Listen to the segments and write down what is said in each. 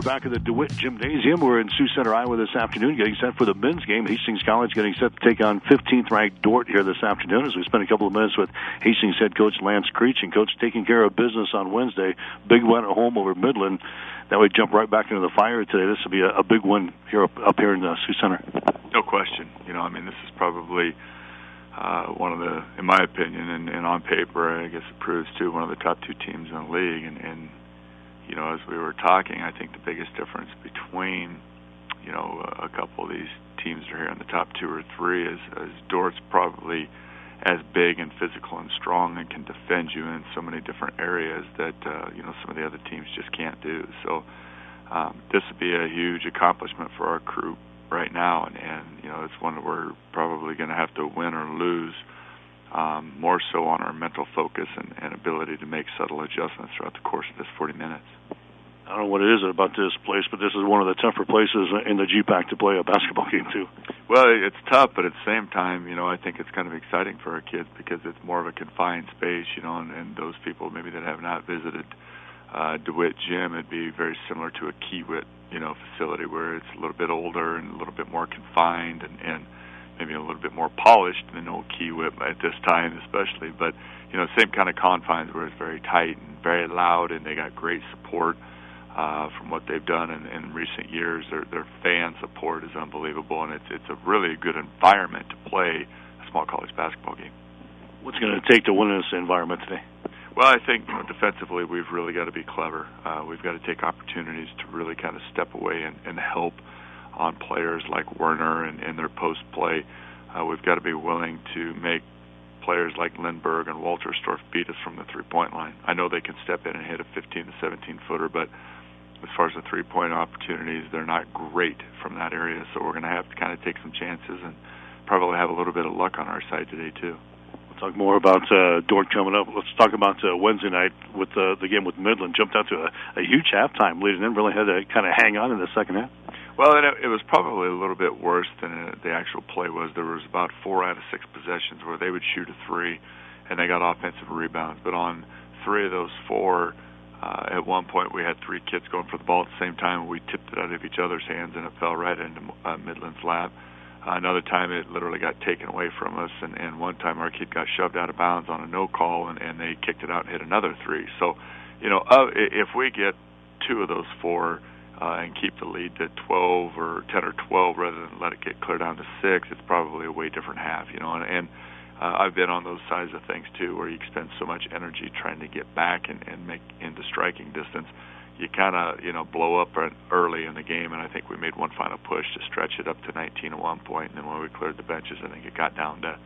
We're back at the DeWitt Gymnasium. We're in Sioux Center, Iowa this afternoon, getting set for the men's game. Hastings College getting set to take on 15th-ranked Dordt here this afternoon as we spend a couple of minutes with Hastings head coach Lance Creech. And Coach taking care of business on Wednesday. Big win at home over Midland. That would jump right back into the fire today. This will be a big win here up here in Sioux Center. No question. This is probably one of the, in my opinion, and on paper, I guess it proves too, one of the top two teams in the league. And as we were talking, I think the biggest difference between, a couple of these teams that are here in the top two or three is Dort's probably as big and physical and strong and can defend you in so many different areas that, some of the other teams just can't do. So this would be a huge accomplishment for our crew right now, and it's one that we're probably going to have to win or lose, more so on our mental focus and ability to make subtle adjustments throughout the course of this 40 minutes. I don't know what it is about this place, but this is one of the tougher places in the GPAC to play a basketball game, too. Well, it's tough, but at the same time, I think it's kind of exciting for our kids because it's more of a confined space, and those people maybe that have not visited DeWitt Gym, it'd be very similar to a Kiewit, facility where it's a little bit older and a little bit more confined and maybe a little bit more polished than old Kiewit at this time especially. But, same kind of confines where it's very tight and very loud, and they got great support from what they've done in recent years. Their fan support is unbelievable, and it's a really good environment to play a small college basketball game. What's it going to take to win in this environment today? Well, I think defensively we've really got to be clever. We've got to take opportunities to really kind of step away and help on players like Werner and their post play. We've got to be willing to make players like Lindbergh and Walterstorff beat us from the three-point line. I know they can step in and hit a 15 to 17-footer, but as far as the three-point opportunities, they're not great from that area. So we're going to have to kind of take some chances and probably have a little bit of luck on our side today too. Talk more about Dordt coming up. Let's talk about Wednesday night with the game with Midland. Jumped out to a huge halftime lead and then really had to kind of hang on in the second half. Well, it was probably a little bit worse than the actual play was. There was about 4 out of 6 possessions where they would shoot a three and they got offensive rebounds. But on 3 of those 4, at one point we had 3 kids going for the ball at the same time, and we tipped it out of each other's hands and it fell right into Midland's lap. Another time it literally got taken away from us, and one time our kid got shoved out of bounds on a no call, and they kicked it out and hit another 3. So, if we get 2 of those 4 and keep the lead to 12 or 10 or 12 rather than let it get clear down to 6, it's probably a way different half, and I've been on those sides of things too, where you expend so much energy trying to get back and make into striking distance. You kind of, blow up early in the game, and I think we made one final push to stretch it up to 19 at one point, and then when we cleared the benches, I think it got down to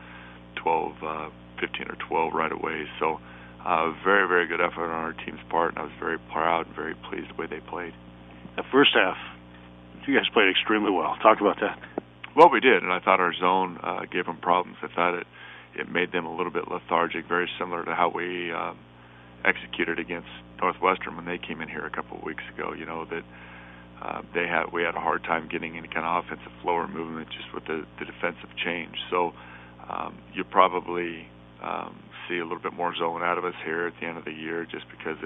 15 or 12 right away. So very, very good effort on our team's part, and I was very proud and very pleased the way they played. The first half, you guys played extremely well. Talk about that. Well, we did, and I thought our zone gave them problems. I thought it made them a little bit lethargic, very similar to how we executed against Northwestern when they came in here a couple of weeks ago. That we had a hard time getting any kind of offensive flow or movement just with the defensive change. So you probably see a little bit more zone out of us here at the end of the year, just because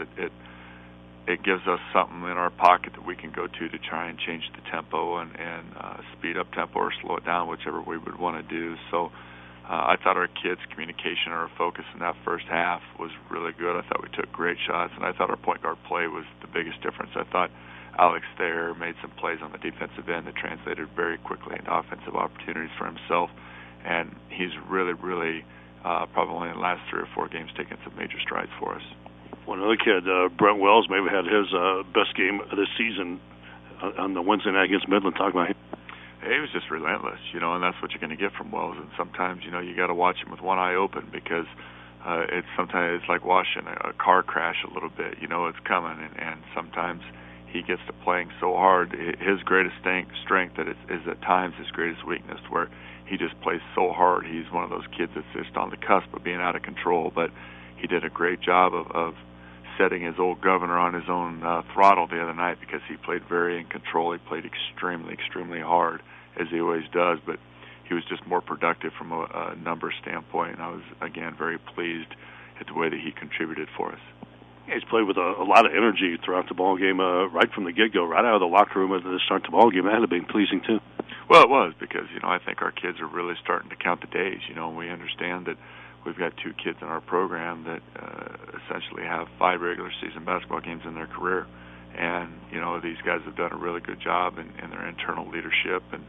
it gives us something in our pocket that we can go to try and change the tempo and speed up tempo or slow it down, whichever we would want to do. So I thought our kids' communication or our focus in that first half was really good. I thought we took great shots, and I thought our point guard play was the biggest difference. I thought Alex Thayer made some plays on the defensive end that translated very quickly into offensive opportunities for himself, and he's really, really probably in the last 3 or 4 games taken some major strides for us. One other kid, Brent Wells, maybe had his best game of this season on the Wednesday night against Midland. Talk about him. He was just relentless, and that's what you're going to get from Wells. And sometimes, you got to watch him with one eye open because it's like watching a car crash a little bit. It's coming, and sometimes he gets to playing so hard. His greatest strength that is at times his greatest weakness, where he just plays so hard. He's one of those kids that's just on the cusp of being out of control, but he did a great job of setting his old governor on his own throttle the other night, because he played very in control. He played extremely, extremely hard, as he always does, but he was just more productive from a number standpoint, and I was, again, very pleased at the way that he contributed for us. He's played with a lot of energy throughout the ball game, right from the get-go, right out of the locker room at the start of the ball game. That had to be pleasing too. Well, it was because I think our kids are really starting to count the days. We understand that we've got 2 kids in our program that essentially have 5 regular season basketball games in their career, and these guys have done a really good job in their internal leadership and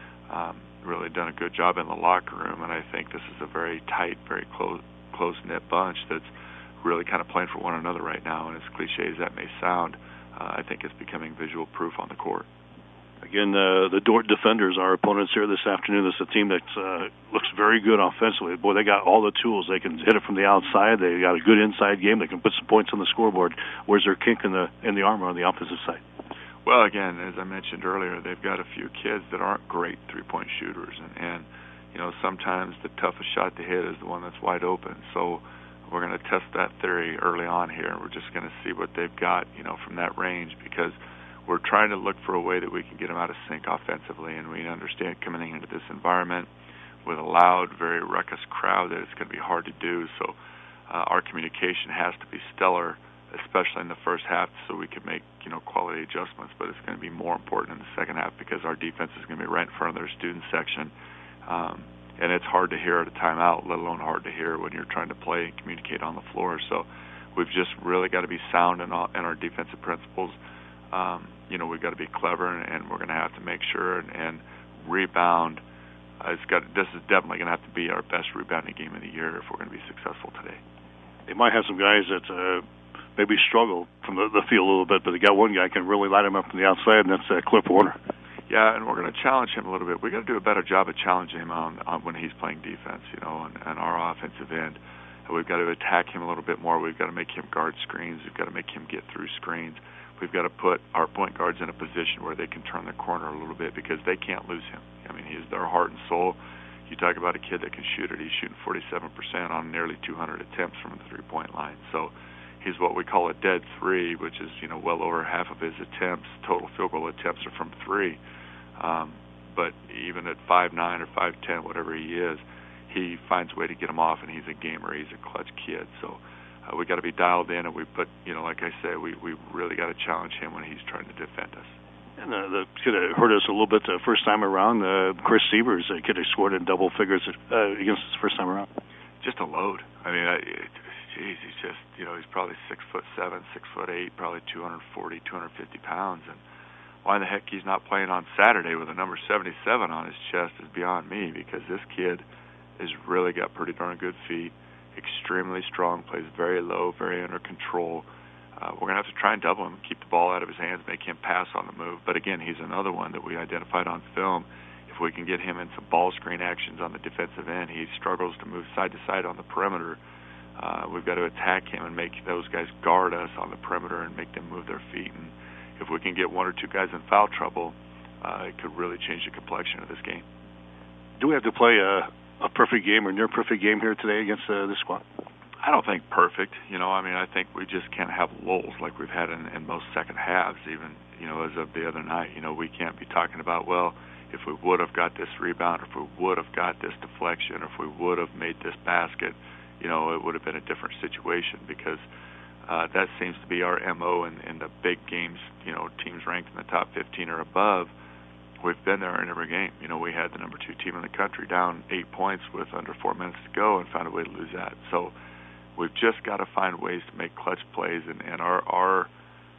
really done a good job in the locker room. And I think this is a very tight, very close-knit bunch that's really kind of playing for one another right now. And as cliche as that may sound, I think it's becoming visual proof on the court. Again, the Dordt defenders, our opponents here this afternoon, is a team that looks very good offensively. Boy, they got all the tools. They can hit it from the outside. They got a good inside game. They can put some points on the scoreboard. Where's their kink in the armor on the opposite side? Well, again, as I mentioned earlier, they've got a few kids that aren't great three-point shooters, and sometimes the toughest shot to hit is the one that's wide open. So we're going to test that theory early on here, and we're just going to see what they've got, from that range, because we're trying to look for a way that we can get them out of sync offensively, and we understand coming into this environment with a loud, very ruckus crowd that it's going to be hard to do. So our communication has to be stellar, especially in the first half, so we can make quality adjustments. But it's going to be more important in the second half because our defense is going to be right in front of their student section, and it's hard to hear at a timeout, let alone hard to hear when you're trying to play and communicate on the floor. So we've just really got to be sound in our defensive principles. We've got to be clever, and we're going to have to make sure and rebound. This is definitely going to have to be our best rebounding game of the year if we're going to be successful today. They might have some guys that maybe struggle from the field a little bit, but they got one guy can really light him up from the outside, and that's Cliff Warner. Yeah, and we're going to challenge him a little bit. We've got to do a better job of challenging him on when he's playing defense, on our offensive end. And we've got to attack him a little bit more. We've got to make him guard screens. We've got to make him get through screens. We've got to put our point guards in a position where they can turn the corner a little bit because they can't lose him. I mean, he's their heart and soul. You talk about a kid that can shoot it. He's shooting 47% on nearly 200 attempts from the three-point line. So he's what we call a dead three, which is, well over half of his attempts, total field goal attempts are from three. But even at 5'9" or 5'10", whatever he is, he finds a way to get him off, and he's a gamer. He's a clutch kid. So we got to be dialed in, and we put, like I say, we really got to challenge him when he's trying to defend us. And the kid that hurt us a little bit the first time around, Chris Sievers, a kid who scored in double figures against us first time around. Just a load. I mean, he's just, he's probably 6'7", 6'8", probably 240, 250 pounds, and why the heck he's not playing on Saturday with a number 77 on his chest is beyond me, because this kid has really got pretty darn good feet, extremely strong, plays very low, very under control. We're going to have to try and double him, keep the ball out of his hands, make him pass on the move. But again, he's another one that we identified on film. If we can get him in some ball screen actions on the defensive end, he struggles to move side to side on the perimeter. We've got to attack him and make those guys guard us on the perimeter and make them move their feet. And if we can get one or two guys in foul trouble, it could really change the complexion of this game. Do we have to play a perfect game or near perfect game here today against this squad? I don't think perfect. I think we just can't have lulls like we've had in most second halves, even, as of the other night. We can't be talking about, well, if we would have got this rebound, or if we would have got this deflection, or if we would have made this basket, it would have been a different situation, because that seems to be our MO in the big games, teams ranked in the top 15 or above. We've been there in every game. We had the number 2 team in the country down 8 points with under 4 minutes to go and found a way to lose that. So we've just got to find ways to make clutch plays, and our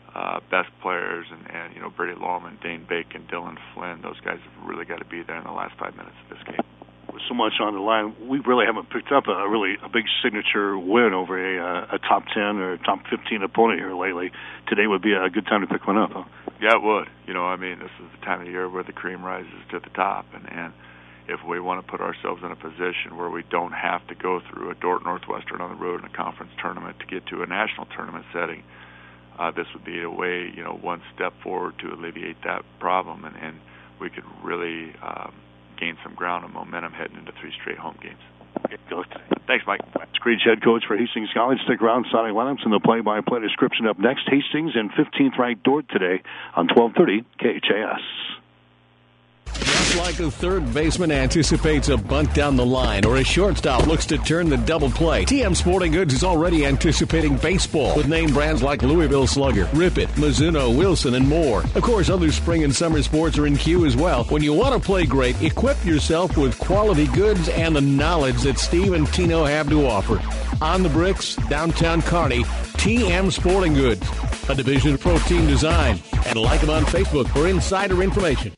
best players, and Brady Lallman, Dane Bacon, Dylan Flynn, those guys have really got to be there in the last 5 minutes of this game. With so much on the line, we really haven't picked up a big signature win over a top 10 or top 15 opponent here lately. Today would be a good time to pick one up, huh? Yeah, it would. This is the time of year where the cream rises to the top, and if we want to put ourselves in a position where we don't have to go through a Dordt Northwestern on the road in a conference tournament to get to a national tournament setting, this would be a way, one step forward to alleviate that problem, and we could really gain some ground and momentum heading into 3 straight home games. Okay, good luck today. Thanks, Mike. Screech head coach for Hastings College. Stick around. Sonny Lennox in the play-by-play description up next. Hastings and 15th ranked Dordt today on 1230 KHAS. like a third baseman anticipates a bunt down the line or a shortstop looks to turn the double play, TM Sporting Goods is already anticipating baseball with name brands like Louisville Slugger, Rip It, Mizuno, Wilson, and more. Of course, other spring and summer sports are in queue as well. When you want to play great, equip yourself with quality goods and the knowledge that Steve and Tino have to offer. On the Bricks, downtown Kearney, TM Sporting Goods, a division of Pro Team Design. And like them on Facebook for insider information.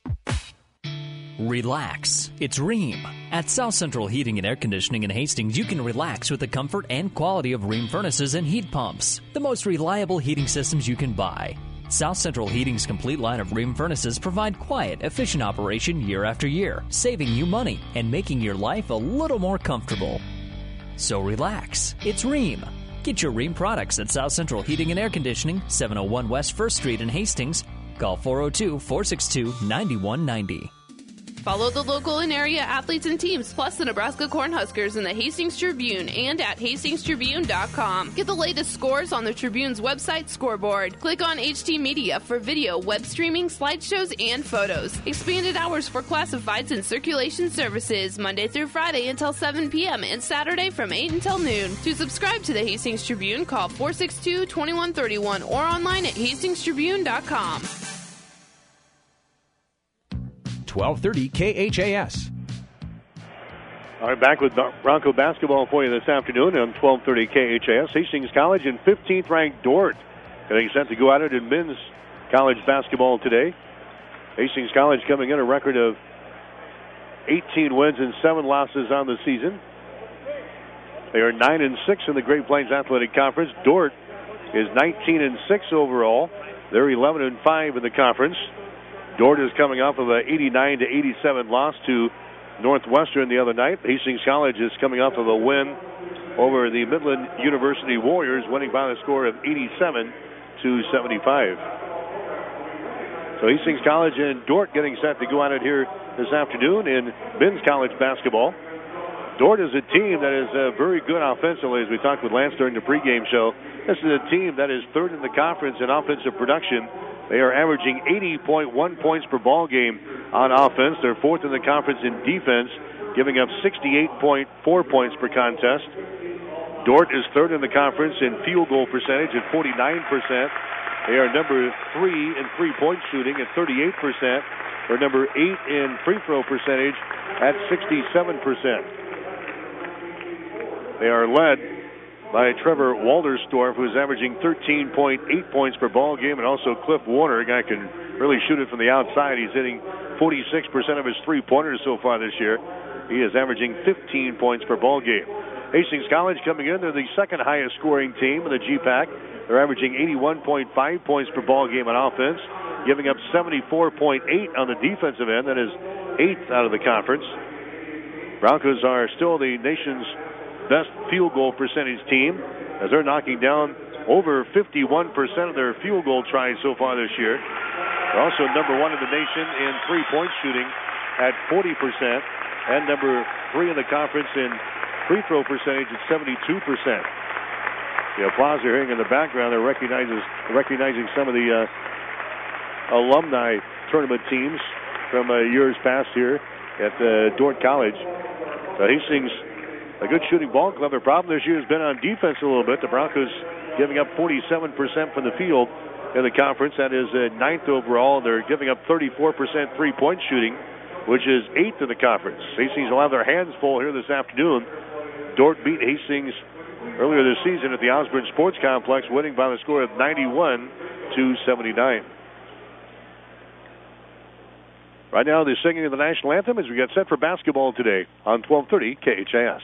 Relax. It's Rheem. At South Central Heating and Air Conditioning in Hastings, you can relax with the comfort and quality of Rheem furnaces and heat pumps, the most reliable heating systems you can buy. South Central Heating's complete line of Rheem furnaces provide quiet, efficient operation year after year, saving you money and making your life a little more comfortable. So relax. It's Rheem. Get your Rheem products at South Central Heating and Air Conditioning, 701 West 1st Street in Hastings. Call 402-462-9190. Follow the local and area athletes and teams, plus the Nebraska Cornhuskers in the Hastings Tribune and at hastingstribune.com. Get the latest scores on the Tribune's website scoreboard. Click on HT Media for video, web streaming, slideshows, and photos. Expanded hours for classifieds and circulation services, Monday through Friday until 7 p.m. and Saturday from 8 until noon. To subscribe to the Hastings Tribune, call 462-2131 or online at hastingstribune.com. 1230 KHAS. All right, back with Bronco basketball for you this afternoon on 1230 KHAS. Hastings College and 15th ranked Dordt getting set to go at it in men's college basketball today. Hastings College coming in a record of 18 wins and 7 losses on the season. They are 9-6 in the Great Plains Athletic Conference. Dordt is 19-6 overall. They're 11-5 in the conference. Dordt is coming off of an 89-87 loss to Northwestern the other night. Hastings College is coming off of a win over the Midland University Warriors, winning by the score of 87-75. So Hastings College and Dordt getting set to go at it here this afternoon in men's college basketball. Dordt is a team that is very good offensively, as we talked with Lance during the pregame show. This is a team that is third in the conference in offensive production. They are averaging 80.1 points per ball game on offense. They're fourth in the conference in defense, giving up 68.4 points per contest. Dordt is third in the conference in field goal percentage at 49%. They are number 3 in three-point shooting at 38%. They're number 8 in free throw percentage at 67%. They are led by Trevor Walderstorff, who is averaging 13.8 points per ball game, and also Cliff Warner, a guy who can really shoot it from the outside. He's hitting 46% of his three-pointers so far this year. He is averaging 15 points per ball game. Hastings College coming in, they're the second highest scoring team in the GPAC. They're averaging 81.5 points per ball game on offense, giving up 74.8 on the defensive end. That is 8th out of the conference. Broncos are still the nation's best field goal percentage team, as they're knocking down over 51% of their field goal tries so far this year. They're also number 1 in the nation in three-point shooting at 40%, and number 3 in the conference in free throw percentage at 72%. The applause you're hearing in the background, they're recognizing some of the alumni tournament teams from years past here at Dordt College. Hastings, a good shooting ball club. Their problem this year has been on defense a little bit. The Broncos giving up 47% from the field in the conference. That is 9th overall. They're giving up 34% three-point shooting, which is 8th in the conference. Hastings will have their hands full here this afternoon. Dordt beat Hastings earlier this season at the Osborne Sports Complex, winning by the score of 91-79. Right now, they're singing the national anthem as we get set for basketball today on 1230 KHAS.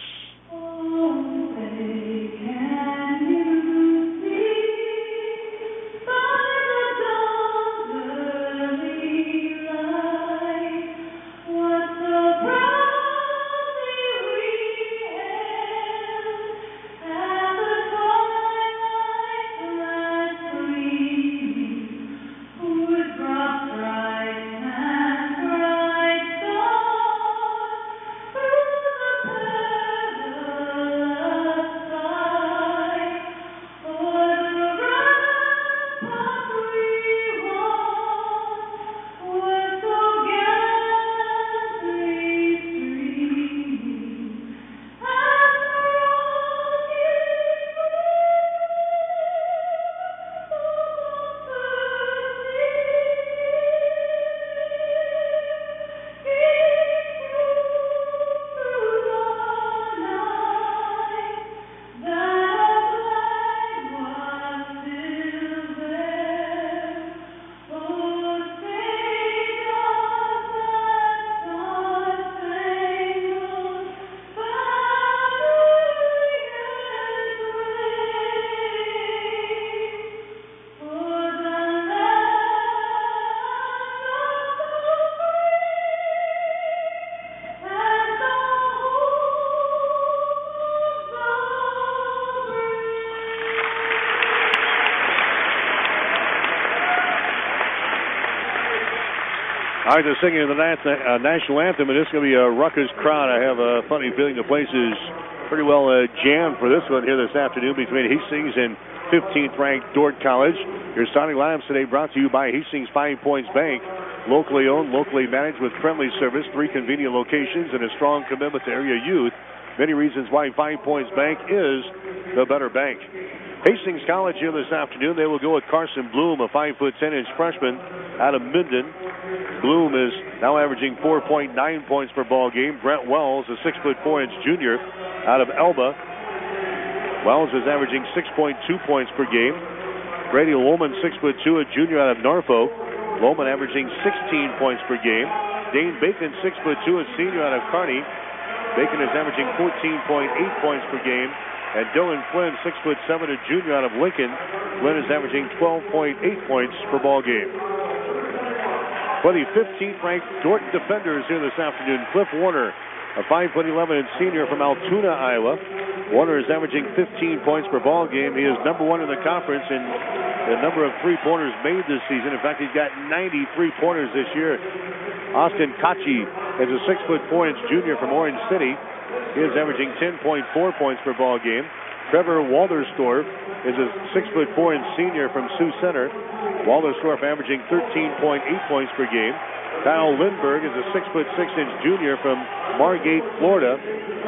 All right, they're singing the national anthem, and this is going to be a ruckus crowd. I have a funny feeling the place is pretty well jammed for this one here this afternoon between Hastings and 15th-ranked Dordt College. Your starting lineups today brought to you by Hastings 5 Points Bank. Locally owned, locally managed with friendly service, 3 convenient locations, and a strong commitment to area youth. Many reasons why 5 Points Bank is the better bank. Hastings College here this afternoon. They will go with Carson Bloom, a 5'10" freshman out of Minden. Bloom is now averaging 4.9 points per ball game. Brent Wells, a 6'4" junior out of Elba. Wells is averaging 6.2 points per game. Brady Lohman, 6'2", a junior out of Norfolk. Lohman averaging 16 points per game. Dane Bacon, 6'2", a senior out of Kearney. Bacon is averaging 14.8 points per game. And Dylan Flynn, 6'7", a junior out of Lincoln. Flynn is averaging 12.8 points per ball game. For the 15th-ranked Dordt defenders here this afternoon, Cliff Warner, a 5'11" senior from Altoona, Iowa. Warner is averaging 15 points per ball game. He is number 1 in the conference in the number of three-pointers made this season. In fact, he's got 90 three-pointers this year. Austin Kachi is a 6'4" junior from Orange City. He is averaging 10.4 points per ball game. Trevor Walderstorff is a 6'4" senior from Sioux Center. Walderstorff averaging 13.8 points per game. Kyle Lindbergh is a 6'6" junior from Margate, Florida.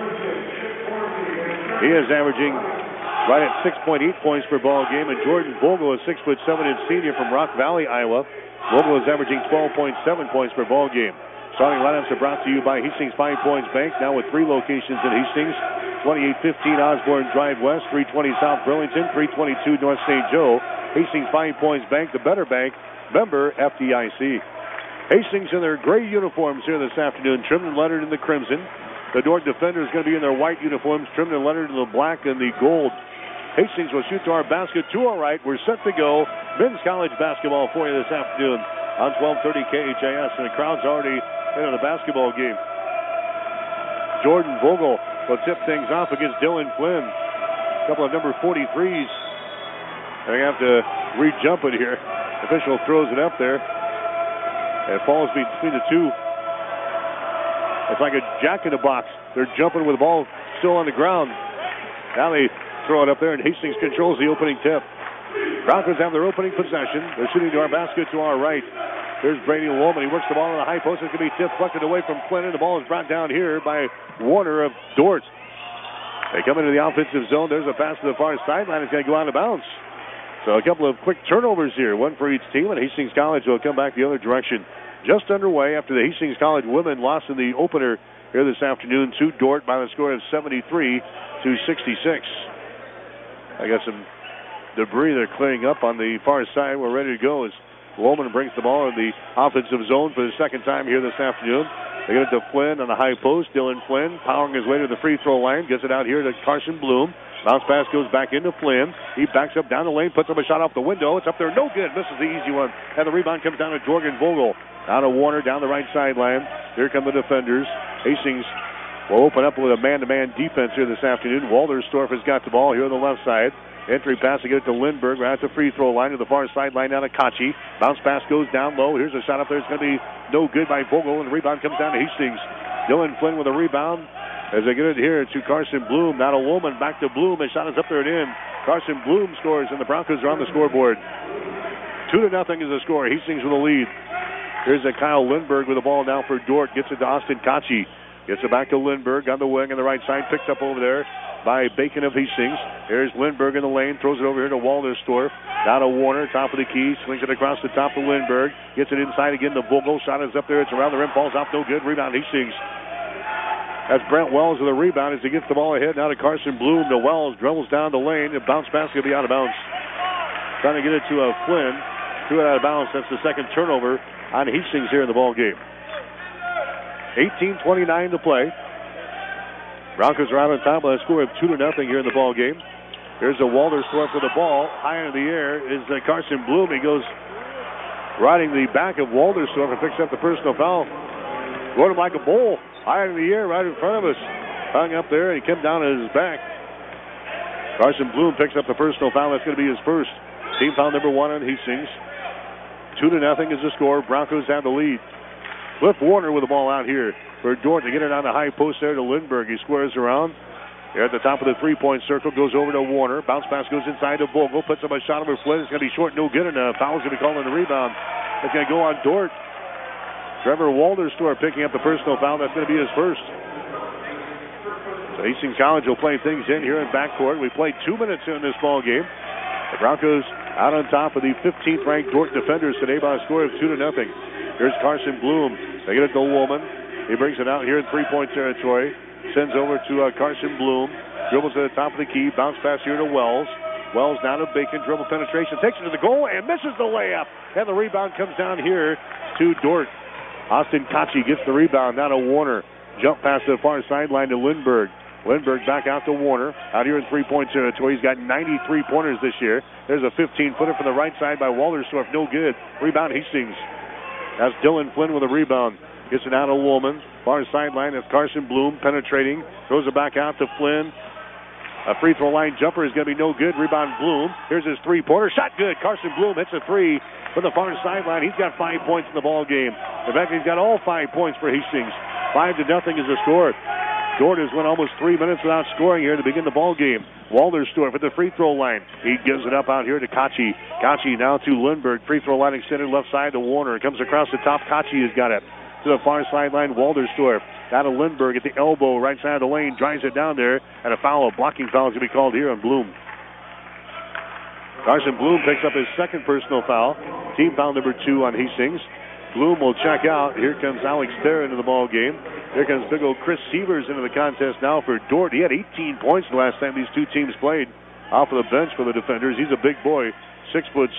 He is averaging right at 6.8 points per ball game. And Jordan Vogel, a 6'7" senior from Rock Valley, Iowa. Vogel is averaging 12.7 points per ball game. Starting lineups are brought to you by Hastings 5 Points Bank, now with 3 locations in Hastings. 2815 Osborne Drive West, 320 South Burlington, 322 North St. Joe. Hastings 5 Points Bank, the better bank, member FDIC. Hastings in their gray uniforms here this afternoon, trimmed and lettered in the crimson. The Dordt defenders going to be in their white uniforms, trimmed and lettered in the black and the gold. Hastings will shoot to our basket. 2 all right. We're set to go. Men's college basketball for you this afternoon on 1230 KHAS, and the crowd's already into the basketball game. Jordan Vogel will tip things off against Dylan Flynn. A couple of number 43s. They have to re-jump it here. Official throws it up there. It falls between the two. It's like a jack-in-the-box. They're jumping with the ball still on the ground. Now they throw it up there, and Hastings controls the opening tip. Broncos have their opening possession. They're shooting to our basket to our right. Here's Brady Lohman. He works the ball on the high post. It's going to be tipped, plucked away from Clinton. The ball is brought down here by Warner of Dordt. They come into the offensive zone. There's a pass to the far sideline. It's going to go out of bounds. So a couple of quick turnovers here, one for each team, and Hastings College will come back the other direction. Just underway after the Hastings College women lost in the opener here this afternoon to Dordt by the score of 73-66. I got some debris they're clearing up on the far side. We're ready to go as Lohman brings the ball in the offensive zone for the second time here this afternoon. They get it to Flynn on the high post. Dylan Flynn powering his way to the free throw line. Gets it out here to Carson Bloom. Bounce pass goes back into Flynn. He backs up down the lane, puts up a shot off the window. It's up there, no good. Misses the easy one. And the rebound comes down to Jordan Vogel. Down to Warner, down the right sideline. Here come the defenders. Hastings will open up with a man-to-man defense here this afternoon. Walderstorff has got the ball here on the left side. Entry pass to get it to Lindbergh right at the free throw line to the far sideline down to Kachi. Bounce pass goes down low. Here's a shot up there. It's going to be no good by Vogel, and the rebound comes down to Hastings. Dylan Flynn with a rebound as they get it here to Carson Bloom. Now to Lohman, back to Bloom. His shot is up there and in. Carson Bloom scores, and the Broncos are on the scoreboard. 2-0 is the score. Hastings with the lead. Here's a Kyle Lindbergh with the ball now for Dordt. Gets it to Austin Kachi. Gets it back to Lindbergh on the wing on the right side. Picked up over there by Bacon of Hastings. Here's Lindbergh in the lane. Throws it over here to Walderstorff. Now to Warner, top of the key. Swings it across the top to Lindbergh. Gets it inside again to Vogel. Shot is up there. It's around the rim. Falls off. No good. Rebound Hastings. That's Brent Wells with a rebound as he gets the ball ahead. Now to Carson Bloom. To Wells. Dribbles down the lane. The bounce pass going to be out of bounds. Trying to get it to Flynn. Threw it out of bounds. That's the second turnover on Hastings here in the ball game. 18:29 to play. Broncos are out on top by a score of 2-0 here in the ball game. Here's a Walderstorff with the ball. High in the air is Carson Bloom. He goes riding the back of Walderstorff and picks up the personal foul. Going him like a bull. High in the air right in front of us. Hung up there and he came down on his back. Carson Bloom picks up the personal foul. That's going to be his first. Team foul number 1 on Hastings. 2-0 is the score. Broncos have the lead. Cliff Warner with the ball out here for Dordt to get it on the high post there to Lindbergh. He squares around. Here at the top of the three-point circle, goes over to Warner. Bounce pass goes inside to Vogel. Puts up a shot over Flynn. It's going to be short, no good, and a foul's going to be called on the rebound. It's going to go on Dordt. Trevor Walderstorff picking up the personal foul. That's going to be his first. So Hastings College will play things in here in backcourt. We played 2 minutes in this ball game. The Broncos out on top of the 15th-ranked Dordt defenders today by a score of 2-0. Here's Carson Bloom. They get it to Woolman. He brings it out here in three-point territory. Sends over to Carson Bloom. Dribbles to the top of the key. Bounce pass here to Wells. Wells down to Bacon. Dribble penetration. Takes it to the goal and misses the layup. And the rebound comes down here to Dordt. Austin Kachi gets the rebound. Now to Warner. Jump pass to the far sideline to Lindbergh. Lindbergh back out to Warner. Out here in three-point territory. He's got 93 pointers this year. There's a 15-footer from the right side by Walderstorff. No good. Rebound Hastings. That's Dylan Flynn with a rebound. Gets it out to Woolman. Far sideline. That's Carson Bloom penetrating. Throws it back out to Flynn. A free throw line jumper is going to be no good. Rebound Bloom. Here's his three-pointer. Shot good. Carson Bloom hits a three from the far sideline. He's got 5 points in the ball game. In fact, he's got all 5 points for Hastings. 5-0 is the score. Dordt has went almost 3 minutes without scoring here to begin the ball game. Walderstorff at the free throw line. He gives it up out here to Kachi. Kachi now to Lindbergh. Free throw line extended left side to Warner. It comes across the top. Kachi has got it. To the far sideline, Walderstorff. Down to Lindbergh at the elbow, right side of the lane. Drives it down there. And a foul, a blocking foul is going to be called here on Bloom. Carson Bloom picks up his second personal foul. Team foul number 2 on Hastings. Bloom will check out. Here comes Alex Thayer into the ball game. Here comes big old Chris Sievers into the contest now for Dordt. He had 18 points the last time these two teams played off of the bench for the defenders. He's a big boy, 6'7".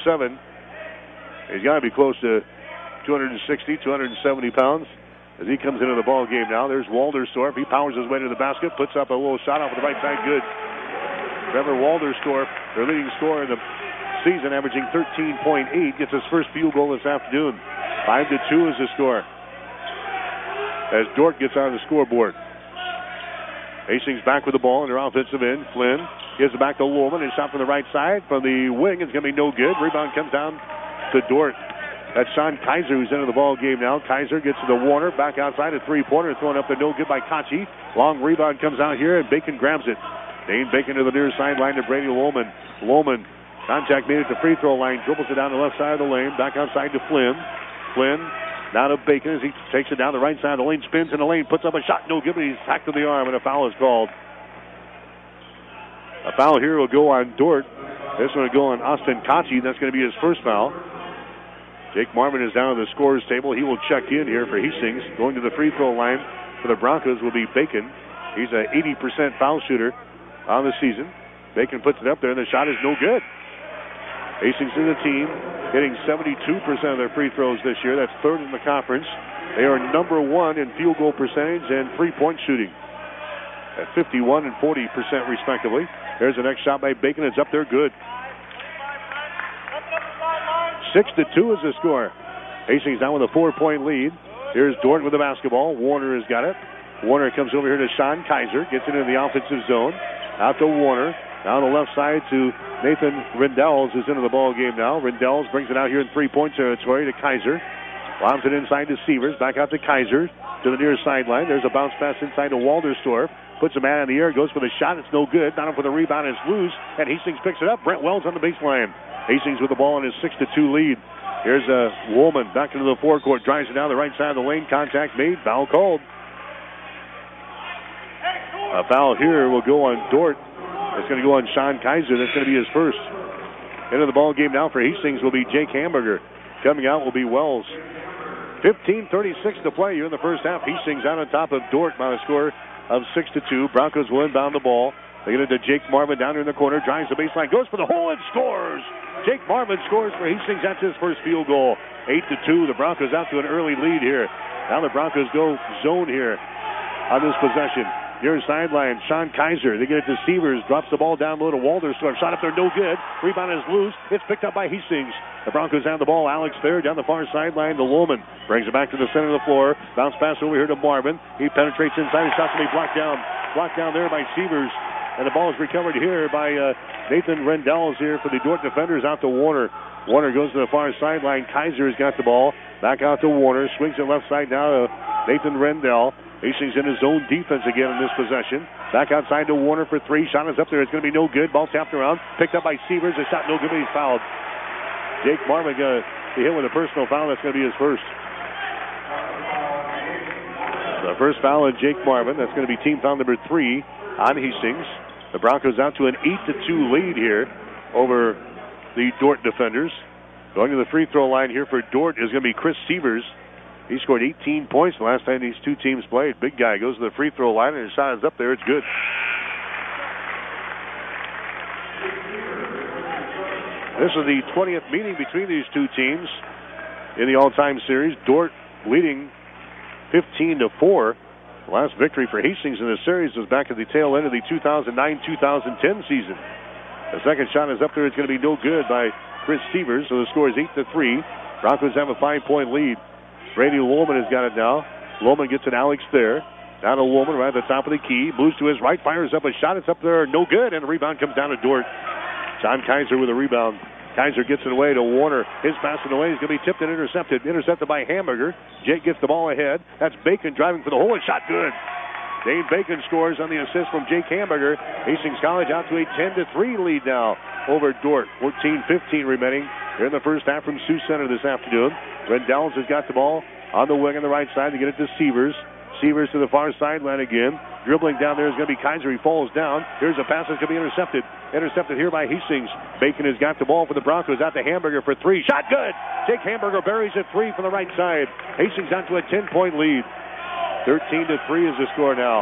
He's got to be close to 260, 270 pounds as he comes into the ball game now. There's Walderstorff. He powers his way to the basket, puts up a little shot off the right side. Good. Trevor Walderstorff, their leading scorer in the season, averaging 13.8, gets his first field goal this afternoon. 5-2 is the score as Dordt gets on the scoreboard. Hastings back with the ball in their offensive end. Flynn gives it back to Woolman. His shot from the right side from the wing is going to be no good. Rebound comes down to Dordt. That's Sean Kaiser who's into the ball game now. Kaiser gets to the Warner. Back outside, a three-pointer thrown up there. No good by Kachi. Long rebound comes out here, and Bacon grabs it. Dane Bacon to the near sideline to Brady Woolman. Woolman, contact made at the free throw line. Dribbles it down the left side of the lane. Back outside to Flynn. Flynn now to Bacon as he takes it down the right side of the lane. Spins in the lane. Puts up a shot. No good, but he's hacked to the arm, and a foul is called. A foul here will go on Dordt. This one will go on Austin Kachi. That's going to be his first foul. Jake Marvin is down on the scorer's table. He will check in here for Hastings. Going to the free throw line for the Broncos will be Bacon. He's an 80% foul shooter on the season. Bacon puts it up there, and the shot is no good. Hastings is a team hitting 72% of their free throws this year. That's third in the conference. They are number 1 in field goal percentage and three-point shooting at 51 and 40% respectively. There's the next shot by Bacon. It's up there, good. 6-2 is the score. Hastings down with a 4-point lead. Here's Dordt with the basketball. Warner has got it. Warner comes over here to Sean Kaiser. Gets it in the offensive zone. Out to Warner. Down the left side to Nathan Rendells, who's into the ball game now. Rendells brings it out here in three-point territory to Kaiser. Lobs it inside to Sievers. Back out to Kaiser to the near sideline. There's a bounce pass inside to Walderstorff. Puts a man in the air. Goes for the shot. It's no good. Not up for the rebound. It's loose. And Hastings picks it up. Brent Wells on the baseline. Hastings with the ball in his 6-2 lead. Here's Woolman back into the forecourt. Drives it down the right side of the lane. Contact made. Foul called. A foul here will go on Dordt. It's going to go on Sean Kaiser. That's going to be his first. Into the ball game now for Hastings will be Jake Hamburger. Coming out will be Wells. 15:36 to play here in the first half. Hastings out on top of Dordt by a score of 6-2. Broncos will inbound the ball. They get it to Jake Marvin down here in the corner. Drives the baseline. Goes for the hole and scores. Jake Marvin scores for Hastings. That's his first field goal. 8-2. The Broncos out to an early lead here. Now the Broncos go zone here on this possession. Near sideline, Sean Kaiser. They get it to Sievers. Drops the ball down low to Walderstorff. Shot up there, no good. Rebound is loose. It's picked up by Hastings. The Broncos have the ball. Alex Thayer down the far sideline to Woolman. Brings it back to the center of the floor. Bounce pass over here to Marvin. He penetrates inside. His shot's going to be blocked down. Blocked down there by Sievers. And the ball is recovered here by Nathan Rendell here for the Dordt defenders out to Warner. Warner goes to the far sideline. Kaiser has got the ball. Back out to Warner. Swings it left side now to Nathan Rendell. Hastings in his own defense again in this possession. Back outside to Warner for three. Shot is up there. It's going to be no good. Ball tapped around. Picked up by Sievers. A shot no good, but he's fouled. Jake Marvin going to be hit with a personal foul. That's going to be his first. The first foul on Jake Marvin. That's going to be team foul number 3 on Hastings. The Broncos out to an 8-2 lead here over the Dordt defenders. Going to the free throw line here for Dordt is going to be Chris Sievers. He scored 18 points the last time these two teams played. Big guy goes to the free throw line, and his shot is up there. It's good. This is the 20th meeting between these two teams in the all-time series. Dordt leading 15-4. The last victory for Hastings in this series was back at the tail end of the 2009-2010 season. The second shot is up there. It's going to be no good by Chris Sievers, so the score is 8-3. Broncos have a 5-point lead. Brady Lohman has got it now. Lohman gets it Alex there. Down to Lohman right at the top of the key. Moves to his right, fires up a shot. It's up there, no good, and the rebound comes down to Dordt. John Kaiser with a rebound. Kaiser gets it away to Warner. His pass in the way is going to be tipped and intercepted. Intercepted by Hamburger. Jake gets the ball ahead. That's Bacon driving for the hole and shot good. Dane Bacon scores on the assist from Jake Hamburger. Hastings College out to a 10-3 lead now over Dordt. 14-15 remaining here in the first half from Sioux Center this afternoon. Rendell's has got the ball on the wing on the right side to get it to Sievers. Sievers to the far sideline again. Dribbling down there is going to be Kaiser. He falls down. Here's a pass that's going to be intercepted. Intercepted here by Hastings. Bacon has got the ball for the Broncos. Out to Hamburger for three. Shot good. Jake Hamburger buries a three from the right side. Hastings out to a 10-point lead. 13-3 is the score now.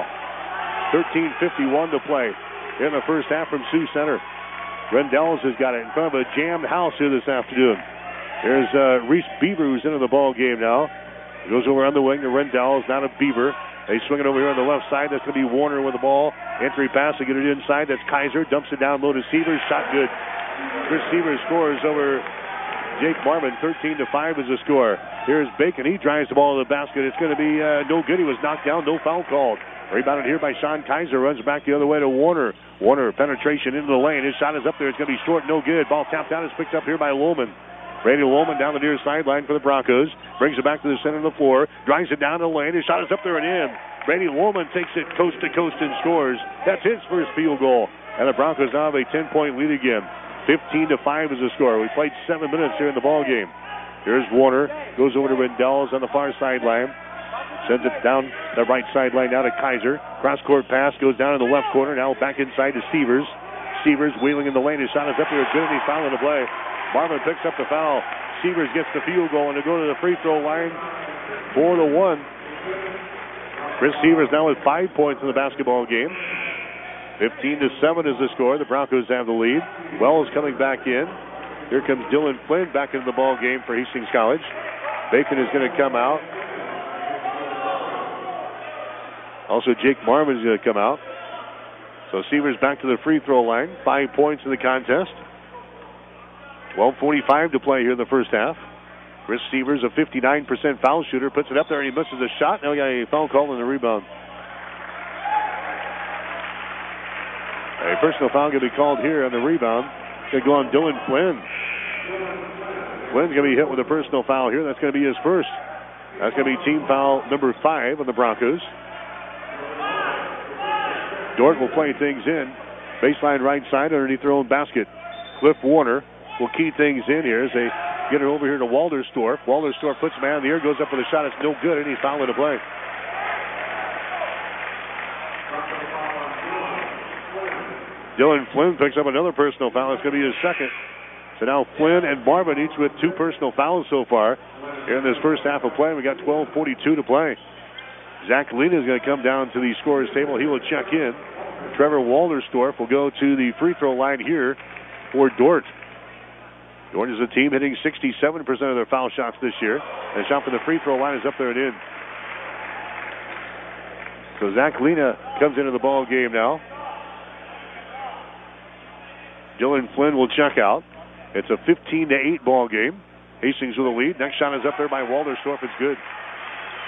13:51 to play in the first half from Sioux Center. Rendell's has got it in front of a jammed house here this afternoon. There's Reese Beaver who's into the ball game now. He goes over on the wing to Rendell's, now to Beaver. They swing it over here on the left side. That's going to be Warner with the ball. Entry pass to get it inside. That's Kaiser. Dumps it down low to Sievers. Shot good. Chris Sievers scores over Jake Marvin. 13-5 is the score. Here's Bacon. He drives the ball to the basket. It's going to be no good. He was knocked down. No foul called. Rebounded here by Sean Kaiser. Runs back the other way to Warner. Warner, penetration into the lane. His shot is up there. It's going to be short. No good. Ball tapped out. It's picked up here by Lohman. Brady Lohman down the near sideline for the Broncos. Brings it back to the center of the floor. Drives it down the lane. His shot is up there and in. Brady Lohman takes it coast to coast and scores. That's his first field goal. And the Broncos now have a 10-point lead again. 15-5 is the score. We played 7 minutes here in the ball game. Here's Warner. Goes over to Rendell's on the far sideline. Sends it down the right sideline now to Kaiser. Cross-court pass goes down in the left corner. Now back inside to Sievers. Sievers wheeling in the lane. His shot is up there. It's good, and he's fouling the play. Marvin picks up the foul. Sievers gets the field goal, and to go to the free throw line. 4-1. Chris Sievers now with 5 points in the basketball game. 15-7 is the score. The Broncos have the lead. Wells coming back in. Here comes Dylan Flynn back into the ball game for Hastings College. Bacon is going to come out. Also, Jake Marvin is going to come out. So Sievers back to the free throw line. 5 points in the contest. 12:45 to play here in the first half. Chris Sievers, a 59% foul shooter, puts it up there and he misses a shot. Now we got a foul call on the rebound. A personal foul going to be called here on the rebound. It's going to go on Dylan Flynn. Flynn's going to be hit with a personal foul here. That's going to be his first. That's going to be team foul number 5 on the Broncos. Dordt will play things in. Baseline right side underneath their own basket. Cliff Warner will key things in here as they get it over here to Walderstorff. Walderstorff puts a man in the air, goes up for the shot. It's no good, and he's fouling to play. Dylan Flynn picks up another personal foul. It's going to be his second. So now Flynn and Marvin each with 2 personal fouls so far here in this first half of play. We got 12:42 to play. Zach Lena is going to come down to the scorer's table. He will check in. Trevor Walderstorff will go to the free throw line here for Dordt. Dordt is a team hitting 67% of their foul shots this year. And the shot from the free throw line is up there and in. So Zach Lena comes into the ball game now. Dylan Flynn will check out. It's a 15-8 ball game. Hastings with a lead. Next shot is up there by Walderstorff. It's good.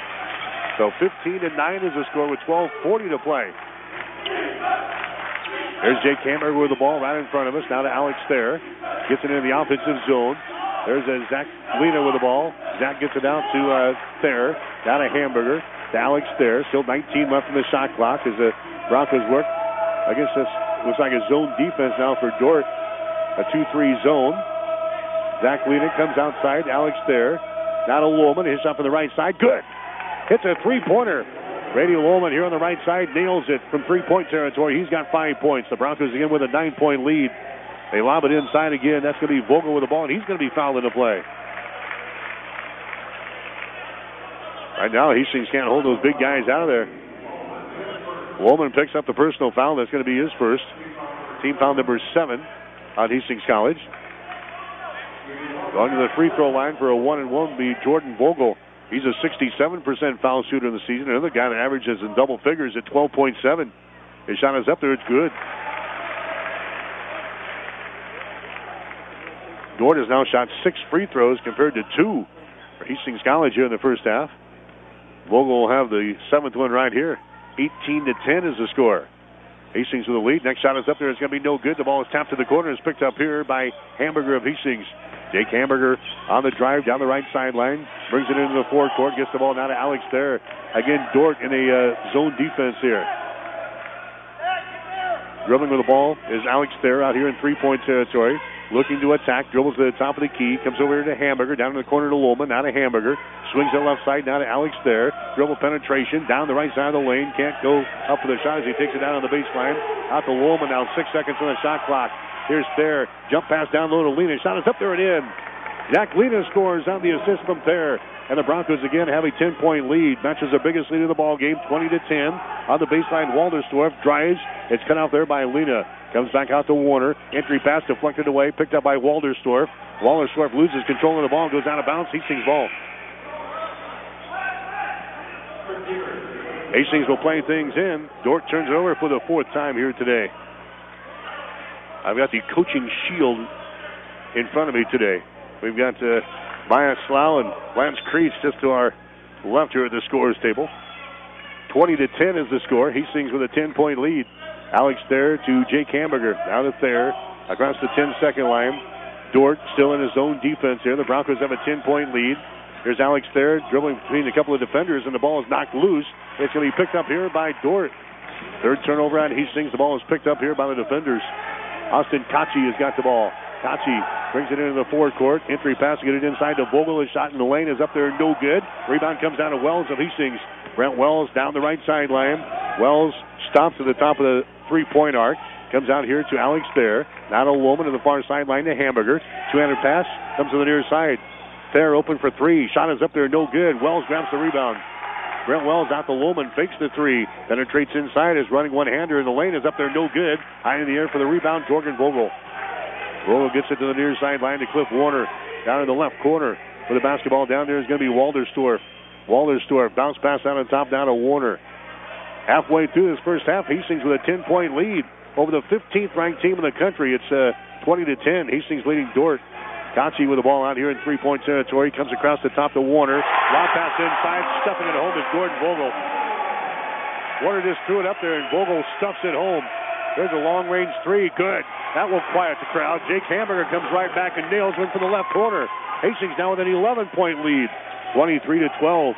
So 15-9 is the score with 12:40 to play. There's Jake Hamburger with the ball right in front of us. Now to Alex Thayer. Gets it in the offensive zone. There's Zach Lena with the ball. Zach gets it out to Thayer. Down to Hamburger. To Alex Thayer. Still 19 left in the shot clock as the Broncos work against this. Looks like a zone defense now for Dordt. A 2-3 zone. Zach Lena comes outside. Alex Thayer. Now to Lohman. Hits up on the right side. Good. Hits a three-pointer. Brady Lohman here on the right side nails it from three-point territory. He's got 5 points. The Broncos again with a 9-point lead. They lob it inside again. That's going to be Vogel with the ball, and he's going to be fouled in the play. Right now, Hastings can't hold those big guys out of there. Lohman picks up the personal foul. That's going to be his first. Team foul number 7 on Hastings College. Going to the free throw line for a 1-and-1 will be Jordan Vogel. He's a 67% foul shooter in the season. Another guy that averages in double figures at 12.7. His shot is up there. It's good. Dordt has now shot 6 free throws compared to 2 for Hastings College here in the first half. Vogel will have the 7th one right here. 18-10 is the score. Hastings with the lead. Next shot is up there. It's going to be no good. The ball is tapped to the corner. It's picked up here by Hamburger of Hastings. Jake Hamburger on the drive down the right sideline. Brings it into the forecourt. Gets the ball now to Alex Thayer. Again, Dordt in a zone defense here. Dribbling with the ball is Alex Thayer out here in three-point territory. Looking to attack. Dribbles to the top of the key. Comes over here to Hamburger. Down in the corner to Lohman. Now to Hamburger. Swings it left side. Now to Alex Thayer. Dribble penetration. Down the right side of the lane. Can't go up for the shot as he takes it down on the baseline. Out to Lohman now. 6 seconds on the shot clock. Here's Thayer. Jump pass down low to Lena. Shot is up there and in. Zach Lena scores on the assist from Thayer. And the Broncos again have a 10-point lead. Matches their biggest lead of the ball game, 20-10. On the baseline, Walderstorff drives. It's cut out there by Lena. Comes back out to Warner. Entry pass deflected away. Picked up by Walderstorff. Walderstorff loses control of the ball and goes out of bounds. Hastings ball. Hastings will play things in. Dordt turns it over for the 4th time here today. I've got the coaching shield in front of me today. We've got Maya Slough and Lance Creech just to our left here at the scores table. 20-10 is the score. Hastings with a 10-point lead. Alex Thayer to Jake Hamburger. Now to Thayer across the 10-second line. Dordt still in his own defense here. The Broncos have a 10-point lead. Here's Alex Thayer dribbling between a couple of defenders, and the ball is knocked loose. It's going to be picked up here by Dordt. Third turnover on Hastings. The ball is picked up here by the defenders. Austin Kachi has got the ball. Kachi brings it into the forecourt. Entry pass to get it inside to Vogel. His shot in the lane is up there, no good. Rebound comes down to Wells of Hastings. Brent Wells down the right sideline. Wells stops at the top of the three-point arc. Comes out here to Alex Thayer. Now to Lohman to the far sideline to Hamburger. Two-handed pass comes to the near side. Thayer open for 3. Shot is up there, no good. Wells grabs the rebound. Brent Wells out to Lohman, fakes the 3. Penetrates inside, is running one-hander in the lane, is up there, no good. High in the air for the rebound, Jorgen Vogel. Vogel gets it to the near sideline to Cliff Warner. Down in the left corner with the basketball down there is going to be Walderstorff. Walderstorff, bounce pass out on top down to Warner. Halfway through this first half, Hastings with a 10-point lead over the 15th ranked team in the country. It's 20-10. Hastings leading Dordt. Kachi with the ball out here in three-point territory. Comes across the top to Warner. Lob pass inside. Stuffing it home is Jordan Vogel. Warner just threw it up there, and Vogel stuffs it home. There's a long-range 3. Good. That will quiet the crowd. Jake Hamburger comes right back and nails one from the left corner. Hastings now with an 11-point lead. 23-12.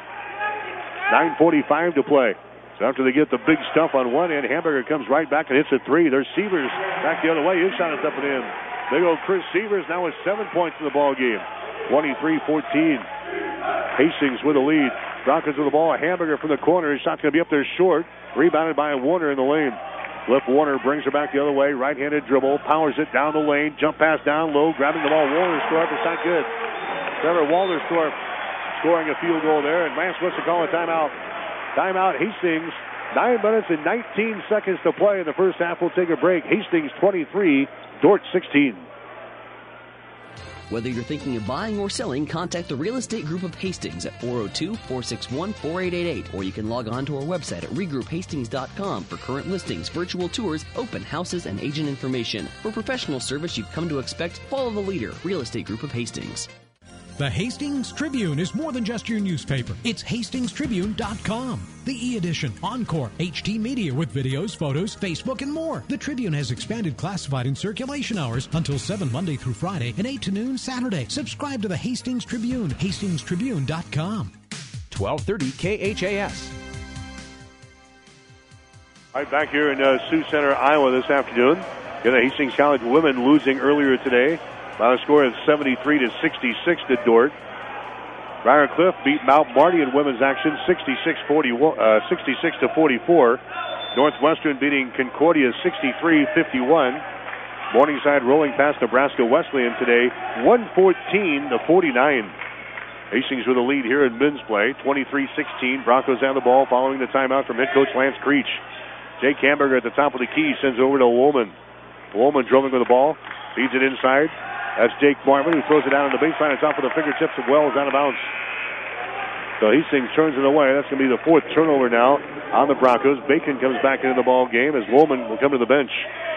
9:45 to play. So after they get the big stuff on one end, Hamburger comes right back and hits a 3. There's Sievers back the other way. His shot is up and in. Big old Chris Sievers now with 7 points in the ball game. 23-14. Hastings with the lead. Broncos with the ball. A Hamburger from the corner. His shot's going to be up there short. Rebounded by a Warner in the lane. Cliff Warner brings her back the other way. Right-handed dribble. Powers it down the lane. Jump pass down low. Grabbing the ball. Walderstorff. It's not good. Trevor Walderstorff scoring a field goal there. And Lance wants to call a timeout. Timeout Hastings. 9 minutes and 19 seconds to play in the first half. We'll take a break. Hastings 23. Dordt 16. Whether you're thinking of buying or selling, contact the Real Estate Group of Hastings at 402-461-4888, or you can log on to our website at regrouphastings.com for current listings, virtual tours, open houses, and agent information. For professional service you've come to expect, follow the leader, Real Estate Group of Hastings. The Hastings Tribune is more than just your newspaper. It's hastingstribune.com. The e-edition, Encore, HT Media with videos, photos, Facebook, and more. The Tribune has expanded classified and circulation hours until 7 Monday through Friday and 8 to noon Saturday. Subscribe to the Hastings Tribune, hastingstribune.com. 1230 KHAS. Right back here in Sioux Center, Iowa this afternoon. Got a Hastings College women losing earlier today by a score of 73-66 to Dordt. Briar Cliff beat Mount Marty in women's action 66-44. Northwestern beating Concordia 63-51. Morningside rolling past Nebraska Wesleyan today 114-49. Hastings with a lead here in men's play 23-16. Broncos have the ball following the timeout from head coach Lance Creech. Jake Hamburger at the top of the key sends it over to Woolman. Woolman dribbling with the ball, feeds it inside. That's Jake Marvin who throws it down on the baseline. It's off of the fingertips of Wells out of bounds. So Hastings turns it away. That's going to be the fourth turnover now on the Broncos. Bacon comes back into the ball game as Woolman will come to the bench.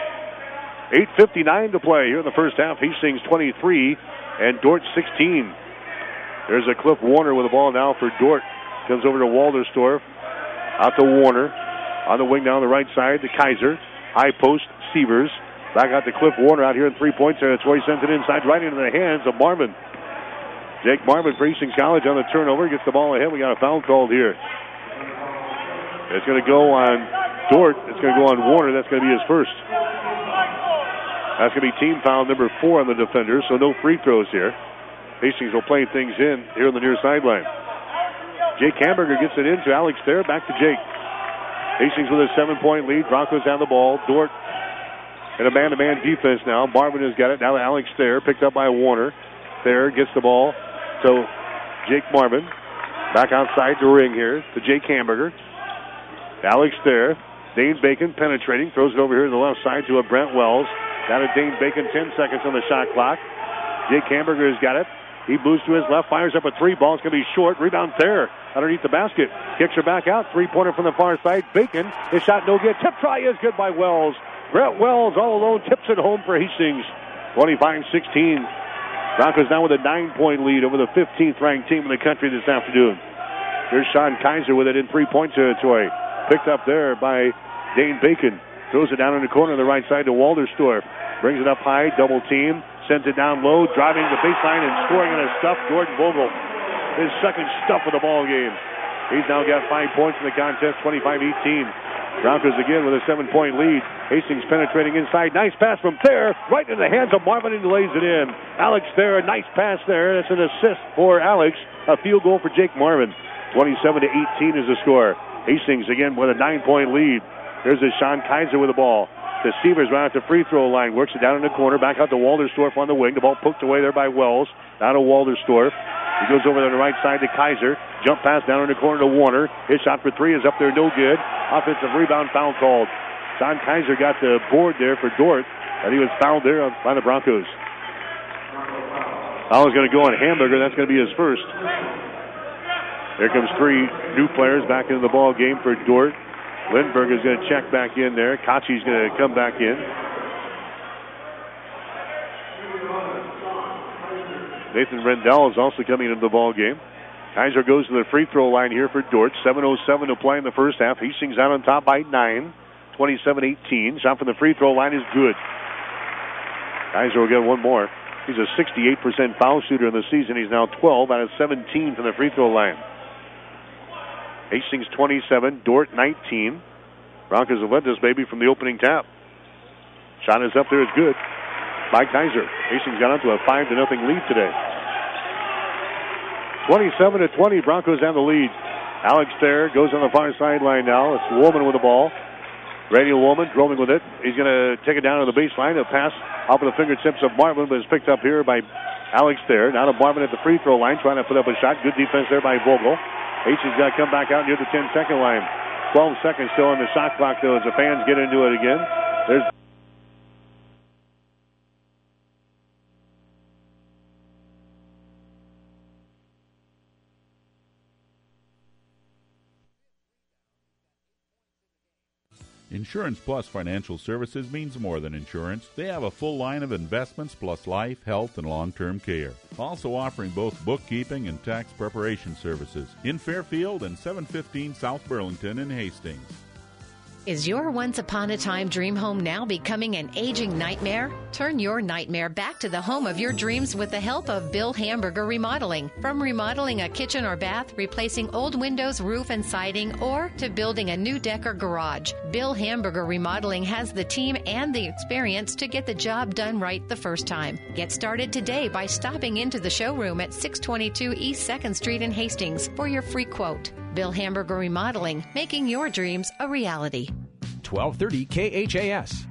8:59 to play here in the first half. Hastings 23 and Dordt 16. There's a Cliff Warner with the ball now for Dordt. Comes over to Walderstorff. Out to Warner. On the wing down the right side to Kaiser. High post, Sievers. Back out to Cliff Warner out here in 3-point territory. Sends it inside right into the hands of Marvin. Jake Marvin for Hastings College on the turnover. Gets the ball ahead. We got a foul called here. It's going to go on Dordt. It's going to go on Warner. That's going to be his first. That's going to be team foul number 4 on the defender, so no free throws here. Hastings will play things in here on the near sideline. Jake Hamburger gets it into Alex Thayer. Back to Jake. Hastings with a 7-point lead. Broncos have the ball. Dordt in a man-to-man defense now. Marvin has got it. Now Alex Thayer picked up by Warner. Thayer gets the ball to Jake Marvin. Back outside the ring here to Jake Hamburger. Alex Thayer. Dane Bacon penetrating. Throws it over here to the left side to a Brent Wells. Down to Dane Bacon. 10 seconds on the shot clock. Jake Hamburger has got it. He moves to his left, fires up a 3. Ball's going to be short. Rebound Thayer underneath the basket. Kicks her back out. 3-pointer from the far side. Bacon. His shot no good. Tip try is good by Wells. Brett Wells all alone tips it home for Hastings. 25-16. Broncos now with a 9-point lead over the 15th ranked team in the country this afternoon. Here's Sean Kaiser with it in 3-point territory. Picked up there by Dane Bacon. Throws it down in the corner on the right side to Walderstorff. Brings it up high. Double team. Sends it down low, driving the baseline and scoring in a stuff. Jordan Vogel, his second stuff of the ball game. He's now got 5 points in the contest, 25-18. Broncos again with a 7-point lead. Hastings penetrating inside. Nice pass from Thayer, right into the hands of Marvin, and he lays it in. Alex Thayer, a nice pass there. That's an assist for Alex. A field goal for Jake Marvin. 27-18 is the score. Hastings again with a 9-point lead. There's a Sean Kaiser with the ball. The Sievers right at the free throw line. Works it down in the corner. Back out to Walderstorff on the wing. The ball poked away there by Wells. Down to Walderstorff. He goes over on the right side to Kaiser. Jump pass down in the corner to Warner. His shot for 3 is up there. No good. Offensive rebound foul called. Sean Kaiser got the board there for Dordt. And he was fouled there by the Broncos. Foul is going to go on Hamburger. That's going to be his first. Here comes 3 new players back into the ball game for Dordt. Lindbergh is going to check back in there. Kachi's going to come back in. Nathan Rendell is also coming into the ball game. Kaiser goes to the free throw line here for Dordt. 7:07 to play in the first half. Hastings out on top by 9. 27-18. Shot from the free throw line is good. Kaiser will get one more. He's a 68% foul shooter in the season. He's now 12 out of 17 from the free throw line. Hastings 27, Dordt 19. Broncos have led this baby from the opening tap. Shot is up there, is good by Kaiser. Hastings got onto a 5-0 lead today. 27-20, Broncos have the lead. Alex Thayer goes on the far sideline now. It's Woolman with the ball. Radial Woolman rolling with it. He's going to take it down to the baseline. A pass off of the fingertips of Marvin, but is picked up here by Alex Thayer. Now to Marvin at the free throw line, trying to put up a shot. Good defense there by Vogel. Hastings got to come back out near the 10-second line. 12 seconds still on the shot clock, though, as the fans get into it again. There's Insurance Plus Financial Services means more than insurance. They have a full line of investments plus life, health, and long-term care. Also offering both bookkeeping and tax preparation services in Fairfield and 715 South Burlington in Hastings. Is your once-upon-a-time dream home now becoming an aging nightmare? Turn your nightmare back to the home of your dreams with the help of Bill Hamburger Remodeling. From remodeling a kitchen or bath, replacing old windows, roof, and siding, or to building a new deck or garage, Bill Hamburger Remodeling has the team and the experience to get the job done right the first time. Get started today by stopping into the showroom at 622 East 2nd Street in Hastings for your free quote. Bill Hamburger Remodeling, making your dreams a reality. 1230 KHAS.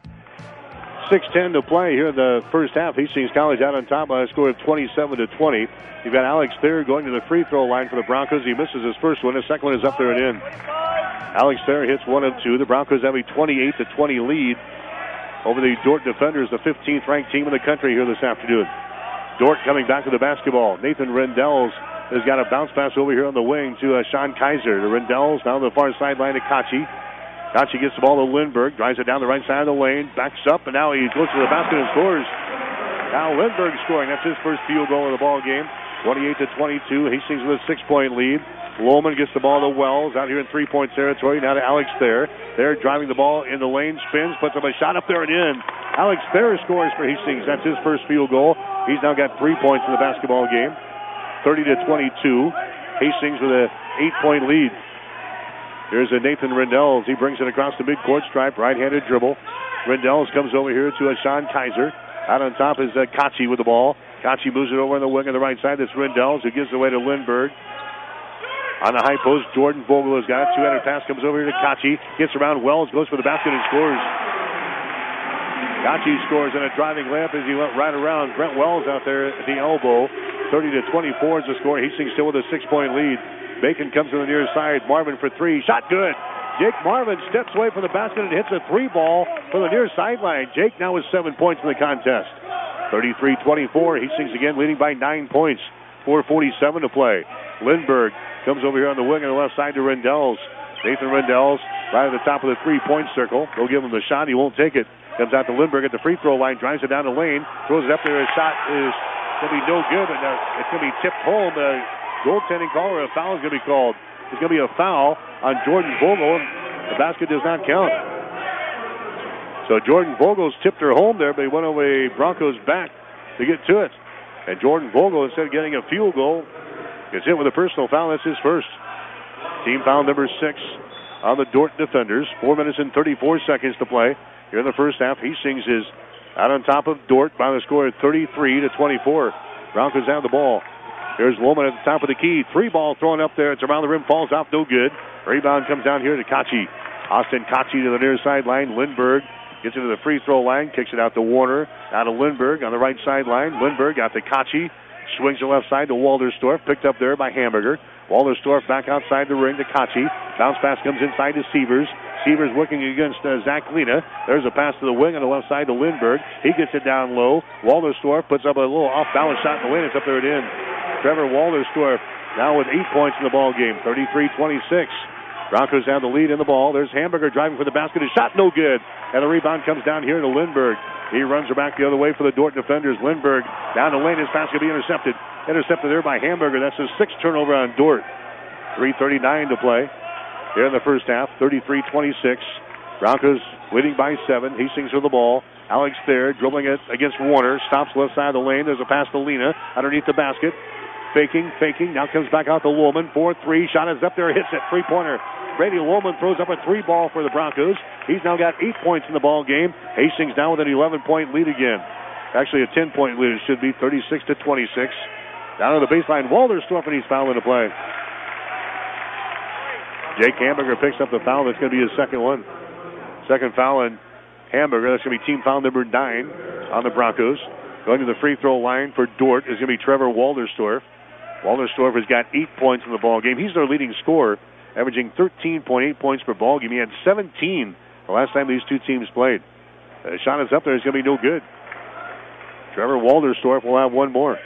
6:10 to play here in the first half. Hastings College out on top by a score of 27-20. You've got Alex Thayer going to the free throw line for the Broncos. He misses his first one. His second one is up there and in. Alex Thayer hits 1 of 2. The Broncos have a 28-20 lead over the Dordt Defenders, the 15th ranked team in the country here this afternoon. Dordt coming back to the basketball. Nathan Rendells has got a bounce pass over here on the wing to Sean Kaiser. To Rendells, down the far sideline to Kachi. Kachi gets the ball to Lindbergh, drives it down the right side of the lane, backs up, and now he goes to the basket and scores. Now Lindbergh scoring. That's his first field goal of the ball game. 28-22. Hastings with a 6-point lead. Lohman gets the ball to Wells out here in 3-point territory. Now to Alex Thayer. Thayer driving the ball in the lane, spins, puts up a shot up there and in. Alex Thayer scores for Hastings. That's his first field goal. He's now got 3 points in the basketball game. 30-22. Hastings with a 8-point lead. Here's a Nathan Rendells. He brings it across the midcourt stripe, right-handed dribble. Rendells comes over here to a Sean Kaiser. Out on top is Kachi with the ball. Kachi moves it over on the wing on the right side. That's Rendells who gives it away to Lindbergh. On the high post, Jordan Vogel has got it. Two-handed pass comes over here to Kachi. Gets around Wells, goes for the basket and scores. Kachi scores in a driving layup as he went right around Brent Wells out there at the elbow. 30-24 is the score. Hastings still with a 6-point lead. Bacon comes to the near side. Marvin for three. Shot good. Jake Marvin steps away from the basket and hits a 3-ball from the near sideline. Jake now with 7 points in the contest. 33-24. Hastings again leading by 9 points. 4:47 to play. Lindbergh comes over here on the wing on the left side to Rendells. Nathan Rendells right at the top of the 3-point circle. They'll give him the shot. He won't take it. Comes out to Lindbergh at the free throw line. Drives it down the lane. Throws it up there. His shot is going to be no good. And it's going to be tipped home. The goaltending call or a foul is going to be called. There's going to be a foul on Jordan Vogel. The basket does not count. So Jordan Vogel's tipped her home there, but he went away Broncos back to get to it. And Jordan Vogel, instead of getting a field goal, gets hit with a personal foul. That's his first. Team foul number 6 on the Dordt defenders. 4 minutes and 34 seconds to play here in the first half. Hastings is out on top of Dordt by the score of 33-24. Broncos have the ball. Here's Lohman at the top of the key. 3-ball thrown up there. It's around the rim. Falls off. No good. Rebound comes down here to Kachi. Austin Kachi to the near sideline. Lindbergh gets into the free throw line. Kicks it out to Warner. Out to Lindbergh on the right sideline. Lindbergh out to Kachi. Swings the left side to Walderstorff. Picked up there by Hamburger. Walderstorff back outside the ring to Kachi. Bounce pass comes inside to Sievers. Sievers working against Zach Lena. There's a pass to the wing on the left side to Lindbergh. He gets it down low. Walderstorff puts up a little off-balance shot in the lane. It's up there and in. Trevor Walderstorff now with 8 points in the ball game. 33-26. Broncos have the lead in the ball. There's Hamburger driving for the basket. His shot no good. And the rebound comes down here to Lindbergh. He runs her back the other way for the Dordt defenders. Lindbergh down the lane. His pass will be intercepted. Intercepted there by Hamburger. That's his 6th turnover on Dordt. 3:39 to play here in the first half. 33-26. Broncos leading by 7. Hastings with the ball. Alex Thayer dribbling it against Warner. Stops left side of the lane. There's a pass to Lena underneath the basket. Faking. Now comes back out to Lohman. 4-3. Shot is up there. Hits it. 3-pointer. Brady Lohman throws up a 3-ball for the Broncos. He's now got 8 points in the ball game. Hastings now with an 11-point lead again. Actually, a 10-point lead. It should be 36-26. Down to the baseline. Walderstorff, and he's fouled into play. Jake Hamburger picks up the foul. That's going to be his second one. Second foul on Hamburger. That's going to be team foul number 9 on the Broncos. Going to the free throw line for Dordt is going to be Trevor Walderstorff. Walderstorff has got 8 points in the ball game. He's their leading scorer, averaging 13.8 points per ball game. He had 17 the last time these two teams played. The shot is up there. It's going to be no good. Trevor Walderstorff will have one more.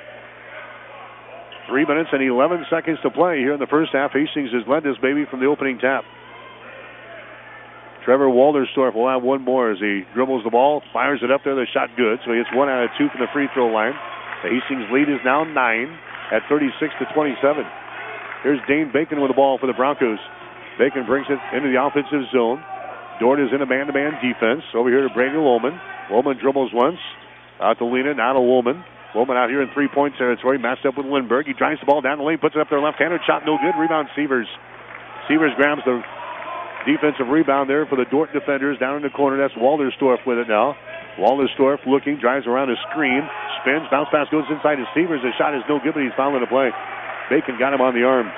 3 minutes and 11 seconds to play here in the first half. Hastings has led this baby from the opening tap. Trevor Walderstorff will have one more as he dribbles the ball, fires it up there. The shot good, so he gets 1 out of 2 from the free throw line. The Hastings lead is now 9 at 36-27. Here's Dane Bacon with the ball for the Broncos. Bacon brings it into the offensive zone. Dort is in a man-to-man defense. Over here to Brady Lohman. Lohman dribbles once. Out to Lena, now to Lohman. Lohman out here in three-point territory, matched up with Lindbergh. He drives the ball down the lane, puts it up there left-handed. Shot no good. Rebound Sievers. Sievers grabs the defensive rebound there for the Dort defenders down in the corner. That's Walderstorff with it now. Walderstorff looking, drives around a screen, spins, bounce pass goes inside to Sievers. The shot is no good, but he's fouling the play. Bacon got him on the arm.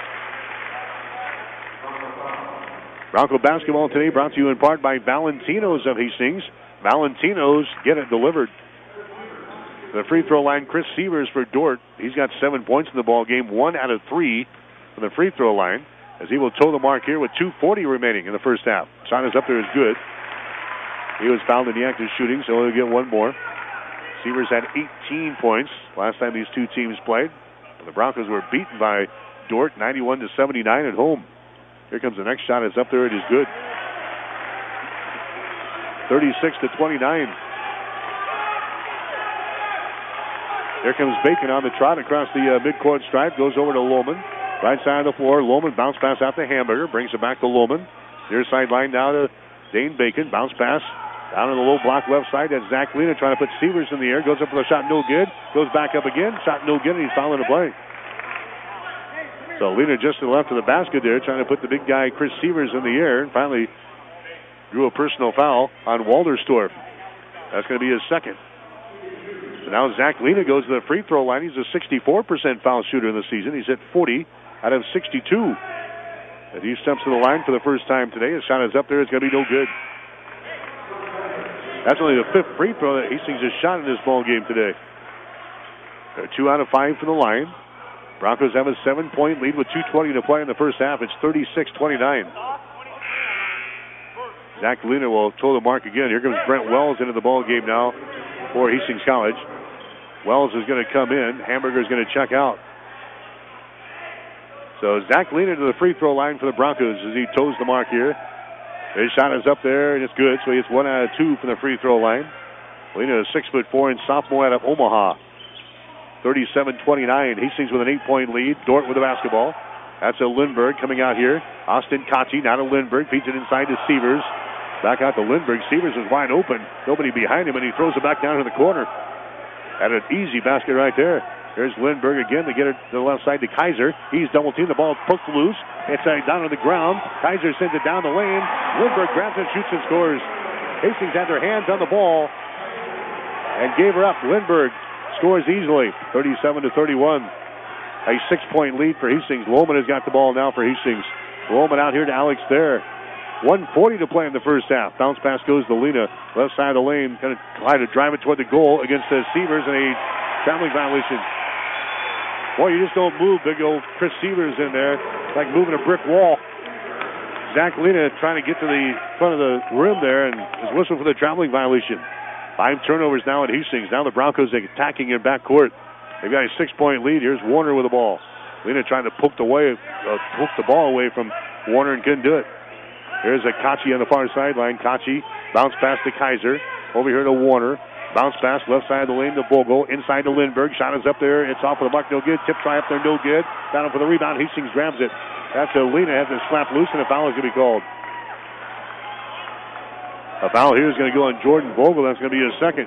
Bronco basketball today brought to you in part by Valentinos of Hastings. Valentinos get it delivered. The free throw line, Chris Sievers for Dort. He's got 7 points in the ball game, 1 out of 3 from the free throw line, as he will toe the mark here with 2:40 remaining in the first half. Shot is up there is good. He was fouled in the act of shooting, so he'll get one more. Sievers had 18 points last time these two teams played. The Broncos were beaten by Dort 91-79 at home. Here comes the next shot. It's up there. It is good. 36-29. Here comes Bacon on the trot across the midcourt stripe. Goes over to Lohman. Right side of the floor. Lohman bounce pass out to Hamburger. Brings it back to Lohman. Near sideline now to Dane Bacon. Bounce pass down in the low block left side. That's Zach Lena trying to put Sievers in the air. Goes up for the shot. No good. Goes back up again. Shot no good, and he's fouling the play. So Lena just to the left of the basket there, trying to put the big guy Chris Sievers in the air, and finally drew a personal foul on Walderstorff. That's going to be his second. So now Zach Lena goes to the free throw line. He's a 64% foul shooter in the season. He's hit 40 out of 62. And he steps to the line for the first time today. His shot is up there. It's going to be no good. That's only the fifth free throw that Hastings has shot in this ball game today. They're 2 out of 5 from the line. Broncos have a 7-point lead with 2:20 to play in the first half. It's 36-29. Zach Lena will toe the mark again. Here comes Brent Wells into the ball game now for Hastings College. Wells is going to come in. Hamburger is going to check out. So Zach Lena to the free throw line for the Broncos as he toes the mark here. His shot is up there, and it's good. So he gets 1 out of 2 from the free throw line. Lena is 6'4" and sophomore out of Omaha. 37-29. Hastings with an 8-point lead. Dort with the basketball. That's a Lindbergh coming out here. Austin Kachi, now to Lindbergh. Feeds it inside to Sievers. Back out to Lindbergh. Sievers is wide open. Nobody behind him, and he throws it back down to the corner. At an easy basket right there. There's Lindbergh again to get it to the left side to Kaiser. He's double teamed. The ball poked loose. It's down to the ground. Kaiser sends it down the lane. Lindbergh grabs it, shoots, and scores. Hastings had their hands on the ball and gave her up. Lindbergh scores easily, 37-31. A 6-point lead for Hastings. Lohman has got the ball now for Hastings. Lohman out here to Alex there. 1:40 to play in the first half. Bounce pass goes to Lena. Left side of the lane. Going to try to drive it toward the goal against the Sievers, and a traveling violation. Boy, you just don't move big old Chris Sievers in there. It's like moving a brick wall. Zach Lena trying to get to the front of the rim there and is whistled for the traveling violation. 5 turnovers now at Hastings. Now the Broncos attacking in backcourt. They've got a 6-point lead. Here's Warner with the ball. Lena trying to poke the ball away from Warner and couldn't do it. Here's a Kachi on the far sideline. Kachi bounce pass to Kaiser. Over here to Warner. Bounce pass left side of the lane to Bogle. Inside to Lindbergh. Shot is up there. It's off of the mark. No good. Tip try up there. No good. Down for the rebound. Hastings grabs it. That's Lena has it slapped loose, and a foul is going to be called. A foul here is going to go on Jordan Vogel. That's going to be his second.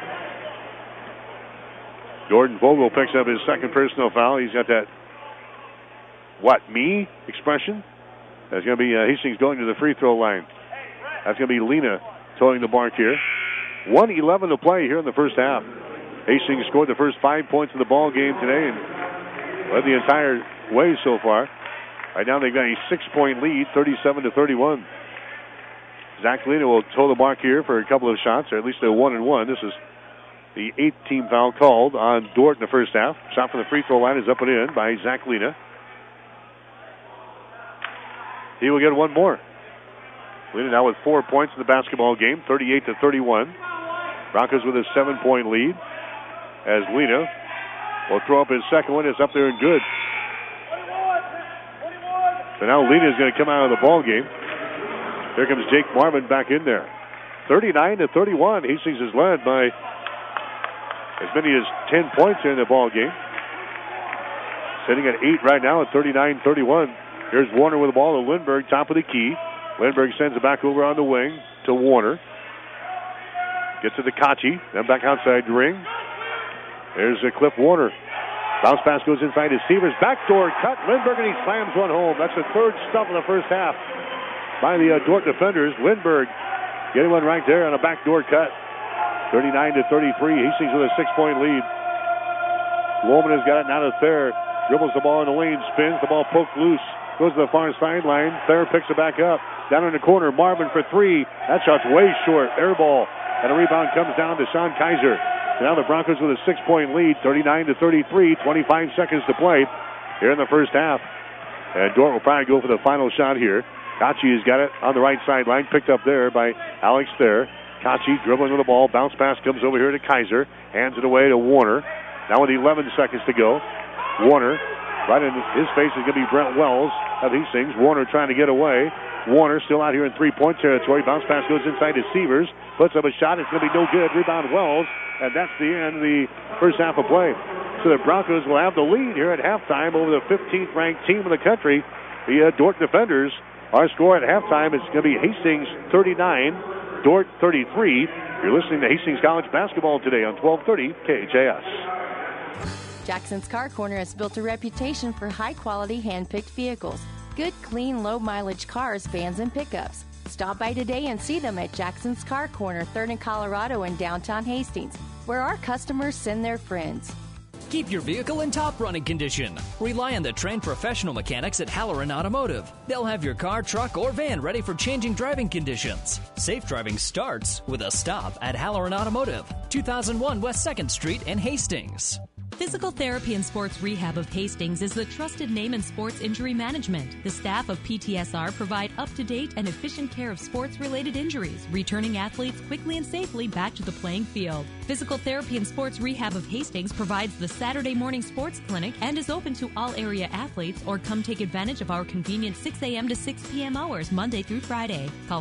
Jordan Vogel picks up his second personal foul. He's got that, what, me expression. That's going to be Hastings going to the free throw line. That's going to be Lena towing the mark here. 1:11 to play here in the first half. Hastings scored the first 5 points of the ball game today and led the entire way so far. Right now they've got a 6-point lead, 37-31. Zach Lena will toe the mark here for a couple of shots, or at least a 1-and-1. This is the 8th team foul called on Dort in the first half. Shot from the free throw line is up and in by Zach Lena. He will get one more. Lena now with 4 points in the basketball game, 38-31. Broncos with a 7-point lead. As Lena will throw up his second one. It's up there and good. So now Lena is going to come out of the ball game. Here comes Jake Marvin back in there. 39-31. Hastings is led by as many as 10 points in the ball game. Sitting at 8 right now at 39-31. Here's Warner with the ball to Lindbergh, top of the key. Lindbergh sends it back over on the wing to Warner. Gets to the Kachi, then back outside the ring. There's Cliff Warner. Bounce pass goes inside his Severs. Backdoor cut. Lindbergh, and he slams one home. That's the third stuff in the first half by the Dordt defenders. Lindbergh getting one right there on a backdoor cut. 39-33. Hastings with a 6-point lead. Woolman has got it now to Thayer. Dribbles the ball in the lane. Spins. The ball poked loose. Goes to the far sideline. Thayer picks it back up. Down in the corner. Marvin for three. That shot's way short. Air ball. And a rebound comes down to Sean Kaiser. Now the Broncos with a 6-point lead. 39-33. 25 seconds to play here in the first half. And Dordt will probably go for the final shot here. Kachi has got it on the right sideline. Picked up there by Alex Thayer. Kachi dribbling with the ball. Bounce pass comes over here to Kaiser. Hands it away to Warner. Now with 11 seconds to go. Warner, right in his face is going to be Brent Wells of Hastings. Warner trying to get away. Warner still out here in three-point territory. Bounce pass goes inside to Severs. Puts up a shot. It's going to be no good. Rebound Wells. And that's the end of the first half of play. So the Broncos will have the lead here at halftime over the 15th ranked team in the country. The Dordt defenders. Our score at halftime is going to be Hastings 39, Dordt 33. You're listening to Hastings College basketball today on 1230 KHAS. Jackson's Car Corner has built a reputation for high-quality, hand-picked vehicles. Good, clean, low-mileage cars, vans, and pickups. Stop by today and see them at Jackson's Car Corner, 3rd and Colorado in downtown Hastings, where our customers send their friends. Keep your vehicle in top running condition. Rely on the trained professional mechanics at Halloran Automotive. They'll have your car, truck, or van ready for changing driving conditions. Safe driving starts with a stop at Halloran Automotive, 2001 West 2nd Street in Hastings. Physical Therapy and Sports Rehab of Hastings is the trusted name in sports injury management. The staff of PTSR provide up-to-date and efficient care of sports-related injuries, returning athletes quickly and safely back to the playing field. Physical Therapy and Sports Rehab of Hastings provides the Saturday morning sports clinic and is open to all area athletes, or come take advantage of our convenient 6 a.m. to 6 p.m. hours Monday through Friday. Call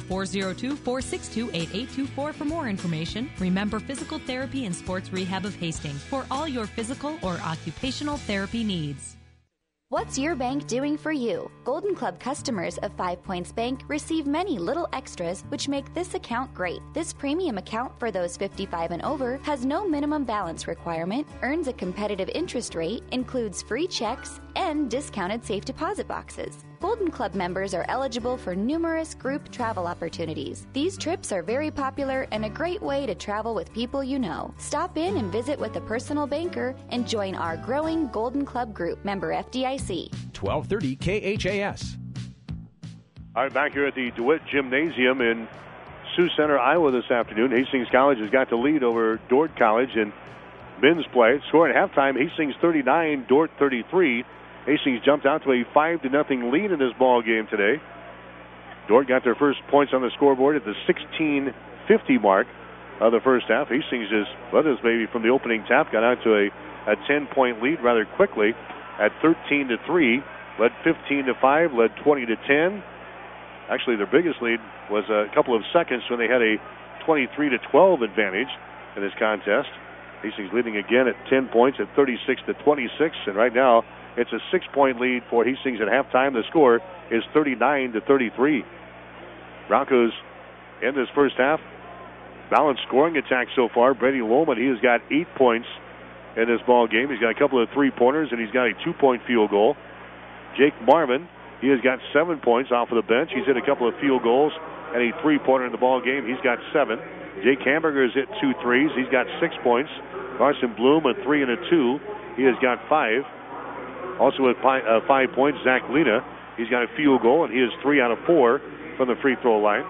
402-462-8824 for more information. Remember Physical Therapy and Sports Rehab of Hastings for all your physical or occupational therapy needs. What's your bank doing for you? Golden Club customers of 5 Points Bank receive many little extras which make this account great. This premium account for those 55 and over has no minimum balance requirement, earns a competitive interest rate, includes free checks, and discounted safe deposit boxes. Golden Club members are eligible for numerous group travel opportunities. These trips are very popular and a great way to travel with people you know. Stop in and visit with a personal banker and join our growing Golden Club group, member FDIC. 1230 KHAS. All right, back here at the DeWitt Gymnasium in Sioux Center, Iowa this afternoon. Hastings College has got the lead over Dordt College in men's play. Score at halftime, Hastings 39, Dordt 33. Hastings jumped out to a 5-0 lead in this ball game today. Dordt got their first points on the scoreboard at the 16:50 mark of the first half. Hastings just led us maybe from the opening tap, got out to a 10-point lead rather quickly at 13-3, led 15-5, led 20-10. Actually, their biggest lead was a couple of seconds when they had a 23-12 advantage in this contest. Hastings leading again at 10 points at 36-26, and right now it's a 6-point lead for Hastings at halftime. The score is 39-33. Broncos in this first half, balanced scoring attack so far. Brady Lohman, he has got 8 points in this ball game. He's got a couple of 3-pointers, and he's got a 2-point field goal. Jake Marvin, he has got 7 points off of the bench. He's hit a couple of field goals and a 3-pointer in the ball game. He's got 7. Jake Hamburger has hit 2 threes. He's got 6 points. Carson Bloom, a 3 and a 2. He has got 5. Also with 5 points, Zach Lena. He's got a field goal, and he is 3 out of 4 from the free throw line.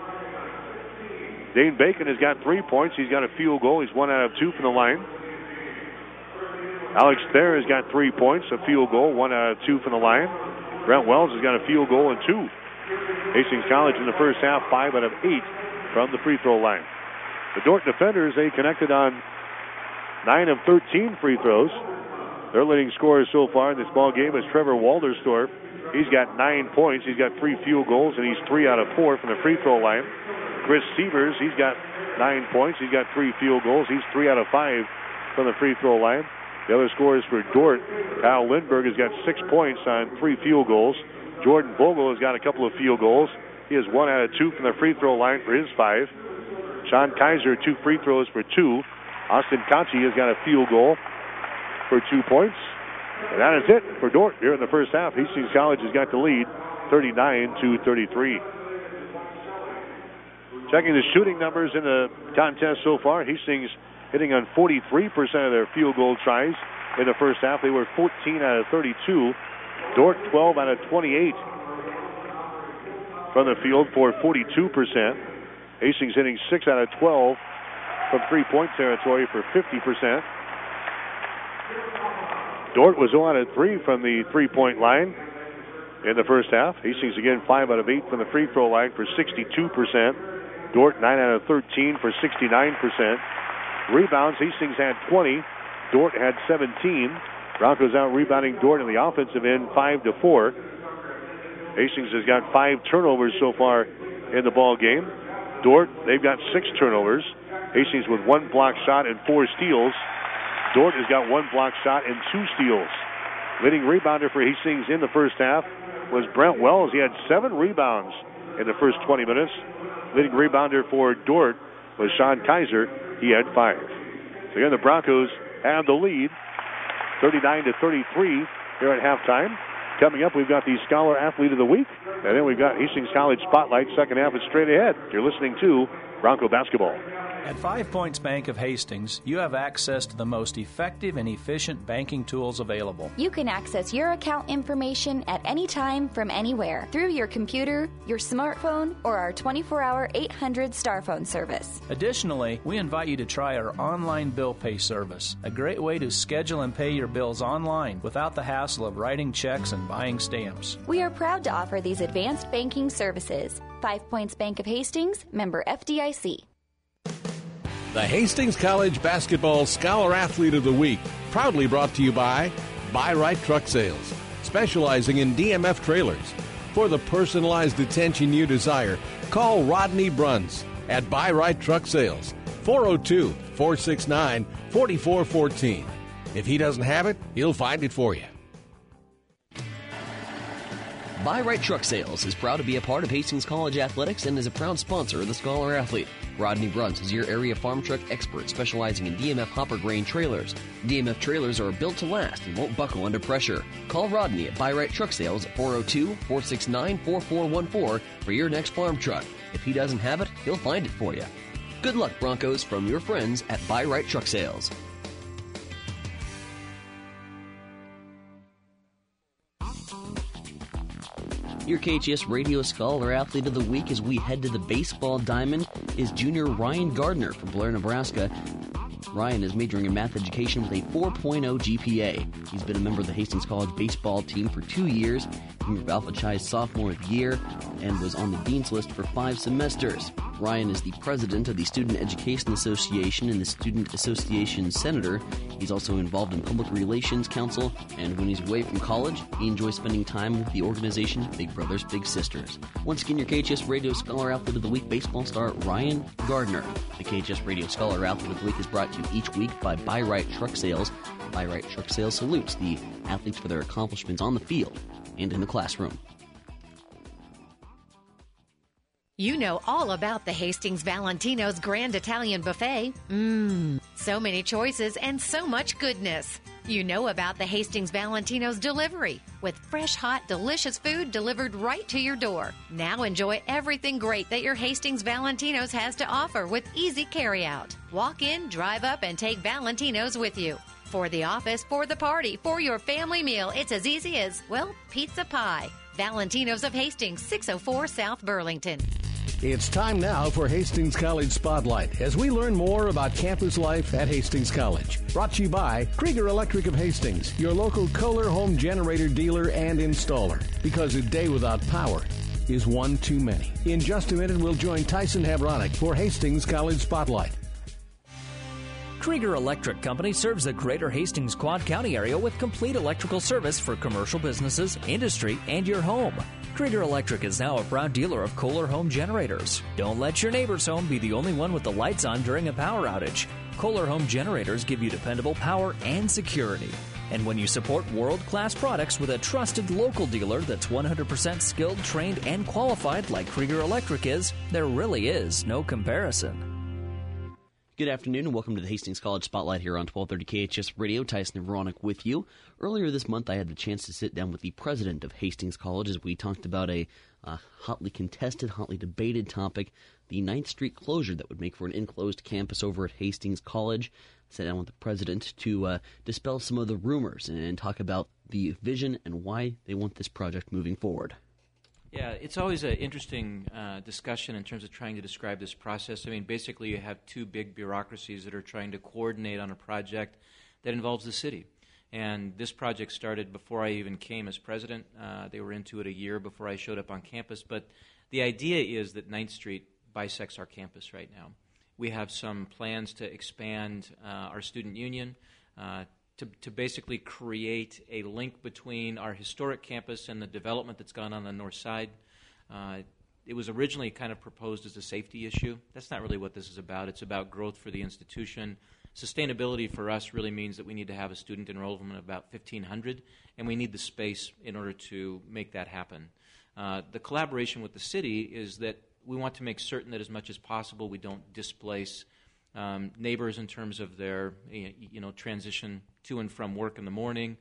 Dane Bacon has got 3 points. He's got a field goal. He's 1 out of 2 from the line. Alex Thayer has got 3 points, a field goal, 1 out of 2 from the line. Brent Wells has got a field goal and 2. Hastings College in the first half, 5 out of 8 from the free throw line. The Dordt defenders, they connected on 9 of 13 free throws. Their leading scorer so far in this ball game is Trevor Walderstorff. He's got 9 points. He's got 3 field goals, and he's 3 out of 4 from the free throw line. Chris Sievers, he's got 9 points. He's got 3 field goals. He's 3 out of 5 from the free throw line. The other scorers for Dordt, Kyle Lindberg has got 6 points on 3 field goals. Jordan Bogle has got a couple of field goals. He has 1 out of 2 from the free throw line for his 5. Sean Kaiser, 2 free throws for 2. Austin Conchi has got a field goal for 2 points. And that is it for Dordt here in the first half. Hastings College has got the lead, 39-33. Checking the shooting numbers in the contest so far, Hastings hitting on 43% of their field goal tries in the first half. They were 14 out of 32. Dordt 12 out of 28 from the field for 42%. Hastings hitting 6 out of 12 from three-point territory for 50%. Dordt was 0 out of 3 from the three-point line in the first half. Hastings again 5 out of 8 from the free throw line for 62%. Dordt 9 out of 13 for 69%. Rebounds, Hastings had 20. Dordt had 17. Broncos out rebounding Dordt in the offensive end 5-4. Hastings has got 5 turnovers so far in the ball game. Dordt, they've got 6 turnovers. Hastings with 1 block shot and 4 steals. Dordt has got 1 block shot and 2 steals. Leading rebounder for Hastings in the first half was Brent Wells. He had 7 rebounds in the first 20 minutes. Leading rebounder for Dordt was Sean Kaiser. He had 5. So again, the Broncos have the lead, 39-33 here at halftime. Coming up, we've got the Scholar Athlete of the Week, and then we've got Hastings College Spotlight. Second half is straight ahead. You're listening to Bronco Basketball. At 5 Points Bank of Hastings, you have access to the most effective and efficient banking tools available. You can access your account information at any time from anywhere through your computer, your smartphone, or our 24-hour 800 star phone service. Additionally, we invite you to try our online bill pay service, a great way to schedule and pay your bills online without the hassle of writing checks and buying stamps. We are proud to offer these advanced banking services. 5 Points Bank of Hastings, member FDIC. The Hastings College Basketball Scholar Athlete of the Week, proudly brought to you by Buy Right Truck Sales, specializing in DMF trailers. For the personalized attention you desire, call Rodney Bruns at Buy Right Truck Sales, 402-469-4414. If he doesn't have it, he'll find it for you. Buy Right Truck Sales is proud to be a part of Hastings College Athletics and is a proud sponsor of the Scholar Athlete. Rodney Bruns is your area farm truck expert specializing in DMF hopper grain trailers. DMF trailers are built to last and won't buckle under pressure. Call Rodney at Buy Right Truck Sales at 402-469-4414 for your next farm truck. If he doesn't have it, he'll find it for you. Good luck, Broncos, from your friends at Buy Right Truck Sales. Your KHS Radio Scholar Athlete of the Week as we head to the baseball diamond is junior Ryan Gardner from Blair, Nebraska. Ryan is majoring in math education with a 4.0 GPA. He's been a member of the Hastings College baseball team for 2 years, member of Alpha Chi's sophomore year, and was on the Dean's List for 5 semesters. Ryan is the president of the Student Education Association and the Student Association Senator. He's also involved in Public Relations Council, and when he's away from college, he enjoys spending time with the organization Big Brothers Big Sisters. Once again, your KHS Radio Scholar Athlete of the Week baseball star Ryan Gardner. The KHS Radio Scholar Athlete of the Week is brought to you each week by Buy Right Truck Sales. Buy Right Truck Sales salutes the athletes for their accomplishments on the field and in the classroom. You know all about the Hastings Valentino's Grand Italian Buffet. So many choices and so much goodness. You know about the Hastings Valentino's delivery with fresh, hot, delicious food delivered right to your door. Now enjoy everything great that your Hastings Valentino's has to offer with easy carryout. Walk in, drive up, and take Valentino's with you. For the office, for the party, for your family meal, it's as easy as, well, pizza pie. Valentino's of Hastings, 604 South Burlington. It's time now for Hastings College Spotlight as we learn more about campus life at Hastings College. Brought to you by Krieger Electric of Hastings, your local Kohler home generator dealer and installer. Because a day without power is one too many. In just a minute, we'll join Tyson Habronic for Hastings College Spotlight. Krieger Electric Company serves the greater Hastings Quad County area with complete electrical service for commercial businesses, industry, and your home. Krieger Electric is now a proud dealer of Kohler home generators. Don't let your neighbor's home be the only one with the lights on during a power outage. Kohler home generators give you dependable power and security. And when you support world-class products with a trusted local dealer that's 100% skilled, trained, and qualified like Krieger Electric is, there really is no comparison. Good afternoon and welcome to the Hastings College Spotlight here on 1230 KHS Radio. Tyson and Veronica with you. Earlier this month I had the chance to sit down with the president of Hastings College as we talked about a hotly contested, hotly debated topic, the 9th Street closure that would make for an enclosed campus over at Hastings College. I sat down with the president to dispel some of the rumors and talk about the vision and why they want this project moving forward. Yeah, it's always an interesting discussion in terms of trying to describe this process. I mean, basically you have two big bureaucracies that are trying to coordinate on a project that involves the city. And this project started before I even came as president. They were into it a year before I showed up on campus. But the idea is that 9th Street bisects our campus right now. We have some plans to expand our student union, to basically create a link between our historic campus and the development that's gone on the north side. It was originally kind of proposed as a safety issue. That's not really what this is about. It's about growth for the institution. Sustainability for us really means that we need to have a student enrollment of about 1,500, and we need the space in order to make that happen. The collaboration with the city is that we want to make certain that as much as possible we don't displace neighbors in terms of their transition to and from work in the morning.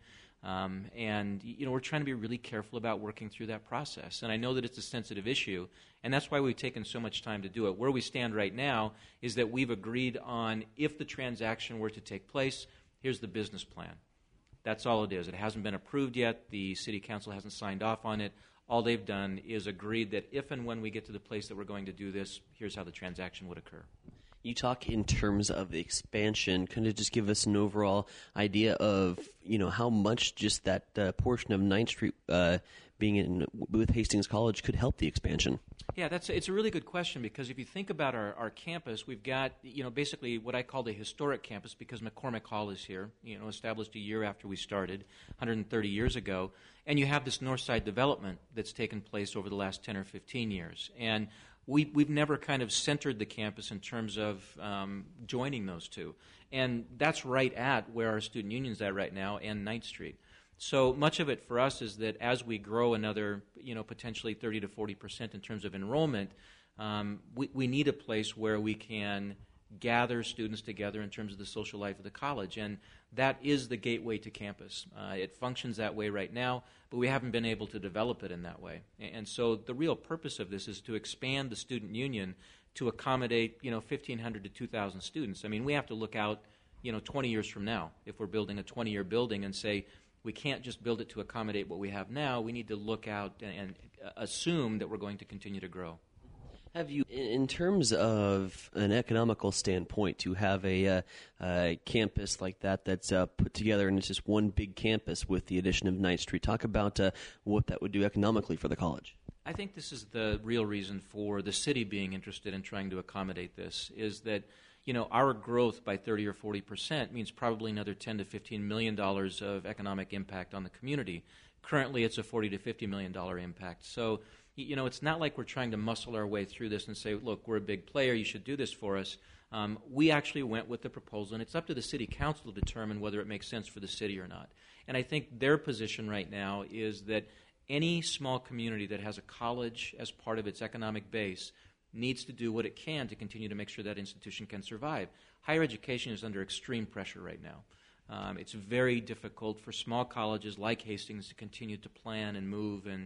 And we're trying to be really careful about working through that process. And I know that it's a sensitive issue, and that's why we've taken so much time to do it. Where we stand right now is that we've agreed on, if the transaction were to take place, here's the business plan. That's all it is. It hasn't been approved yet. The city council hasn't signed off on it. All they've done is agreed that if and when we get to the place that we're going to do this, here's how the transaction would occur. You talk in terms of the expansion. Can you just give us an overall idea of, how much just that portion of 9th Street being with Hastings College could help the expansion? Yeah, it's a really good question, because if you think about our campus, we've got, basically what I call the historic campus, because McCormick Hall is here, established a year after we started, 130 years ago, and you have this north side development that's taken place over the last 10 or 15 years. And we've never kind of centered the campus in terms of joining those two. And that's right at where our student union's at right now, and 9th Street. So much of it for us is that as we grow another, potentially 30 to 40% in terms of enrollment, we need a place where we can gather students together in terms of the social life of the college. And that is the gateway to campus. It functions that way right now, but we haven't been able to develop it in that way. And so the real purpose of this is to expand the student union to accommodate, 1,500 to 2,000 students. I mean, we have to look out, 20 years from now if we're building a 20-year building and say, we can't just build it to accommodate what we have now. We need to look out and assume that we're going to continue to grow. Have you, in terms of an economical standpoint, to have a campus like that's put together and it's just one big campus with the addition of 9th Street, talk about what that would do economically for the college? I think this is the real reason for the city being interested in trying to accommodate this, is that our growth by 30 or 40% means probably another $10 to $15 million of economic impact on the community. Currently, it's a $40 to $50 million impact. So, it's not like we're trying to muscle our way through this and say, look, we're a big player, you should do this for us. We actually went with the proposal, and it's up to the city council to determine whether it makes sense for the city or not. And I think their position right now is that any small community that has a college as part of its economic base needs to do what it can to continue to make sure that institution can survive. Higher education is under extreme pressure right now. It's very difficult for small colleges like Hastings to continue to plan and move and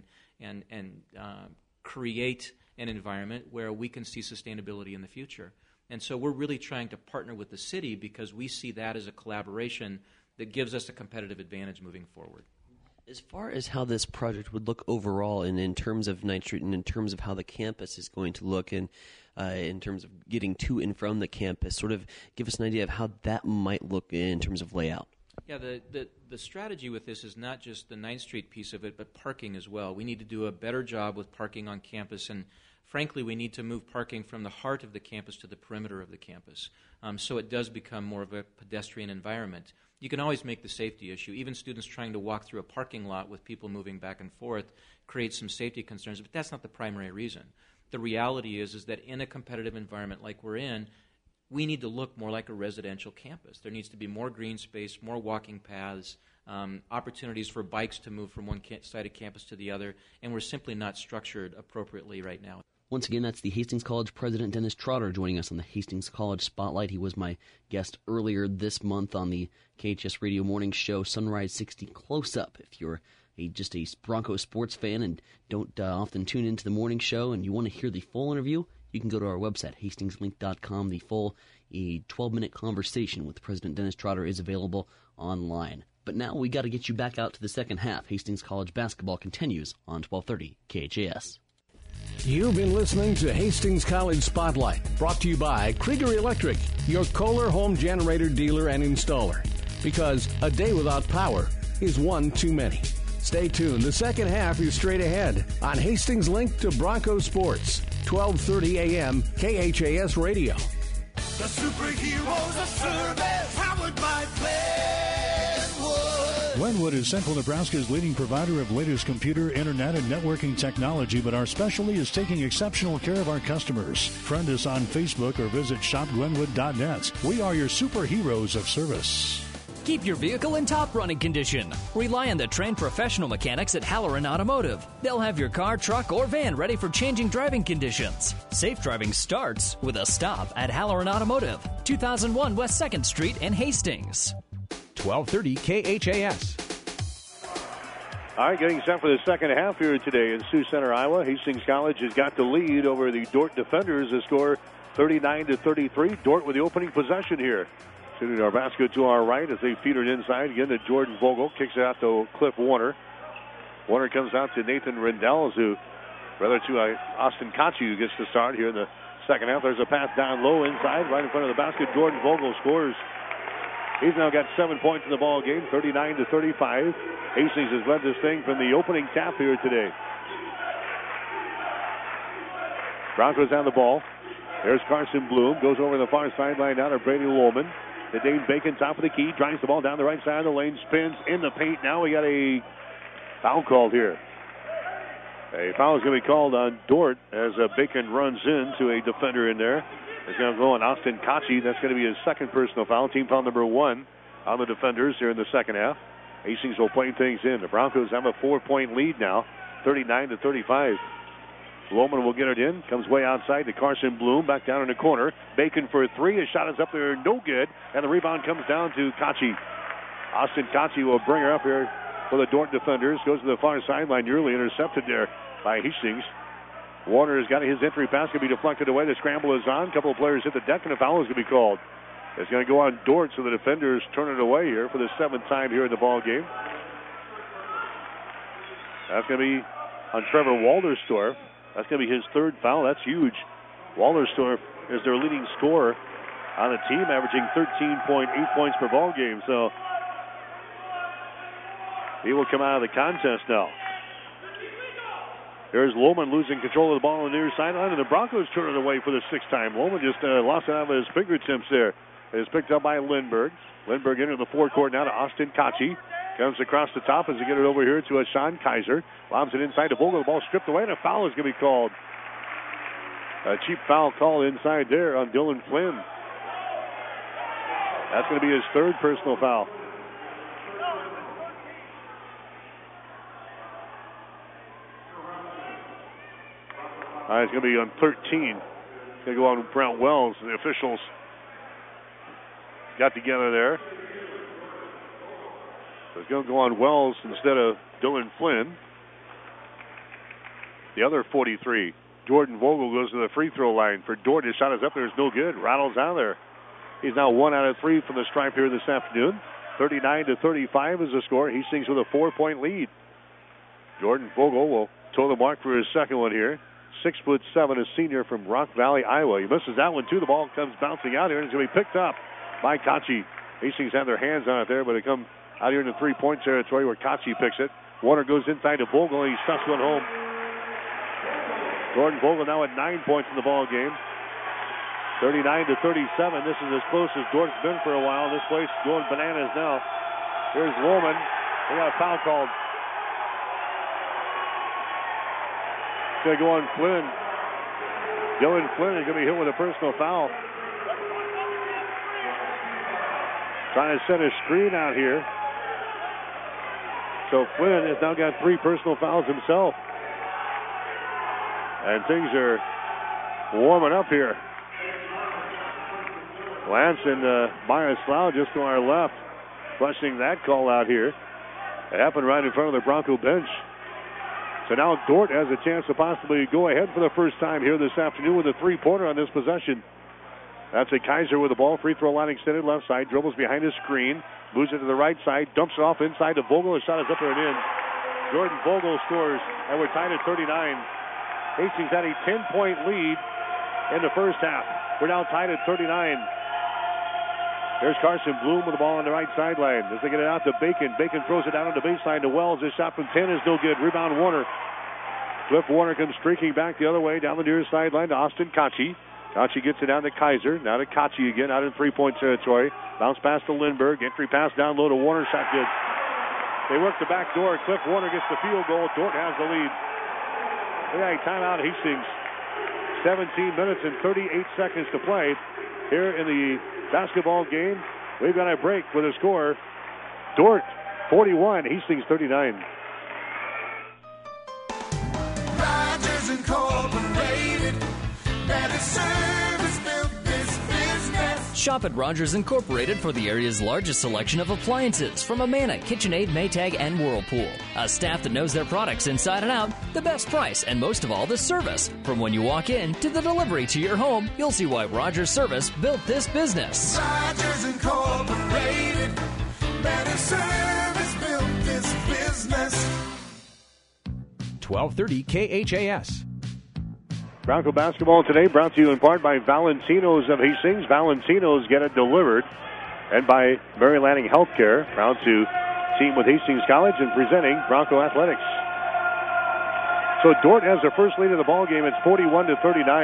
create an environment where we can see sustainability in the future. And so we're really trying to partner with the city because we see that as a collaboration that gives us a competitive advantage moving forward. As far as how this project would look overall and in terms of 9th Street and in terms of how the campus is going to look and in terms of getting to and from the campus, sort of give us an idea of how that might look in terms of layout. Yeah, the strategy with this is not just the 9th Street piece of it, but parking as well. We need to do a better job with parking on campus, and frankly, we need to move parking from the heart of the campus to the perimeter of the campus, so it does become more of a pedestrian environment. You can always make the safety issue. Even students trying to walk through a parking lot with people moving back and forth creates some safety concerns, but that's not the primary reason. The reality is that in a competitive environment like we're in, we need to look more like a residential campus. There needs to be more green space, more walking paths, opportunities for bikes to move from one side of campus to the other, and we're simply not structured appropriately right now. Once again, that's the Hastings College President Dennis Trotter joining us on the Hastings College Spotlight. He was my guest earlier this month on the KHS Radio Morning Show Sunrise 60 Close-Up. If you're just a Broncos sports fan and don't often tune into the morning show and you want to hear the full interview, you can go to our website, hastingslink.com. The full 12-minute conversation with President Dennis Trotter is available online. But now we got to get you back out to the second half. Hastings College basketball continues on 1230 KHAS. You've been listening to Hastings College Spotlight, brought to you by Krieger Electric, your Kohler home generator dealer and installer. Because a day without power is one too many. Stay tuned. The second half is straight ahead on Hastings Link to Broncos Sports, 1230 a.m. KHAS Radio. The superheroes of service, powered by Glenwood. Glenwood is Central Nebraska's leading provider of latest computer, internet, and networking technology, but our specialty is taking exceptional care of our customers. Friend us on Facebook or visit shopglenwood.net. We are your superheroes of service. Keep your vehicle in top running condition. Rely on the trained professional mechanics at Halloran Automotive. They'll have your car, truck, or van ready for changing driving conditions. Safe driving starts with a stop at Halloran Automotive, 2001 West 2nd Street in Hastings. 1230 KHAS. All right, getting set for the second half here today in Sioux Center, Iowa. Hastings College has got the lead over the Dordt defenders. The score 39-33. Dordt with the opening possession here. Shooting our basket to our right as they feed it inside. Again to Jordan Vogel. Kicks it out to Cliff Warner. Warner comes out to Nathan Rendell, to Austin Kachi, who gets the start here in the second half. There's a pass down low inside, right in front of the basket. Jordan Vogel scores. He's now got 7 points in the ball game, 39-35. Hastings has led this thing from the opening tap here today. Broncos on the ball. There's Carson Bloom. Goes over the far sideline down to Brady Lohman. The Dane Bacon, top of the key, drives the ball down the right side of the lane, spins in the paint. Now we got a foul called here. A foul is going to be called on Dordt as Bacon runs into a defender in there. It's going to go on Austin Kachi. That's going to be his second personal foul. Team foul number 1 on the defenders here in the second half. Hastings will play things in. The Broncos have a 4-point lead now, 39-35. Lohman will get it in. Comes way outside to Carson Bloom. Back down in the corner. Bacon for 3. His shot is up there. No good. And the rebound comes down to Kachi. Austin Kachi will bring her up here for the Dordt defenders. Goes to the far sideline. Nearly intercepted there by Hastings. Warner has got his entry pass. Going to be deflected away. The scramble is on. A couple of players hit the deck, and a foul is going to be called. It's going to go on Dordt, so the defenders turn it away here for the 7th time here in the ball game. That's going to be on Trevor Walderstorff. That's going to be his 3rd foul. That's huge. Walderstorff is their leading scorer on the team, averaging 13.8 points per ball game. So he will come out of the contest now. There's Lohman losing control of the ball on the near sideline, and the Broncos turn it away for the 6th time. Lohman just lost it out of his fingertips there. It is picked up by Lindbergh. Lindbergh into the forecourt now to Austin Kachi. Comes across the top as they get it over here to Sean Kaiser. Lobs it inside to Vogel. The ball stripped away, and a foul is going to be called. A cheap foul call inside there on Dylan Flynn. That's going to be his 3rd personal foul. All right, it's going to be on 13. It's going to go on Brent Wells. The officials got together there. So it's going to go on Wells instead of Dylan Flynn. The other 43. Jordan Vogel goes to the free throw line for Dordt. His shot is up there. It's no good. Rattles out of there. He's now 1 out of 3 from the stripe here this afternoon. 39-35 is the score. Hastings with a 4-point lead. Jordan Vogel will toe the mark for his second one here. 6'7", a senior from Rock Valley, Iowa. He misses that one too. The ball comes bouncing out here, and it's going to be picked up by Kachi. Hastings have their hands on it there, but it comes out here in the 3-point territory where Kachi picks it. Warner goes inside to Vogel, and he stuffs one home. Jordan Vogel now at 9 points in the ball game. 39-37. This is as close as Dort's been for a while. This place is going bananas now. Here's Woolman. They got a foul called. It's going to go on Flynn. Dylan Flynn is going to be hit with a personal foul. Trying to set a screen out here. So Flynn has now got 3 personal fouls himself. And things are warming up here. Lance and Maya Slough just to our left, questioning that call out here. It happened right in front of the Bronco bench. So now Dort has a chance to possibly go ahead for the first time here this afternoon with a 3-pointer on this possession. That's a Kaiser with the ball. Free throw line extended left side. Dribbles behind his screen. Moves it to the right side. Dumps it off inside to Vogel. The shot is up there and in. Jordan Vogel scores, and we're tied at 39. Hastings had a 10-point lead in the first half. We're now tied at 39. There's Carson Bloom with the ball on the right sideline. As they get it out to Bacon. Bacon throws it down on the baseline to Wells. His shot from 10 is no good. Rebound Warner. Cliff Warner comes streaking back the other way down the near sideline to Austin Kachi. Kachi gets it down to Kaiser. Now to Kachi again out in 3-point territory. Bounce pass to Lindbergh. Entry pass down low to Warner. Shot good. They work the back door. Cliff Warner gets the field goal. Dort has the lead. We got a timeout Hastings. 17 minutes and 38 seconds to play here in the basketball game. We've got a break with a score. Dort 41, Hastings 39. Rogers Incorporated, better service, built this business. Shop at Rogers Incorporated for the area's largest selection of appliances from Amana, KitchenAid, Maytag, and Whirlpool. A staff that knows their products inside and out, the best price, and most of all, the service. From when you walk in to the delivery to your home, you'll see why Rogers Service built this business. Rogers Incorporated, better service, built this business. 1230 KHAS. Bronco basketball today brought to you in part by Valentino's of Hastings. Valentino's get it delivered. And by Mary Lanning Healthcare, proud to team with Hastings College and presenting Bronco Athletics. So Dort has their first lead of the ball game. It's 41-39.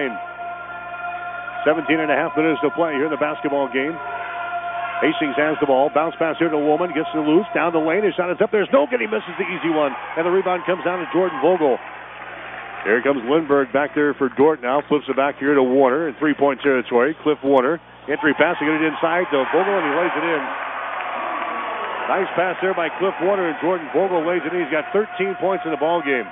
17 and a half minutes to play here in the basketball game. Hastings has the ball. Bounce pass here to Woolman. Gets it loose. Down the lane. His shot is up. There's no good. He misses the easy one. And the rebound comes down to Jordan Vogel. Here comes Lindbergh back there for Dort now. Flips it back here to Warner in 3-point territory. Cliff Warner. Entry pass to get it inside to Vogel, and he lays it in. Nice pass there by Cliff Warner, and Jordan Vogel lays it in. He's got 13 points in the ball game.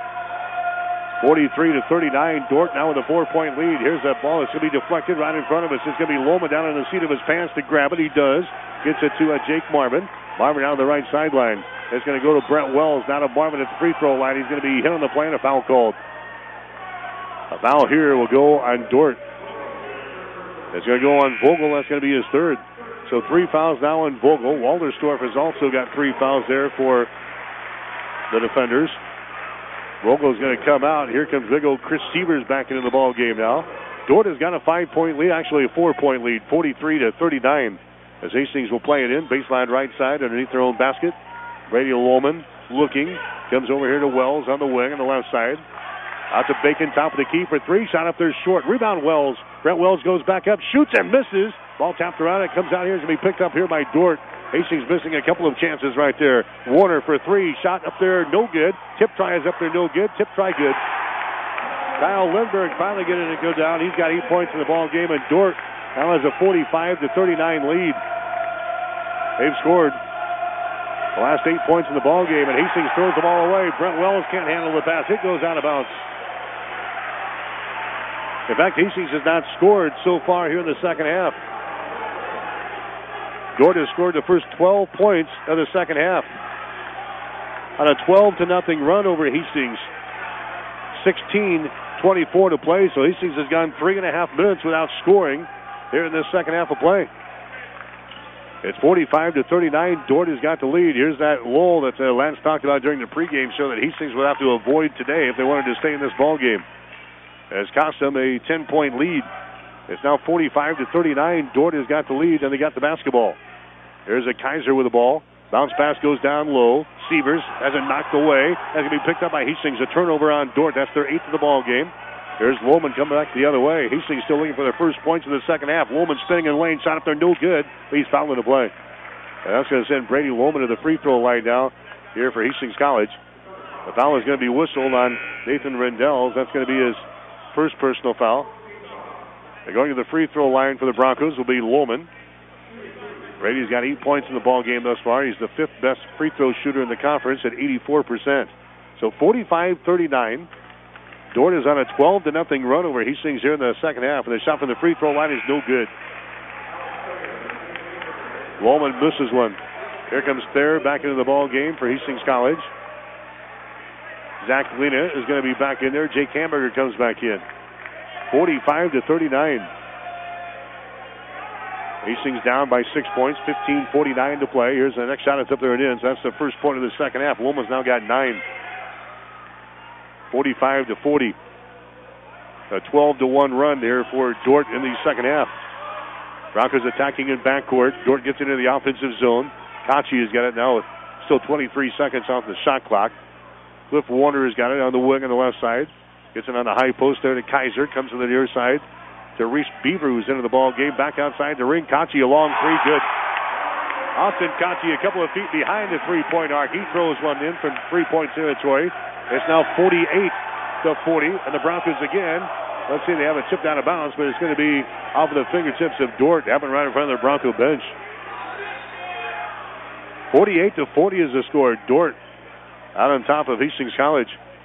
43-39. Dort now with a 4-point lead. Here's that ball. It's going to be deflected right in front of us. It's going to be Loma down in the seat of his pants to grab it. He does. Gets it to Jake Marvin. Marvin down the right sideline. It's going to go to Brent Wells. Now to Marvin at the free throw line. He's going to be hit on the play and a foul called. A foul here will go on Dort. It's going to go on Vogel. That's going to be his third. So 3 fouls now on Vogel. Walderstorff has also got 3 fouls there for the defenders. Vogel's going to come out. Here comes big old Chris Severs back into the ball game now. Dort has got a 5-point lead, actually a 4-point lead, 43-39. As Hastings will play it in. Baseline right side underneath their own basket. Brady Lohman looking. Comes over here to Wells on the wing on the left side. Out to Bacon, top of the key for 3. Shot up there short. Rebound Wells. Brent Wells goes back up, shoots and misses. Ball tapped around. It comes out here. It's going to be picked up here by Dort. Hastings missing a couple of chances right there. Warner for 3. Shot up there, no good. Tip try is up there, no good. Tip try good. Kyle Lindbergh finally getting it to go down. He's got 8 points in the ball game, and Dort now has a 45-39 lead. They've scored the last 8 points in the ball game, and Hastings throws the ball away. Brent Wells can't handle the pass. It goes out of bounds. In fact, Hastings has not scored so far here in the second half. Dort has scored the first 12 points of the second half. On a 12-0 run over Hastings. 16:24 to play, so Hastings has gone 3.5 minutes without scoring here in this second half of play. It's 45-39. Dort has got the lead. Here's that lull that Lance talked about during the pregame show that Hastings would have to avoid today if they wanted to stay in this ball game. Has cost them a 10-point lead. It's now 45-39. Dort has got the lead, and they got the basketball. There's a Kaiser with the ball. Bounce pass goes down low. Severs has it knocked away. That's going to be picked up by Hastings. A turnover on Dort. That's their 8th of the ball game. There's Lohman coming back the other way. Hastings still looking for their first points in the second half. Lohman spinning in lane, shot up there, no good. He's fouling the play. And that's going to send Brady Lohman to the free throw line now here for Hastings College. The foul is going to be whistled on Nathan Rendell. That's going to be his first personal foul. They're going to the free throw line for the Broncos will be Lohman. Brady's got 8 points in the ball game thus far. He's the 5th best free throw shooter in the conference at 84%. So 45-39. Dordt is on a 12-0 run over Hastings here in the second half, and the shot from the free throw line is no good. Lohman misses one. Here comes Thayer back into the ball game for Hastings College. Zach Lena is going to be back in there. Jake Hamburger comes back in. 45-39. Hastings down by 6 points, 15:49 to play. Here's the next shot. It's up there and in. So that's the first point of the second half. Lohman's now got 9. 45-40. A 12-1 run there for Dordt in the second half. Broncos attacking in backcourt. Dordt gets into the offensive zone. Kachi has got it now with still 23 seconds off the shot clock. Cliff Warner has got it on the wing on the left side. Gets it on the high post there to Kaiser. Comes to the near side to Reese Beaver, who's into the ball game. Back outside the ring. Kachi a long three. Good. Austin Kachi a couple of feet behind the three-point arc. He throws one in from three-point territory. It's now 48-40. And the Broncos again. Let's see, they have it tipped out of bounds, but it's going to be off of the fingertips of Dordt, happening right in front of the Bronco bench. 48-40 is the score. Dordt out on top of Hastings College.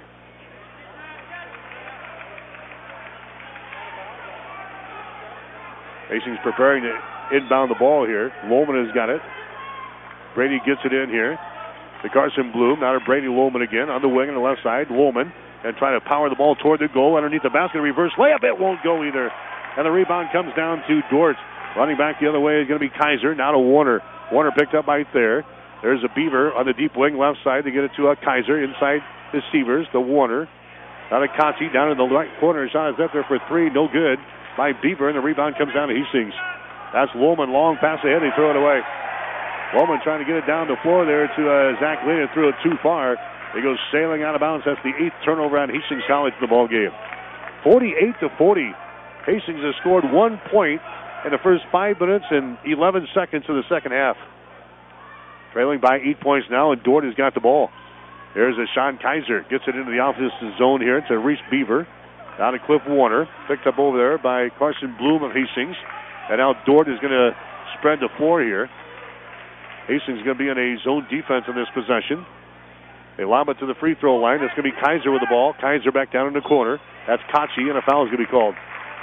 Hastings preparing to inbound the ball here. Lohman has got it. Brady gets it in here to Carson Bloom. Now to Brady Lohman again on the wing on the left side. Lohman and trying to power the ball toward the goal underneath the basket. Reverse layup. It won't go either. And the rebound comes down to Dordt. Running back the other way is going to be Kaiser. Now to Warner. Warner picked up right there. There's a Beaver on the deep wing left side to get it to a Kaiser inside the Severs. The Warner. Now to Kachi down in the right corner. Shot is up there for three. No good by Beaver. And the rebound comes down to Hastings. That's Lohman. Long pass ahead. They throw it away. Lohman trying to get it down the floor there to Zach Lena. Threw it too far. He goes sailing out of bounds. That's the 8th turnover on Hastings College in the ball game. 48-40. Hastings has scored 1 point in the first 5 minutes and 11 seconds of the second half. Trailing by 8 points now, and Dordt has got the ball. There's a Sean Kaiser. Gets it into the offensive zone here to Reese Beaver. Down to Cliff Warner. Picked up over there by Carson Bloom of Hastings. And now Dordt is going to spread the floor here. Hastings is going to be in a zone defense in this possession. They lob it to the free throw line. It's going to be Kaiser with the ball. Kaiser back down in the corner. That's Kachi, and a foul is going to be called.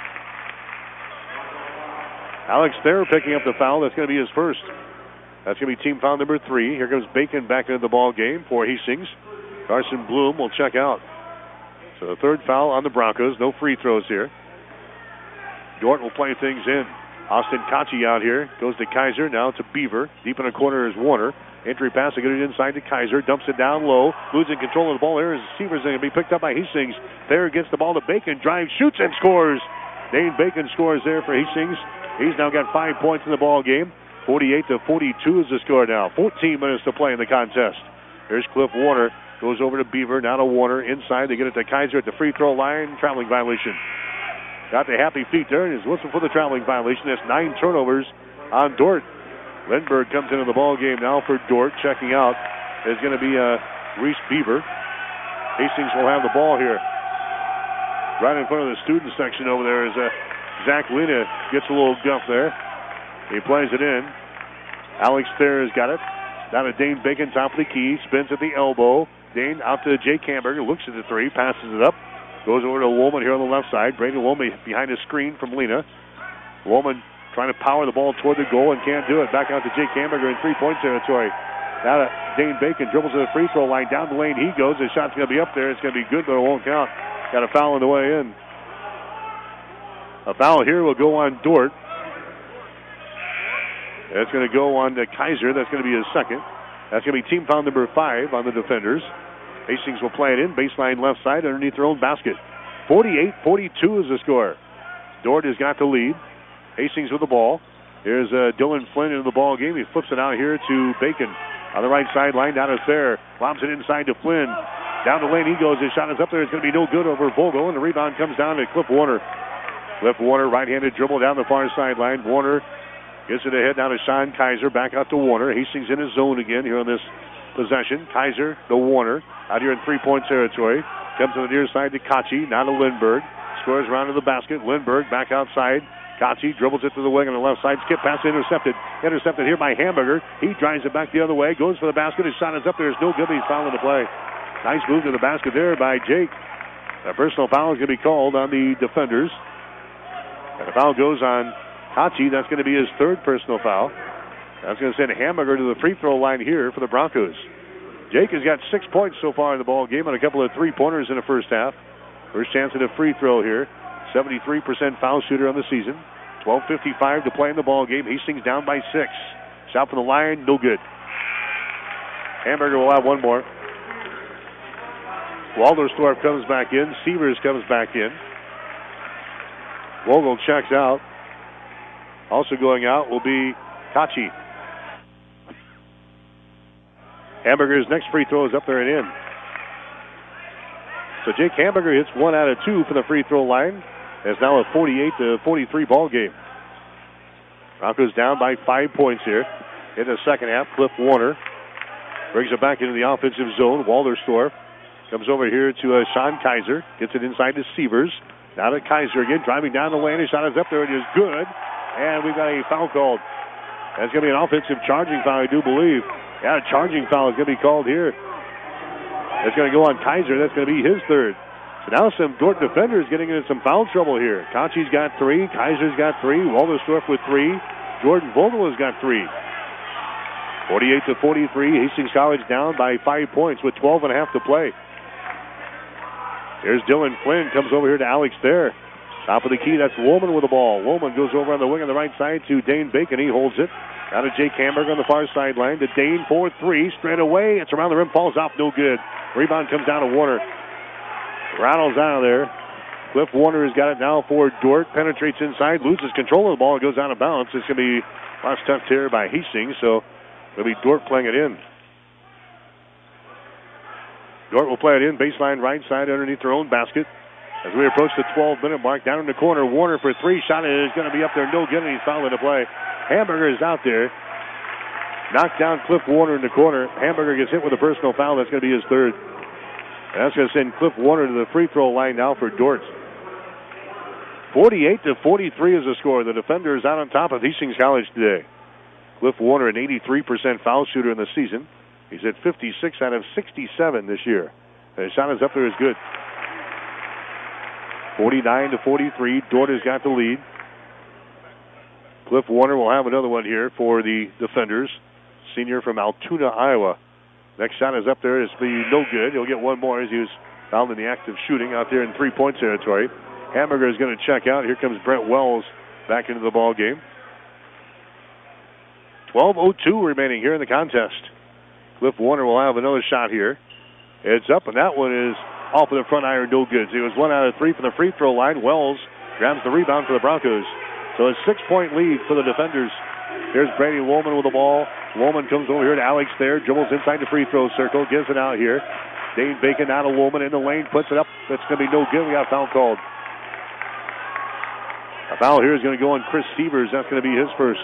Alex Thayer picking up the foul. That's going to be his first. That's going to be team foul number 3. Here comes Bacon back into the ball game for Hastings. Carson Bloom will check out. So the third foul on the Broncos. No free throws here. Dordt will play things in. Austin Kachi out here. Goes to Kaiser. Now to Beaver. Deep in the corner is Warner. Entry pass to get it inside to Kaiser. Dumps it down low. Losing control of the ball. Here is Severs going to be picked up by Hastings. Thayer gets the ball to Bacon. Drives, shoots, and scores. Dane Bacon scores there for Hastings. He's now got 5 points in the ball game. 48-42 is the score now. 14 minutes to play in the contest. Here's Cliff Warner. Goes over to Beaver. Now to Warner. Inside. They get it to Kaiser at the free throw line. Traveling violation. Got the happy feet there and is whistled for the traveling violation. That's 9 turnovers on Dordt. Lindbergh comes into the ball game now for Dordt. Checking out is going to be Reese Beaver. Hastings will have the ball here. Right in front of the student section over there is Zach Lena. Gets a little guff there. He plays it in. Alex Thayer has got it. Down to Dane Bacon, top of the key. Spins at the elbow. Dane out to Jake Hamburger. Looks at the three. Passes it up. Goes over to Lohman here on the left side. Brady Lohman behind a screen from Lena. Lohman trying to power the ball toward the goal and can't do it. Back out to Jake Hamburger in three-point territory. Now to Dane Bacon. Dribbles to the free throw line. Down the lane he goes. The shot's going to be up there. It's going to be good, but it won't count. Got a foul on the way in. A foul here will go on Dordt. That's going to go on to Kaiser. That's going to be his second. That's going to be team foul number 5 on the defenders. Hastings will play it in. Baseline left side underneath their own basket. 48-42 is the score. Dordt has got the lead. Hastings with the ball. Here's Dylan Flynn into the ball game. He flips it out here to Bacon. On the right sideline, down to Thayer. Lobs it inside to Flynn. Down the lane he goes. His shot is up there. It's going to be no good over Vogel, and the rebound comes down to Cliff Warner. Cliff Warner, right-handed dribble down the far sideline. Warner gets it ahead down to Sean Kaiser. Back out to Warner. Hastings in his zone again here on this possession. Kaiser to Warner. Out here in three-point territory. Comes to the near side to Kachi. Now to Lindbergh. Scores around to the basket. Lindbergh back outside. Kachi dribbles it to the wing on the left side. Skip pass intercepted. Intercepted here by Hamburger. He drives it back the other way. Goes for the basket. His shot is up there. It's no good. He's fouling the play. Nice move to the basket there by Jake. A personal foul is going to be called on the defenders. And the foul goes on Kachi. That's going to be his third personal foul. That's going to send Hamburger to the free throw line here for the Broncos. Jake has got 6 points so far in the ball game and a couple of three-pointers in the first half. First chance at a free throw here. 73% foul shooter on the season. 12:55 to play in the ball game. Hastings down by 6. Shot from the line, no good. Hamburger will have one more. Walderstorff comes back in. Severs comes back in. Vogel checks out. Also going out will be Kachi. Hamburger's next free throw is up there and in. So Jake Hamburger hits 1 out of 2 for the free throw line. It's now a 48-43 ball game. Broncos down by 5 points here in the second half. Cliff Warner brings it back into the offensive zone. Walderstorff comes over here to Sean Kaiser. Gets it inside to Severs. Now to Kaiser again, driving down the lane. His shot is up there. It is good. And we've got a foul called. That's going to be an offensive charging foul, I do believe. Yeah, a charging foul is going to be called here. It's going to go on Kaiser. That's going to be his third. So now some Dordt defenders getting into some foul trouble here. Kachi's got 3. Kaiser's got 3. Walderstorff with 3. Jordan Vogel has got 3. 48-43. Hastings College down by 5 points with 12.5 to play. Here's Dylan Flynn. Comes over here to Alex Thayer. Top of the key, that's Woolman with the ball. Woolman goes over on the wing on the right side to Dane Bacon. He holds it. Now to Jake Hamburger on the far sideline. To Dane for 3. Straight away. It's around the rim. Falls off. No good. Rebound comes down to Warner. Rattles out of there. Cliff Warner has got it now for Dordt. Penetrates inside. Loses control of the ball. It goes out of bounds. It's going to be last touched here by Hastings. So it'll be Dordt playing it in. Dordt will play it in. Baseline right side underneath their own basket. As we approach the 12-minute mark, down in the corner, Warner for 3. Shot is going to be up there. No good, and he's fouling the play. Hamburger is out there. Knocked down Cliff Warner in the corner. Hamburger gets hit with a personal foul. That's going to be his third. And that's going to send Cliff Warner to the free throw line now for Dordt. 48-43 is the score. The defender is out on top of Hastings College today. Cliff Warner, an 83% foul shooter in the season. He's at 56 out of 67 this year. And his shot is up there is good. 49-43. Dordt has got the lead. Cliff Warner will have another one here for the defenders. Senior from Altoona, Iowa. Next shot is up there. It's no good. He'll get one more as he was found in the act of shooting out there in three-point territory. Hamburger is going to check out. Here comes Brent Wells back into the ball game. 12:02 remaining here in the contest. Cliff Warner will have another shot here. It's up, and that one is off of the front iron, no good. So he was 1 out of 3 from the free throw line. Wells grabs the rebound for the Broncos. So a 6-point lead for the defenders. Here's Brady Woolman with the ball. Woolman comes over here to Alex Thayer, dribbles inside the free throw circle, gives it out here. Dane Bacon out of Woolman in the lane, puts it up. That's going to be no good. We got a foul called. A foul here is going to go on Chris Severs. That's going to be his first.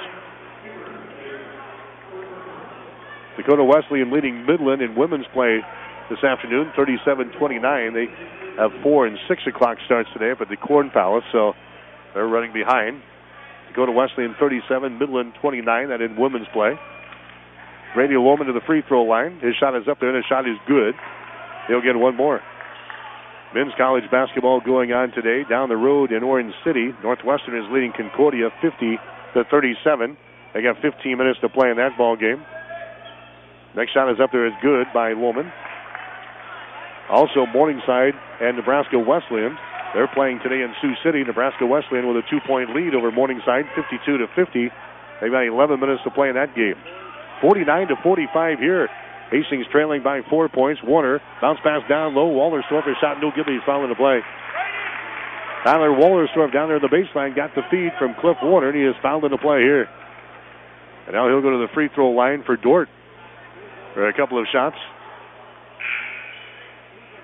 Dakota Wesleyan leading Midland in women's play this afternoon, 37-29. They have 4 and 6 o'clock starts today up at the Corn Palace, so they're running behind. Dakota Wesleyan 37, Midland 29, that in women's play. Brady Woolman to the free throw line. His shot is up there, and his shot is good. He'll get one more. Men's college basketball going on today down the road in Orange City. Northwestern is leading Concordia 50-37. They got 15 minutes to play in that ball game. Next shot is up there is good by Woolman. Also, Morningside and Nebraska Wesleyan. They're playing today in Sioux City. Nebraska Wesleyan with a 2-point lead over Morningside, 52-50. They've got 11 minutes to play in that game. 49-45 here. Hastings trailing by 4 points. Warner, bounce pass down low. Walderstorff, a shot, no good, but he's fouling the play. Tyler Walderstorff down there in the baseline got the feed from Cliff Warner, and he has fouled in the play here. And now he'll go to the free throw line for Dordt for a couple of shots.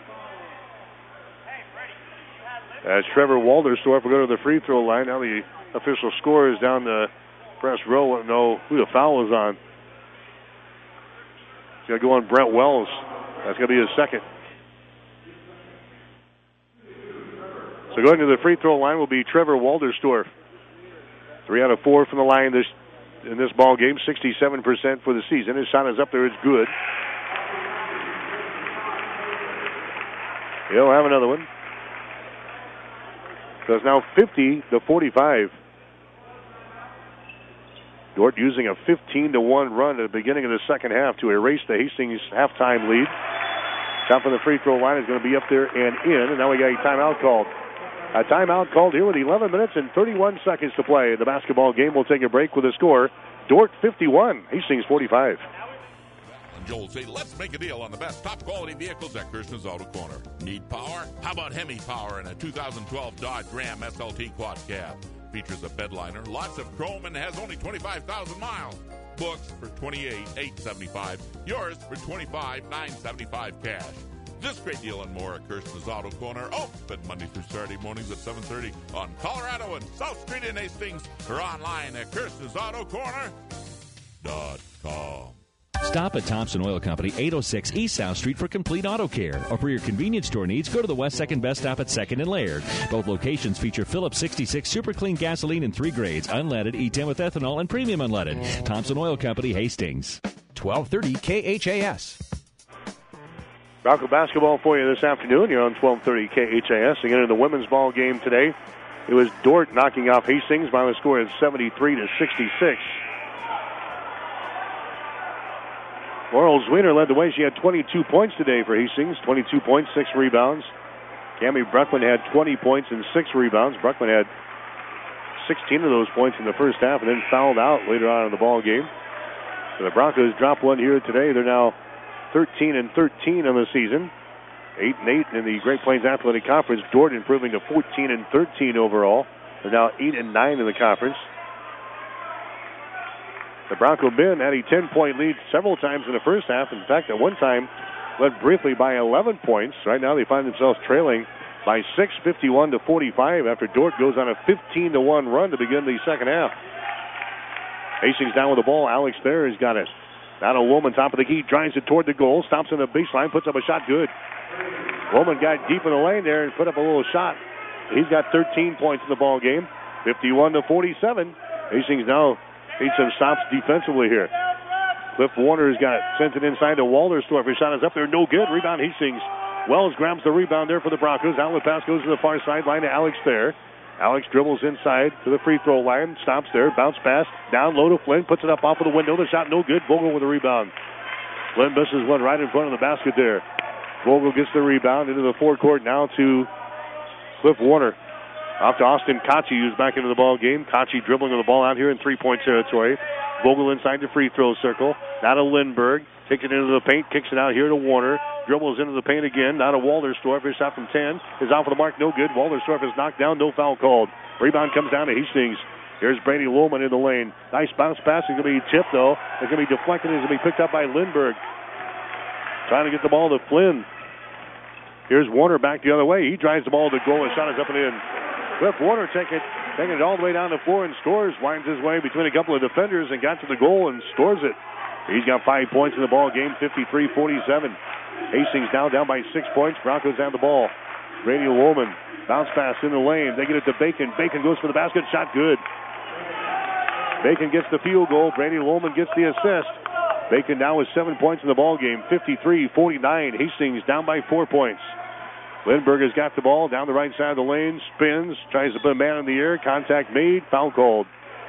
As Trevor Walderstorff will go to the free throw line. Now the official score is down the press row. I don't know who the foul was on. It's going to go on Brent Wells. That's going to be his second. So going to the free throw line will be Trevor Walderstorff. 3 out of 4 from the line in this ball game, 67% for the season. His shot is up there. It's good. He'll have another one. So it's now 50-45. Dordt using a 15-1 run at the beginning of the second half to erase the Hastings halftime lead. Shot from the free throw line is going to be up there and in, and now we got a timeout called. A timeout called here with 11 minutes and 31 seconds to play. The basketball game will take a break with a score. Dordt 51, Hastings 45. Joel say, let's make a deal on the best top-quality vehicles at Kirshner's Auto Corner. Need power? How about Hemi Power and a 2012 Dodge Ram SLT Quad Cab? Features a bedliner, lots of chrome, and has only 25,000 miles. Books for $28,875. Yours for $25,975 cash. This great deal and more at Kirshner's Auto Corner. Open Monday through Saturday mornings at 7:30 on Colorado and South Street in Hastings, or online at Kirshner'sAutoCorner.com. Stop at Thompson Oil Company, 806 East South Street for complete auto care. Or for your convenience store needs, go to the West 2nd Best Stop at 2nd and Laird. Both locations feature Phillips 66 Super Clean gasoline in 3 grades, unleaded, E10 with ethanol, and premium unleaded. Thompson Oil Company, Hastings. 1230 KHAS. Bronco basketball for you this afternoon. You're on 1230 KHAS. Again, in the women's ball game today, it was Dordt knocking off Hastings by the score of 73-66. Laurel Zwiener led the way. She had 22 points today for Hastings. 22 points, 6 rebounds. Cammie Bruckman had 20 points and 6 rebounds. Bruckman had 16 of those points in the first half and then fouled out later on in the ball game. So the Broncos dropped one here today. They're now 13-13 on the season. 8-8 in the Great Plains Athletic Conference. Dordt improving to 14-13 overall. They're now 8-9 in the conference. The Bronco men had a 10-point lead several times in the first half. In fact, at one time, led briefly by 11 points. Right now, they find themselves trailing by 6, 51-45, after Dordt goes on a 15-1 run to begin the second half. Hastings down with the ball. Alex Thayer has got it. Now Woolman, top of the key, drives it toward the goal. Stops in the baseline, puts up a shot, good. Woolman got deep in the lane there and put up a little shot. He's got 13 points in the ball game, 51-47. Hastings now needs some stops defensively here. Cliff Warner's got sent it inside to Walderstorff. His shot is up there, no good. Rebound Hastings. Wells grabs the rebound there for the Broncos. Outlet pass goes to the far sideline to Alex Thayer. Alex dribbles inside to the free throw line, stops there, bounce pass, down low to Flynn, puts it up off of the window. The shot no good. Vogel with the rebound. Flynn misses one right in front of the basket there. Vogel gets the rebound into the forecourt now to Cliff Warner. Off to Austin Kochi, who's back into the ball game. Kochi dribbling the ball out here in three-point territory. Vogel inside the free throw circle. Now to Lindbergh. Takes it into the paint, kicks it out here to Warner. Dribbles into the paint again. Now to Walderstorff. His shot from 10 is off of the mark, no good. Walderstorff is knocked down, no foul called. Rebound comes down to Hastings. Here's Brady Lohman in the lane. Nice bounce pass. It's going to be tipped, though. It's going to be deflected. It's going to be picked up by Lindbergh. Trying to get the ball to Flynn. Here's Warner back the other way. He drives the ball to the goal. His shot is up and in. Cliff Warner taking it all the way down the floor and scores. Winds his way between a couple of defenders and got to the goal and scores it. He's got 5 points in the ball game, 53-47. Hastings now down by 6 points. Broncos have the ball. Brady Lohman, bounce pass in the lane. They get it to Bacon. Bacon goes for the basket. Shot good. Bacon gets the field goal. Brady Lohman gets the assist. Bacon now with 7 points in the ball game, 53-49. Hastings down by 4 points. Lindbergh has got the ball down the right side of the lane, spins, tries to put a man in the air. Contact made, foul called.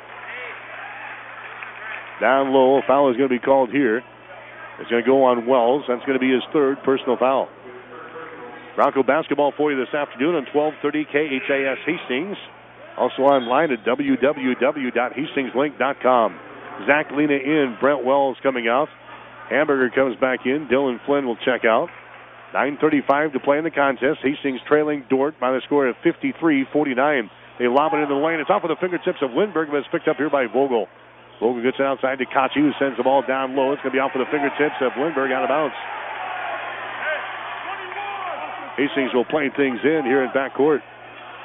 Down low, a foul is going to be called here. It's going to go on Wells. That's going to be his third personal foul. Bronco basketball for you this afternoon on 1230 KHAS Hastings. Also online at www.hastingslink.com. Zach Lena in, Brent Wells coming out. Hamburger comes back in. Dylan Flynn will check out. 9:35 to play in the contest. Hastings trailing Dordt by the score of 53-49. They lob it into the lane. It's off of the fingertips of Lindbergh, but it's picked up here by Vogel. Vogel gets it outside to Kochi, who sends the ball down low. It's going to be off of the fingertips of Lindbergh, out of bounds. Hastings will play things in here in backcourt.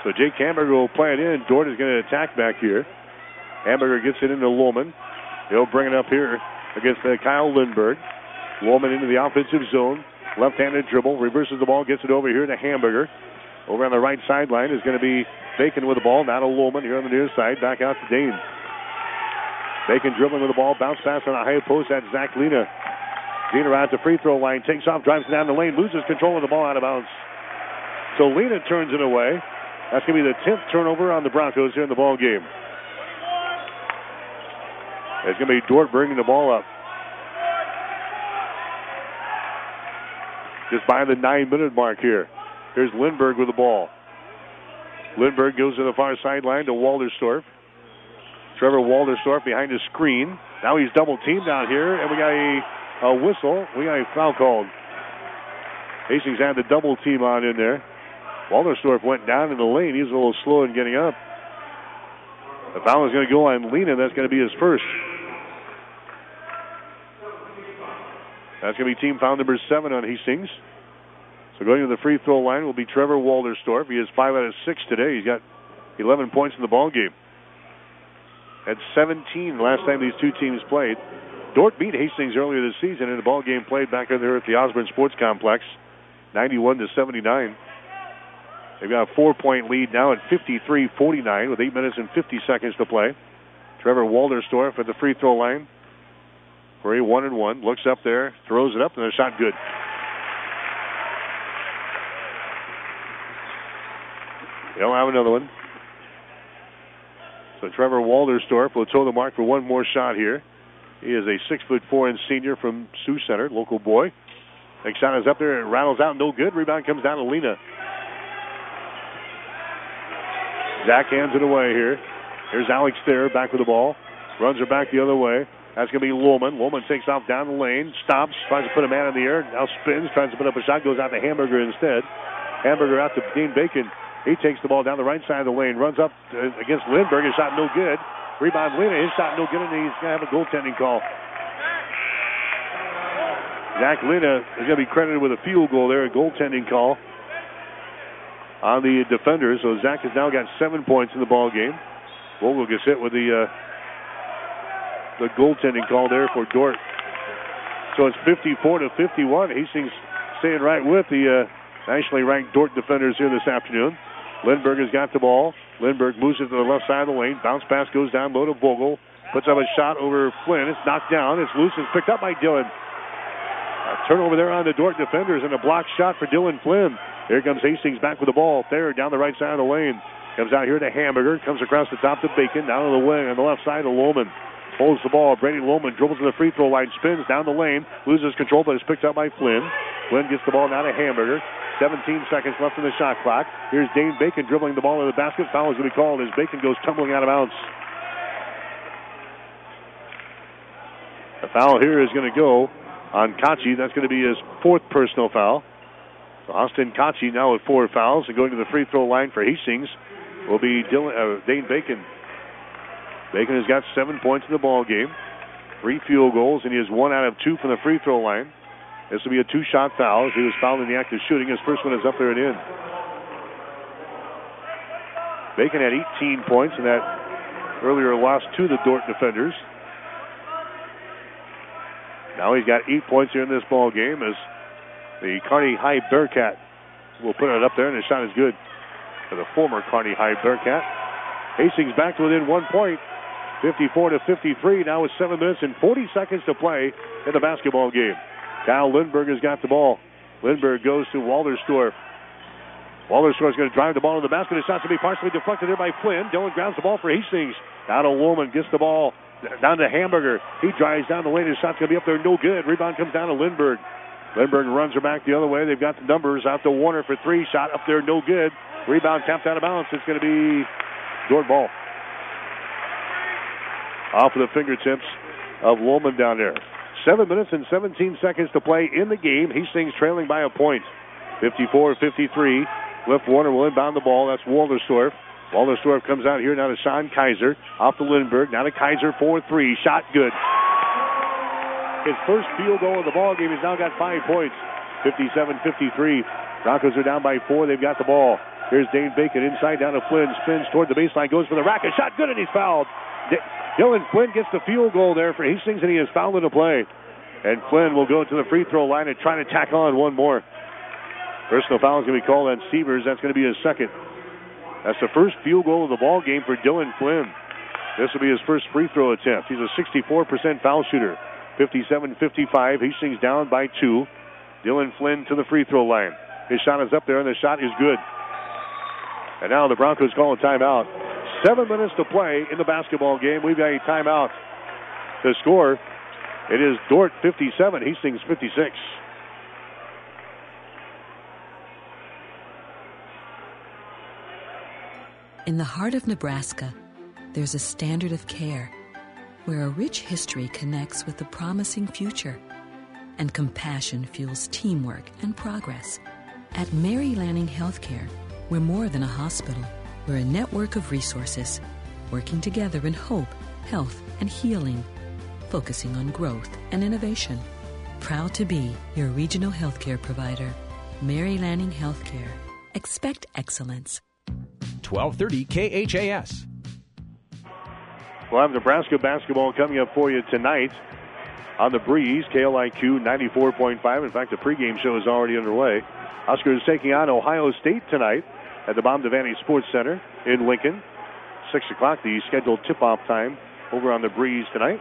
So Jake Hamburger will play it in. Dort is going to attack back here. Hamburger gets it into Lohman. He'll bring it up here against Kyle Lindberg. Lohman into the offensive zone. Left-handed dribble. Reverses the ball. Gets it over here to Hamburger. Over on the right sideline is going to be Bacon with the ball. Now to Lohman here on the near side. Back out to Dane. Bacon dribbling with the ball. Bounce pass on a high post. That's Zach Lena. Lena around the free throw line. Takes off. Drives down the lane. Loses control of the ball out of bounds. So Lena turns it away. That's going to be the 10th turnover on the Broncos here in the ball game. It's going to be Dort bringing the ball up. Just by the 9-minute mark here. Here's Lindberg with the ball. Lindberg goes to the far sideline to Walderstorff. Trevor Walderstorff behind the screen. Now he's double-teamed out here, and we got a whistle. We got a foul called. Hastings had the double team on in there. Walderstorff went down in the lane. He was a little slow in getting up. The foul is going to go on Lena. That's going to be his first. That's going to be team foul number 7 on Hastings. So going to the free throw line will be Trevor Walderstorff. He has 5 out of 6 today. He's got 11 points in the ball game. Had 17 last time these two teams played. Dort beat Hastings earlier this season in a ball game played back there at the Osborne Sports Complex, 91-79. They've got a 4-point lead now at 53-49 with 8 minutes and 50 seconds to play. Trevor Walderstorff at the free throw line for a 1-and-1. Looks up there, throws it up, and the shot good. They'll have another one. So Trevor Walderstorff will toe the mark for one more shot here. He is a 6'4" senior from Sioux Center, local boy. Next shot is up there. It rattles out, no good. Rebound comes down to Lena. Zach hands it away here. Here's Alex Thayer back with the ball. Runs her back the other way. That's going to be Lohman. Lohman takes off down the lane. Stops. Tries to put a man in the air. Now spins. Tries to put up a shot. Goes out to Hamburger instead. Hamburger out to Dean Bacon. He takes the ball down the right side of the lane. Runs up against Lindbergh. His shot no good. Rebound Lena. His shot no good. And he's going to have a goaltending call. Zach Lena is going to be credited with a field goal there. A goaltending call on the defenders. So Zach has now got 7 points in the ball game. Vogel gets hit with the goaltending call there for Dort. So it's 54-51. Hastings staying right with the nationally ranked Dort defenders here this afternoon. Lindbergh has got the ball. Lindbergh moves it to the left side of the lane. Bounce pass goes down low to Vogel. Puts up a shot over Flynn. It's knocked down. It's loose. It's picked up by Dillon. A turnover there on the Dort defenders and a blocked shot for Dylan Flynn. Here comes Hastings back with the ball. Thayer down the right side of the lane. Comes out here to Hamburger. Comes across the top to Bacon. Down to the wing on the left side to Lohman. Holds the ball. Brady Lohman dribbles to the free throw line. Spins down the lane. Loses control, but is picked up by Flynn. Flynn gets the ball now to Hamburger. 17 seconds left in the shot clock. Here's Dane Bacon dribbling the ball in the basket. Foul is going to be called as Bacon goes tumbling out of bounds. The foul here is going to go on Kachi. That's going to be his 4th personal foul. So Austin Kachi now with 4 fouls. And going to the free throw line for Hastings will be Dane Bacon. Bacon has got 7 points in the ball game. 3 field goals, and he has 1 out of 2 from the free throw line. This will be a 2-shot foul. He was fouled in the act of shooting. His first one is up there and in. Bacon had 18 points in that earlier loss to the Dort defenders. Now he's got 8 points here in this ball game as the Kearney High Bearcat will put it up there, and his shot is good for the former Kearney High Bearcat. Hastings back to within 1 point, 54-53. Now with 7 minutes and 40 seconds to play in the basketball game. Kyle Lindbergh has got the ball. Lindbergh goes to Walderstorff. Walderstorff is going to drive the ball to the basket. His shot's going to be partially deflected there by Flynn. Dillon grabs the ball for Hastings. Down to Lohman, gets the ball down to Hamburger. He drives down the lane. His shot's going to be up there, no good. Rebound comes down to Lindbergh. Lindbergh runs her back the other way. They've got the numbers out to Warner for 3. Shot up there, no good. Rebound tapped out of bounds. It's going to be Dort ball. Off of the fingertips of Lohman down there. 7 minutes and 17 seconds to play in the game. Hastings trailing by a point. 54-53. Cliff Warner will inbound the ball. That's Walderstorff. Walderstorff comes out here now to Sean Kaiser. Off to Lindbergh. Now to Kaiser for 3. Shot good. His first field goal of the ball game. He's now got 5 points. 57-53. Broncos are down by 4. They've got the ball. Here's Dane Bacon inside down to Flynn. Spins toward the baseline. Goes for the racket. Shot good, and he's fouled. Dylan Flynn gets the field goal there for Hastings, and he is fouled in the play. And Flynn will go to the free throw line and try to tack on one more. Personal foul is going to be called on Sievers. That's going to be his second. That's the first field goal of the ball game for Dylan Flynn. This will be his first free throw attempt. He's a 64% foul shooter. 57-55. Hastings down by 2. Dylan Flynn to the free throw line. His shot is up there, and the shot is good. And now the Broncos call a timeout. 7 minutes to play in the basketball game. We've got a timeout to score. It is Dordt 57, Hastings 56. In the heart of Nebraska, there's a standard of care where a rich history connects with a promising future and compassion fuels teamwork and progress. At Mary Lanning Healthcare, we're more than a hospital. We're a network of resources working together in hope, health, and healing, focusing on growth and innovation. Proud to be your regional healthcare provider. Mary Lanning Healthcare. Expect excellence. 1230 KHAS. We'll have Nebraska basketball coming up for you tonight on the Breeze, KLIQ 94.5. In fact, the pregame show is already underway. Huskers taking on Ohio State tonight at the Bob Devaney Sports Center in Lincoln. 6 o'clock, the scheduled tip-off time over on the Breeze tonight.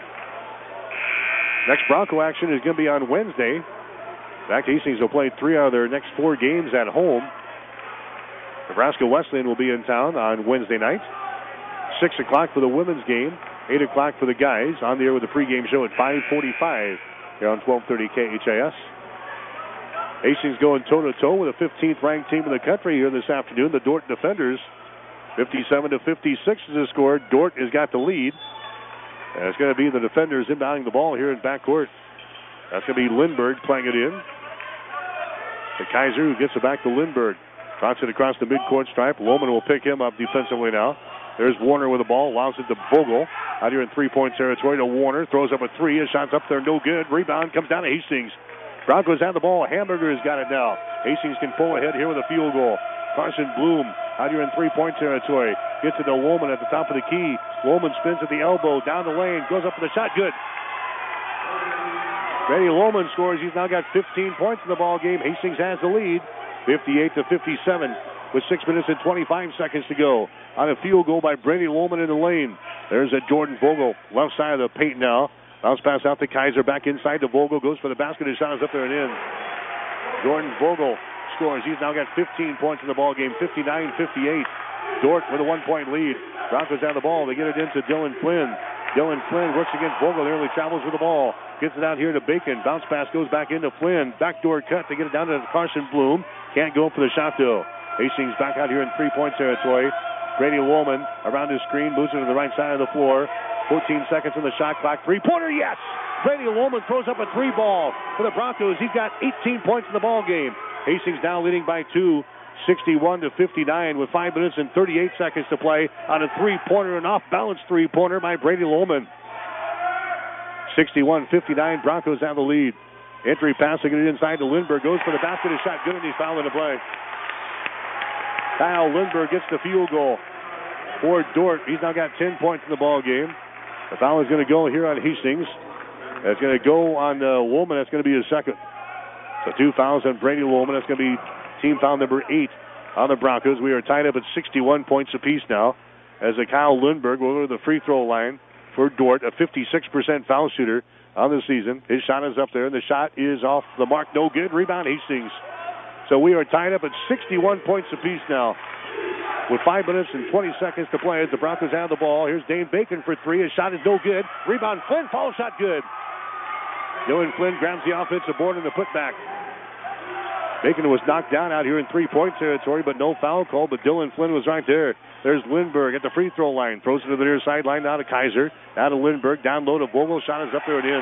Next Bronco action is going to be on Wednesday. In fact, Hastings will play 3 out of their next 4 games at home. Nebraska Wesleyan will be in town on Wednesday night. 6 o'clock for the women's game. 8 o'clock for the guys. On the air with the pregame show at 5:45 here on 1230 KHAS. Hastings going toe-to-toe with the 15th ranked team in the country here this afternoon. The Dordt Defenders. 57-56 is the score. Dordt has got the lead. And it's going to be the Defenders inbounding the ball here in backcourt. That's going to be Lindbergh playing it in. The Kaiser who gets it back to Lindbergh. Drops it across the midcourt stripe. Lohman will pick him up defensively now. There's Warner with the ball. Allows it to Vogel. Out here in three-point territory to Warner. Throws up a 3. His shot's up there. No good. Rebound comes down to Hastings. Broncos have the ball. Hamburger has got it now. Hastings can pull ahead here with a field goal. Carson Bloom out here in three-point territory. Gets it to Lohman at the top of the key. Lohman spins at the elbow. Down the lane. Goes up for the shot. Good. Brady Lohman scores. He's now got 15 points in the ball game. Hastings has the lead. 58-57 with 6 minutes and 25 seconds to go. On a field goal by Brady Lohman in the lane. There's a Jordan Vogel, left side of the paint now. Bounce pass out to Kaiser, back inside to Vogel, goes for the basket. His shot is up there and in. Jordan Vogel scores. He's now got 15 points in the ball game, 59-58. Dordt with a 1-point lead. Broncos have the ball. They get it into Dylan Flynn. Dylan Flynn works against Vogel. Nearly travels with the ball. Gets it out here to Bacon. Bounce pass goes back into Flynn. Backdoor cut to get it down to Carson Bloom. Can't go for the shot, though. Hastings back out here in three-point territory. Brady Lohman around his screen. Moves it to the right side of the floor. 14 seconds on the shot clock. Three-pointer, yes! Brady Lohman throws up a 3-ball for the Broncos. He's got 18 points in the ball game. Hastings now leading by 2. 61-59 with 5 minutes and 38 seconds to play on a three-pointer, an off-balance three-pointer by Brady Lohman. 61-59, Broncos have the lead. Entry passing it inside to Lindbergh, goes for the basket, his shot good, and he's fouled into play. Kyle Lindbergh gets the field goal for Dordt. He's now got 10 points in the ball game. The foul is going to go here on Hastings. It's going to go on Lohman. That's going to be his second. So 2 fouls on Brady Lohman. That's going to be team foul number 8 on the Broncos. We are tied up at 61 points apiece now as Kyle Lindbergh will go to the free throw line for Dordt, a 56% foul shooter on the season. His shot is up there, and the shot is off the mark. No good. Rebound, Hastings. So we are tied up at 61 points apiece now with 5 minutes and 20 seconds to play as the Broncos have the ball. Here's Dane Bacon for 3. His shot is no good. Rebound, Flynn. Foul shot good. Dylan Flynn grabs the offensive board and the putback. Bacon was knocked down out here in three-point territory, but no foul call, but Dylan Flynn was right there. There's Lindbergh at the free throw line. Throws it to the near sideline, now to Kaiser. Now to Lindbergh, down low to Vogel. Shot is up there and in.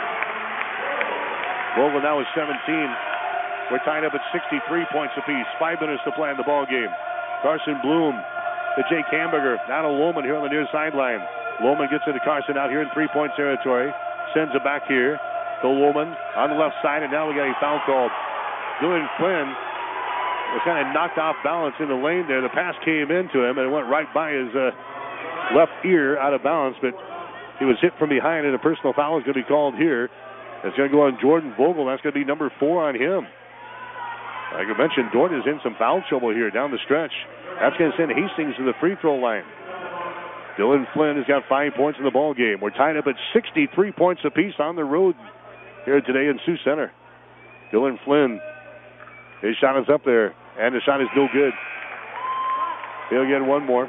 Vogel now is 17. We're tied up at 63 points apiece. 5 minutes to play in the ball game. Carson Bloom to Jake Hamburger. Now to Lohman here on the near sideline. Lohman gets it to Carson out here in three-point territory. Sends it back here to Lohman on the left side, and now we got a foul called. Dylan Flynn was kind of knocked off balance in the lane there. The pass came into him, and it went right by his left ear out of bounds, but he was hit from behind, and a personal foul is going to be called here. It's going to go on Jordan Vogel. That's going to be number 4 on him. Like I mentioned, Dort is in some foul trouble here down the stretch. That's going to send Hastings to the free throw line. Dylan Flynn has got 5 points in the ball game. We're tied up at 63 points apiece on the road here today in Sioux Center. Dylan Flynn, his shot is up there, and the shot is no good. He'll get one more.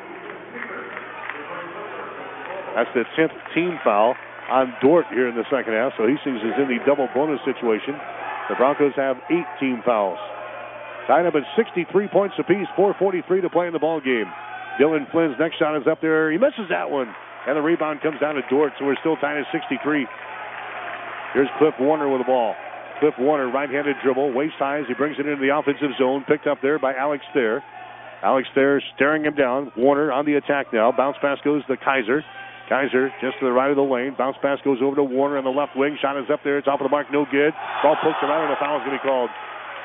That's the 10th team foul on Dort here in the second half, so Hastings is in the double bonus situation. The Broncos have 8 team fouls. Tied up at 63 points apiece, 4:43 to play in the ball game. Dylan Flynn's next shot is up there. He misses that one, and the rebound comes down to Dort, so we're still tied at 63. Here's Cliff Warner with the ball. Cliff Warner, right-handed dribble, waist high as he brings it into the offensive zone, picked up there by Alex Thayer. Alex Thayer staring him down. Warner on the attack now. Bounce pass goes to Kaiser. Kaiser just to the right of the lane. Bounce pass goes over to Warner on the left wing. Shot is up there. It's off of the mark. No good. Ball pokes around, and a foul is going to be called.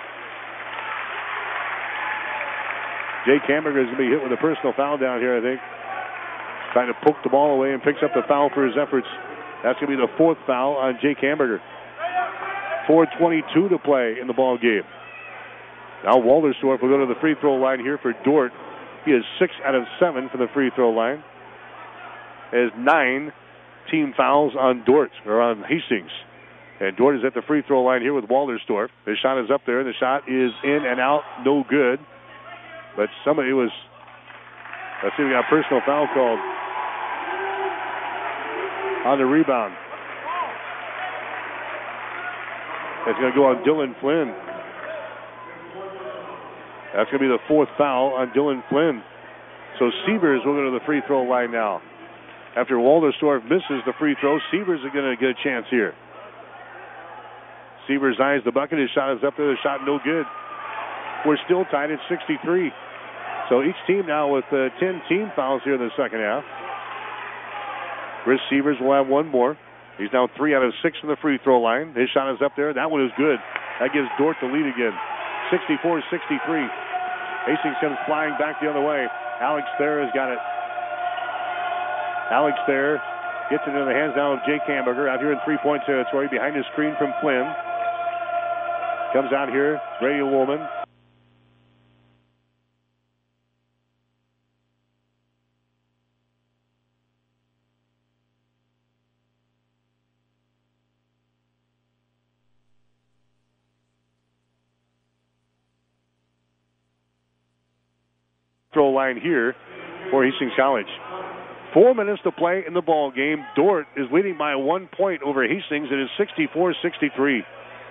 Jake Hamburger is going to be hit with a personal foul down here, I think. Trying to poke the ball away and picks up the foul for his efforts. That's going to be the 4th foul on Jake Hamburger. 4:22 to play in the ball game. Now Walderstorff will go to the free throw line here for Dort. He is 6 out of 7 from the free throw line. Has 9 team fouls on Dort, or on Hastings. And Dort is at the free throw line here with Walderstorff. His shot is up there. The shot is in and out. No good. But somebody was, let's see, we got a personal foul called on the rebound. It's going to go on Dylan Flynn. That's going to be the 4th foul on Dylan Flynn. So Sievers will go to the free throw line now. After Walderstorff misses the free throw, Sievers is going to get a chance here. Sievers eyes the bucket. His shot is up there. The shot no good. We're still tied at 63. So each team now with 10 team fouls here in the second half. Chris Sievers will have one more. He's now 3 out of 6 from the free throw line. His shot is up there. That one is good. That gives Dort the lead again. 64-63. Hastings comes flying back the other way. Alex Thayer has got it. Alex Thayer gets it in the hands now of Jake Hamburger out here in three-point territory behind his screen from Flynn. Comes out here, Brady Woolman. Throw line here for Hastings College. 4 minutes to play in the ball game. Dort is leading by 1 point over Hastings. It is 64-63.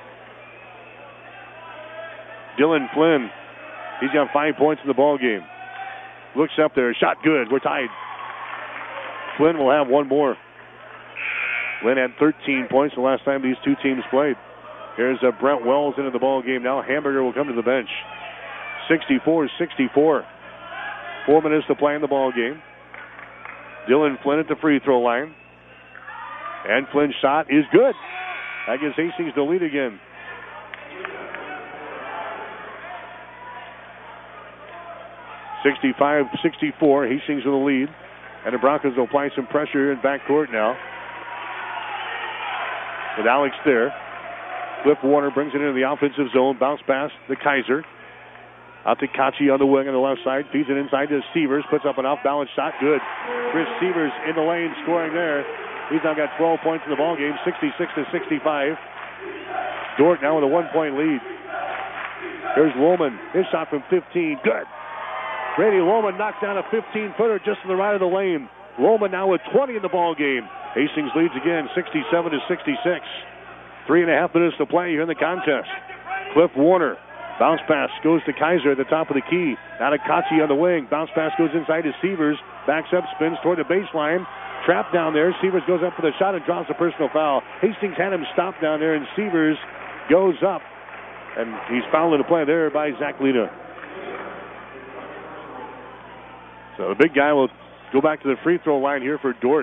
Dylan Flynn, he's got 5 points in the ball game. Looks up there, shot good. We're tied. Flynn will have one more. Flynn had 13 points the last time these two teams played. Here's Brent Wells into the ball game now. Hamburger will come to the bench. 64-64. 4 minutes to play in the ball game. Dylan Flynn at the free throw line. And Flynn's shot is good. That gives Hastings the lead again. (65-64). Hastings with the lead. And the Broncos will apply some pressure in backcourt now. With Alex there. Cliff Warner brings it into the offensive zone. Bounce pass to Kaiser. Out to Kachi on the wing on the left side. Feeds it inside to Sievers. Puts up an off-balance shot. Good. Chris Sievers in the lane scoring there. He's now got 12 points in the ballgame. 66-65. Dort now with a 1 point lead. Here's Lohman. His shot from 15. Good. Brady Lohman knocks down a 15-footer just to the right of the lane. Lohman now with 20 in the ballgame. Hastings leads again. 67-66. 3.5 minutes to play here in the contest. Cliff Warner. Bounce pass goes to Kaiser at the top of the key. Now to Kachi on the wing. Bounce pass goes inside to Sievers. Backs up, spins toward the baseline. Trapped down there. Sievers goes up for the shot and draws a personal foul. Hastings had him stopped down there, and Sievers goes up. And he's fouled in the play there by Zach Lina. So the big guy will go back to the free throw line here for Dort.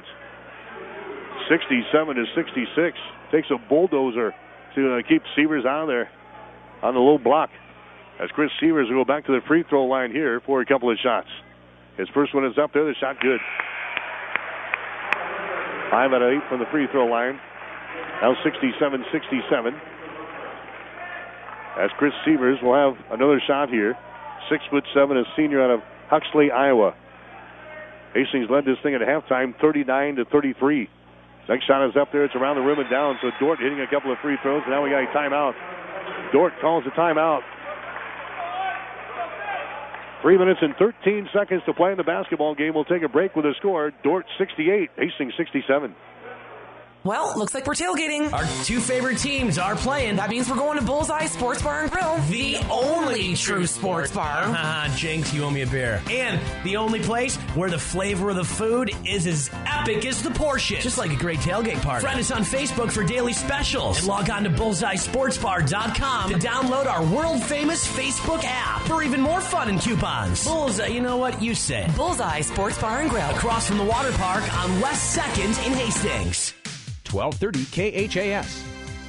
67-66. Takes a bulldozer to keep Sievers out of there on the low block. as Chris Severs will go back to the free throw line here for a couple of shots. His first one is up there. The shot good. 5 out of 8 from the free throw line. Now 67-67. As Chris Severs will have another shot here. 6'7", a senior out of Huxley, Iowa. Hastings led this thing at halftime, 39-33. Next shot is up there. It's around the rim and down. So Dort hitting a couple of free throws. And now we got a timeout. Dort calls a timeout. 3 minutes and 13 seconds to play in the basketball game. We'll take a break with a score. Dort 68, Hastings 67. Well, looks like we're tailgating. Our two favorite teams are playing. That means we're going to Bullseye Sports Bar and Grill. The only true sports bar. Jinx, you owe me a beer. And the only place where the flavor of the food is as epic as the portion. Just like a great tailgate party. Friend us on Facebook for daily specials. And log on to BullseyeSportsBar.com to download our world-famous Facebook app for even more fun and coupons. Bullseye, you know what? You say it. Bullseye Sports Bar and Grill. Across from the water park on West 2nd in Hastings. 1230 KHAS.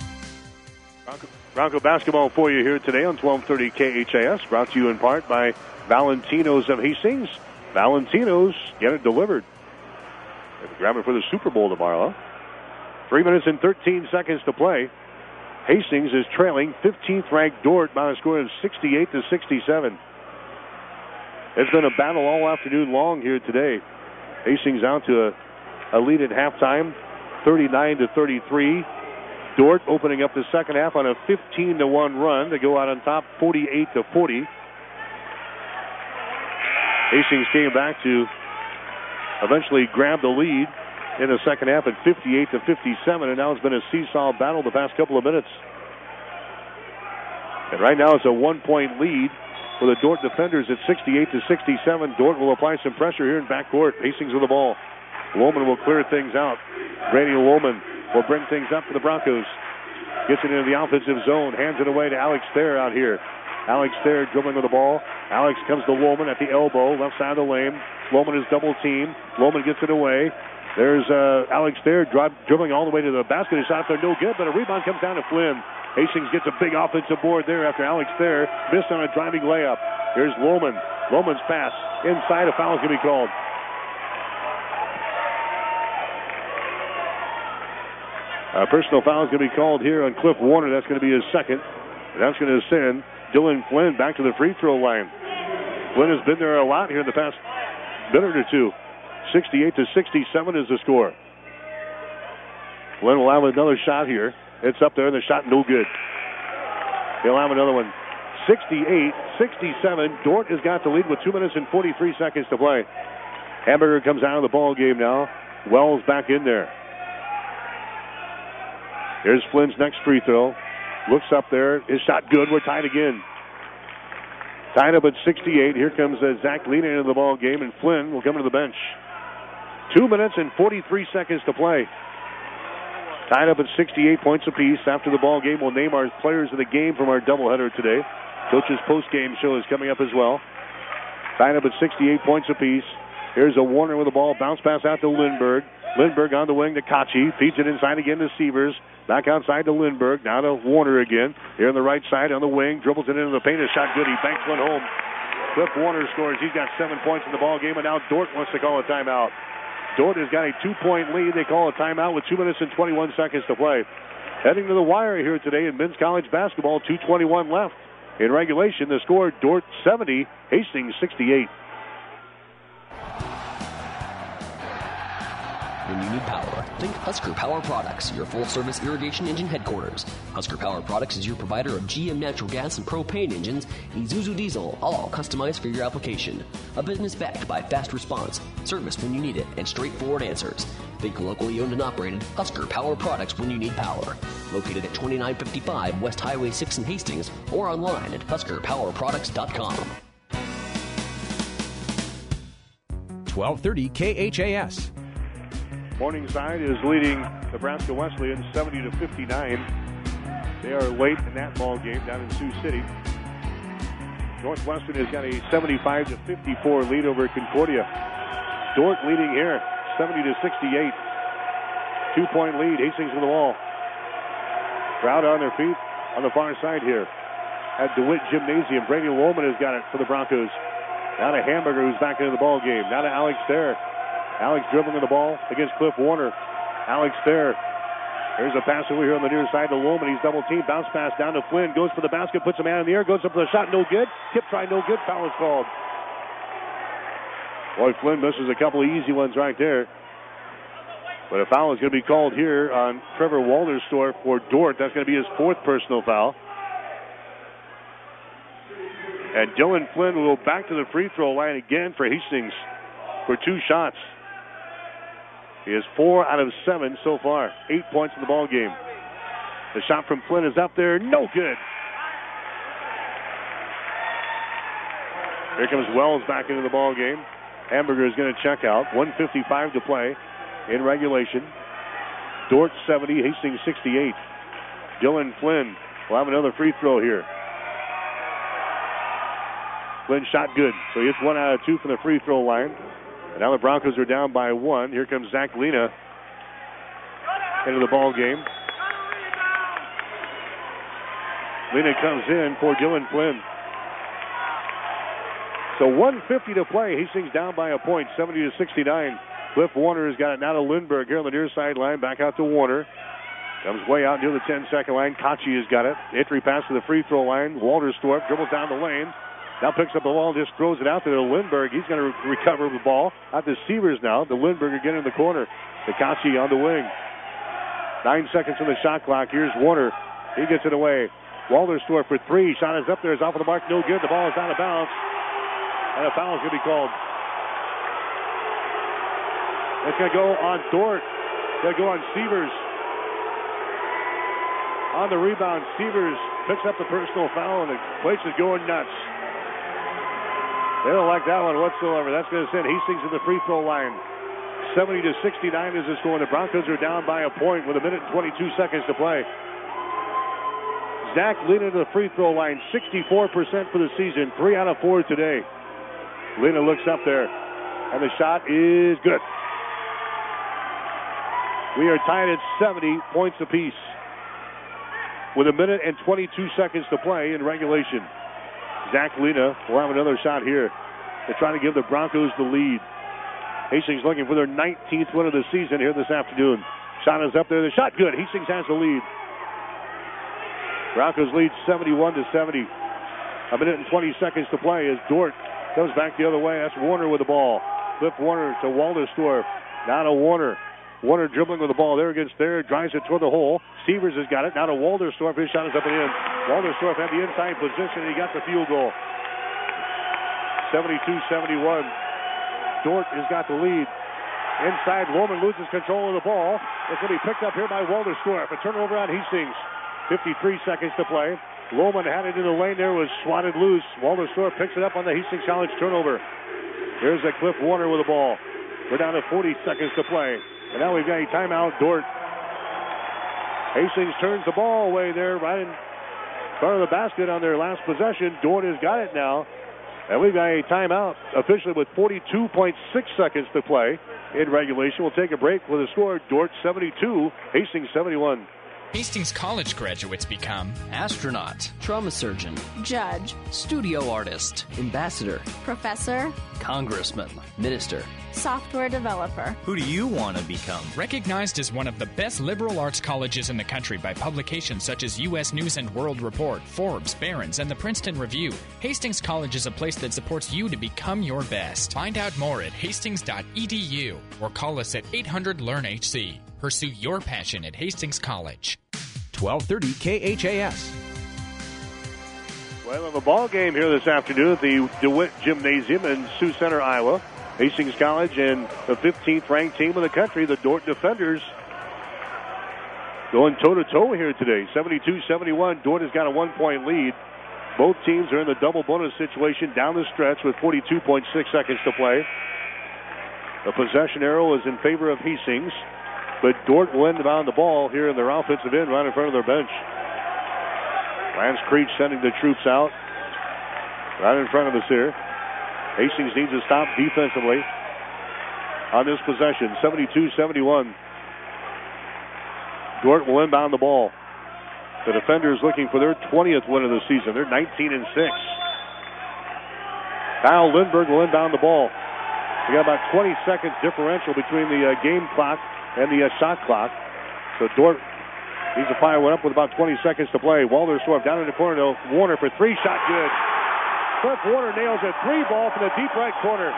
Bronco basketball for you here today on 1230 KHAS. Brought to you in part by Valentino's of Hastings. Valentino's, get it delivered. Grab it for the Super Bowl tomorrow. 3 minutes and 13 seconds to play. Hastings is trailing 15th ranked Dort by a score of 68-67. It's been a battle all afternoon long here today. Hastings out to a lead at halftime. 39-33. Dort opening up the second half on a 15-1 run to go out on top 48-40. Hastings came back to eventually grab the lead in the second half at 58-57, and now it's been a seesaw battle the past couple of minutes. And right now it's a 1-point lead for the Dort defenders at 68-67. Dort will apply some pressure here in backcourt. Hastings with the ball. Lohman will clear things out. Brady Lohman will bring things up for the Broncos. Gets it into the offensive zone. Hands it away to Alex Thayer out here. Alex Thayer dribbling with the ball. Alex comes to Lohman at the elbow. Left side of the lane. Lohman is double teamed. Lohman gets it away. There's Alex Thayer dribbling all the way to the basket. His shot there no good, but a rebound comes down to Flynn. Hastings gets a big offensive board there after Alex Thayer missed on a driving layup. Here's Lohman. Lohman's pass. Inside, a foul is going to be called. A personal foul is going to be called here on Cliff Warner. That's going to be his second. And that's going to send Dylan Flynn back to the free throw line. Flynn has been there a lot here in the past minute or two. 68-67 is the score. Flynn will have another shot here. It's up there, and the shot no good. He'll have another one. 68-67. Dort has got the lead with 2 minutes and 43 seconds to play. Hamburger comes out of the ball game now. Wells back in there. Here's Flynn's next free throw. Looks up there. His shot good. We're tied again. Tied up at 68. Here comes Zach Lena into the ball game, and Flynn will come to the bench. 2 minutes and 43 seconds to play. Tied up at 68 points apiece. After the ball game, we'll name our players of the game from our doubleheader today. Coach's post-game show is coming up as well. Tied up at 68 points apiece. Here's a Warner with the ball. Bounce pass out to Lindbergh. Lindbergh on the wing to Kachi. Feeds it inside again to Severs. Back outside to Lindbergh. Now to Warner again. Here on the right side on the wing. Dribbles it into the paint. A shot good. He banks one home. Cliff Warner scores. He's got 7 points in the ball game, and now Dort wants to call a timeout. Dort has got a 2-point lead. They call a timeout with 2 minutes and 21 seconds to play. Heading to the wire here today in men's college basketball. 2:21 left in regulation. The score, Dort 70, Hastings 68. When you need power, think Husker Power Products, your full-service irrigation engine headquarters. Husker Power Products is your provider of GM natural gas and propane engines, Isuzu diesel, all customized for your application. A business backed by fast response, service when you need it, and straightforward answers. Think locally owned and operated Husker Power Products when you need power. Located at 2955 West Highway 6 in Hastings, or online at HuskerPowerProducts.com. 1230 KHAS. Morningside is leading Nebraska Wesleyan 70-59. They are late in that ball game down in Sioux City. Northwestern has got a 75-54 lead over Concordia. Dort leading here, 70-68. 2-point lead. Hastings with the ball. Crowd on their feet on the far side here. at DeWitt Gymnasium. Brady Lohman has got it for the Broncos. Now to Hamburger, who's back into the ball game. Now to Alex Thayer. Alex dribbling the ball against Cliff Warner. Alex Thayer. Here's a pass over here on the near side to Lohman. He's double teamed. Bounce pass down to Flynn. Goes for the basket. Puts a man in the air. Goes up for the shot. No good. Tip try. No good. Foul is called. Boy, Flynn misses a couple of easy ones right there. But a foul is going to be called here on Trevor Walderstorff for Dort. That's going to be his fourth personal foul. And Dylan Flynn will go back to the free throw line again for Hastings for 2 shots. He has 4 out of 7 so far. 8 points in the ball game. The shot from Flynn is up there. No good. Here comes Wells back into the ball game. Hamburger is going to check out. 1:55 to play in regulation. Dort 70, Hastings 68. Dylan Flynn will have another free throw here. Flynn shot good, so he hits 1 out of 2 from the free throw line. And now the Broncos are down by 1. Here comes Zach Lena into the ball game. Lena comes in for Dylan Flynn. So 1:50 to play. Hastings down by a point, 70-69. Cliff Warner has got it now to Lindbergh here on the near sideline. Back out to Warner. Comes way out near the 10-second line. Kachi has got it. Entry pass to the free throw line. Walderstorff dribbles down the lane. Now picks up the ball, just throws it out there to Lindbergh. He's going to recover the ball. Out to Severs now. The Lindbergh again in the corner. Kachi on the wing. 9 seconds on the shot clock. Here's Warner. He gets it away. Walderstorff for 3. Shot is up there. Is off of the mark. No good. The ball is out of bounds. And a foul is going to be called. It's going to go on Dort. It's going to go on Severs. On the rebound, Severs picks up the personal foul, and the place is going nuts. They don't like that one whatsoever. That's going to send Hastings to the free throw line. 70-69 is the score. The Broncos are down by a point with 1:22 to play. Zach Lena to the free throw line, 64% for the season, 3 out of 4 today. Lena looks up there, and the shot is good. We are tied at 70 points apiece with 1:22 to play in regulation. Zach Lena will have another shot here to try to give the Broncos the lead. Hastings looking for their 19th win of the season here this afternoon. Shot is up there. The shot good. Hastings has the lead. Broncos lead 71-70. 1:20 to play as Dort goes back the other way. That's Warner with the ball. Cliff Warner to Walderstorff. Now to Warner. Warner dribbling with the ball there against there. Drives it toward the hole. Severs has got it. Now to Walderstorff. His shot is up and in. Walderstorff had the inside position, and he got the field goal. 72-71. Dort has got the lead. Inside, Lohman loses control of the ball. It's going to be picked up here by Walderstorff. A turnover on Hastings. 53 seconds to play. Lohman had it in the lane there, was swatted loose. Walderstorff picks it up on the Hastings College turnover. Here's a Cliff Warner with the ball. We're down to 40 seconds to play. And now we've got a timeout. Dort. Hastings turns the ball away there right in front of the basket on their last possession. Dort has got it now. And we've got a timeout officially with 42.6 seconds to play in regulation. We'll take a break with a score. Dort 72, Hastings 71. Hastings College graduates become astronaut, trauma surgeon, judge, studio artist, ambassador, professor, congressman, minister, software developer. Who do you want to become? Recognized as one of the best liberal arts colleges in the country by publications such as U.S. News and World Report, Forbes, Barron's, and the Princeton Review, Hastings College is a place that supports you to become your best. Find out more at hastings.edu or call us at 800-LEARN-HC. Pursue your passion at Hastings College. 1230 KHAS. Well, we have a ball game here this afternoon at the DeWitt Gymnasium in Sioux Center, Iowa. Hastings College and the 15th ranked team in the country, the Dort Defenders, going toe-to-toe here today. 72-71. Dort has got a 1-point lead. Both teams are in the double bonus situation down the stretch with 42.6 seconds to play. The possession arrow is in favor of Hastings, but Dort will inbound the ball here in their offensive end right in front of their bench. Lance Creech sending the troops out right in front of us here. Hastings needs to stop defensively on this possession. 72-71. Dort will inbound the ball. The Defenders looking for their 20th win of the season. They're 19-6. Kyle Lindbergh will inbound the ball. We got about 20 seconds differential between the game clock and the shot clock. So Dort needs to fire one up with about 20 seconds to play. Walderstorff down in the corner to Warner for three. Shot good. Cliff Warner nails a three ball from the deep right corner.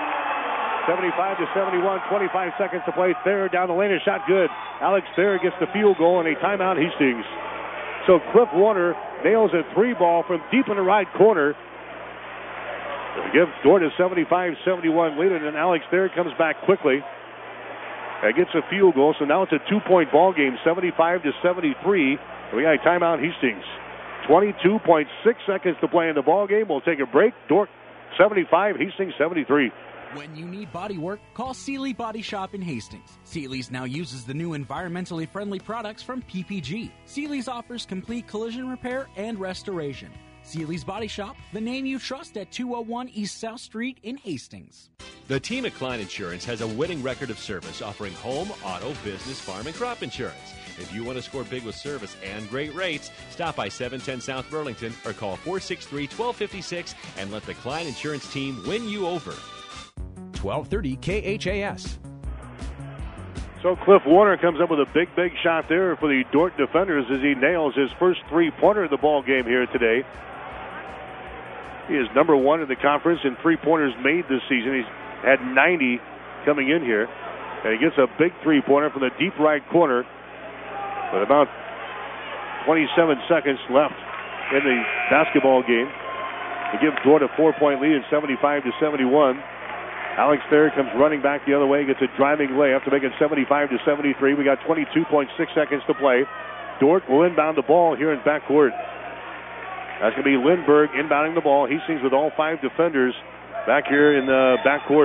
75-71, 25 seconds to play. Thayer down the lane, a shot good. Alex Thayer gets the field goal and a timeout Hastings. So Cliff Warner nails a three ball from deep in the right corner. To give Dort a 75-71 lead, and then Alex Thayer comes back quickly and gets a field goal. So now it's a 2-point ball game, 75-73. We got a timeout Hastings. 22.6 seconds to play in the ball game. We'll take a break. Dort 75, Hastings 73. When you need body work, call Seeley Body Shop in Hastings. Seeley's now uses the new environmentally friendly products from PPG. Seeley's offers complete collision repair and restoration. Seeley's Body Shop, the name you trust at 201 East South Street in Hastings. The team at Klein Insurance has a winning record of service, offering home, auto, business, farm, and crop insurance. If you want to score big with service and great rates, stop by 710 South Burlington or call 463-1256 and let the Klein Insurance team win you over. 1230 KHAS. So Cliff Warner comes up with a big shot there for the Dort Defenders as he nails his first three-pointer of the ball game here today. He is number one in the conference in three-pointers made this season. He's had 90 coming in here. And he gets a big three-pointer from the deep right corner with about 27 seconds left in the basketball game to give Dort a 4-point lead at 75-71. Alex Thayer comes running back the other way, gets a driving layup to make it 75-73. We got 22.6 seconds to play. Dort will inbound the ball here in backcourt. That's going to be Lindbergh inbounding the ball. Hastings with all five defenders back here in the backcourt.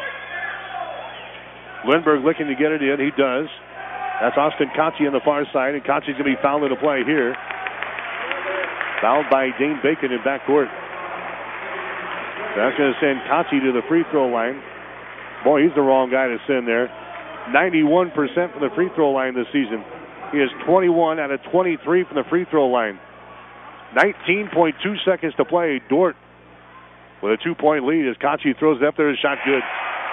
Lindbergh looking to get it in. He does. That's Austin Conchie on the far side, and Conchie's going to be fouled in the play here. Fouled by Dane Bacon in backcourt. That's going to send Conchie to the free throw line. Boy, he's the wrong guy to send there. 91% from the free throw line this season. He is 21 out of 23 from the free throw line. 19.2 seconds to play. Dort with a 2-point lead as Conchie throws it up there. A shot good.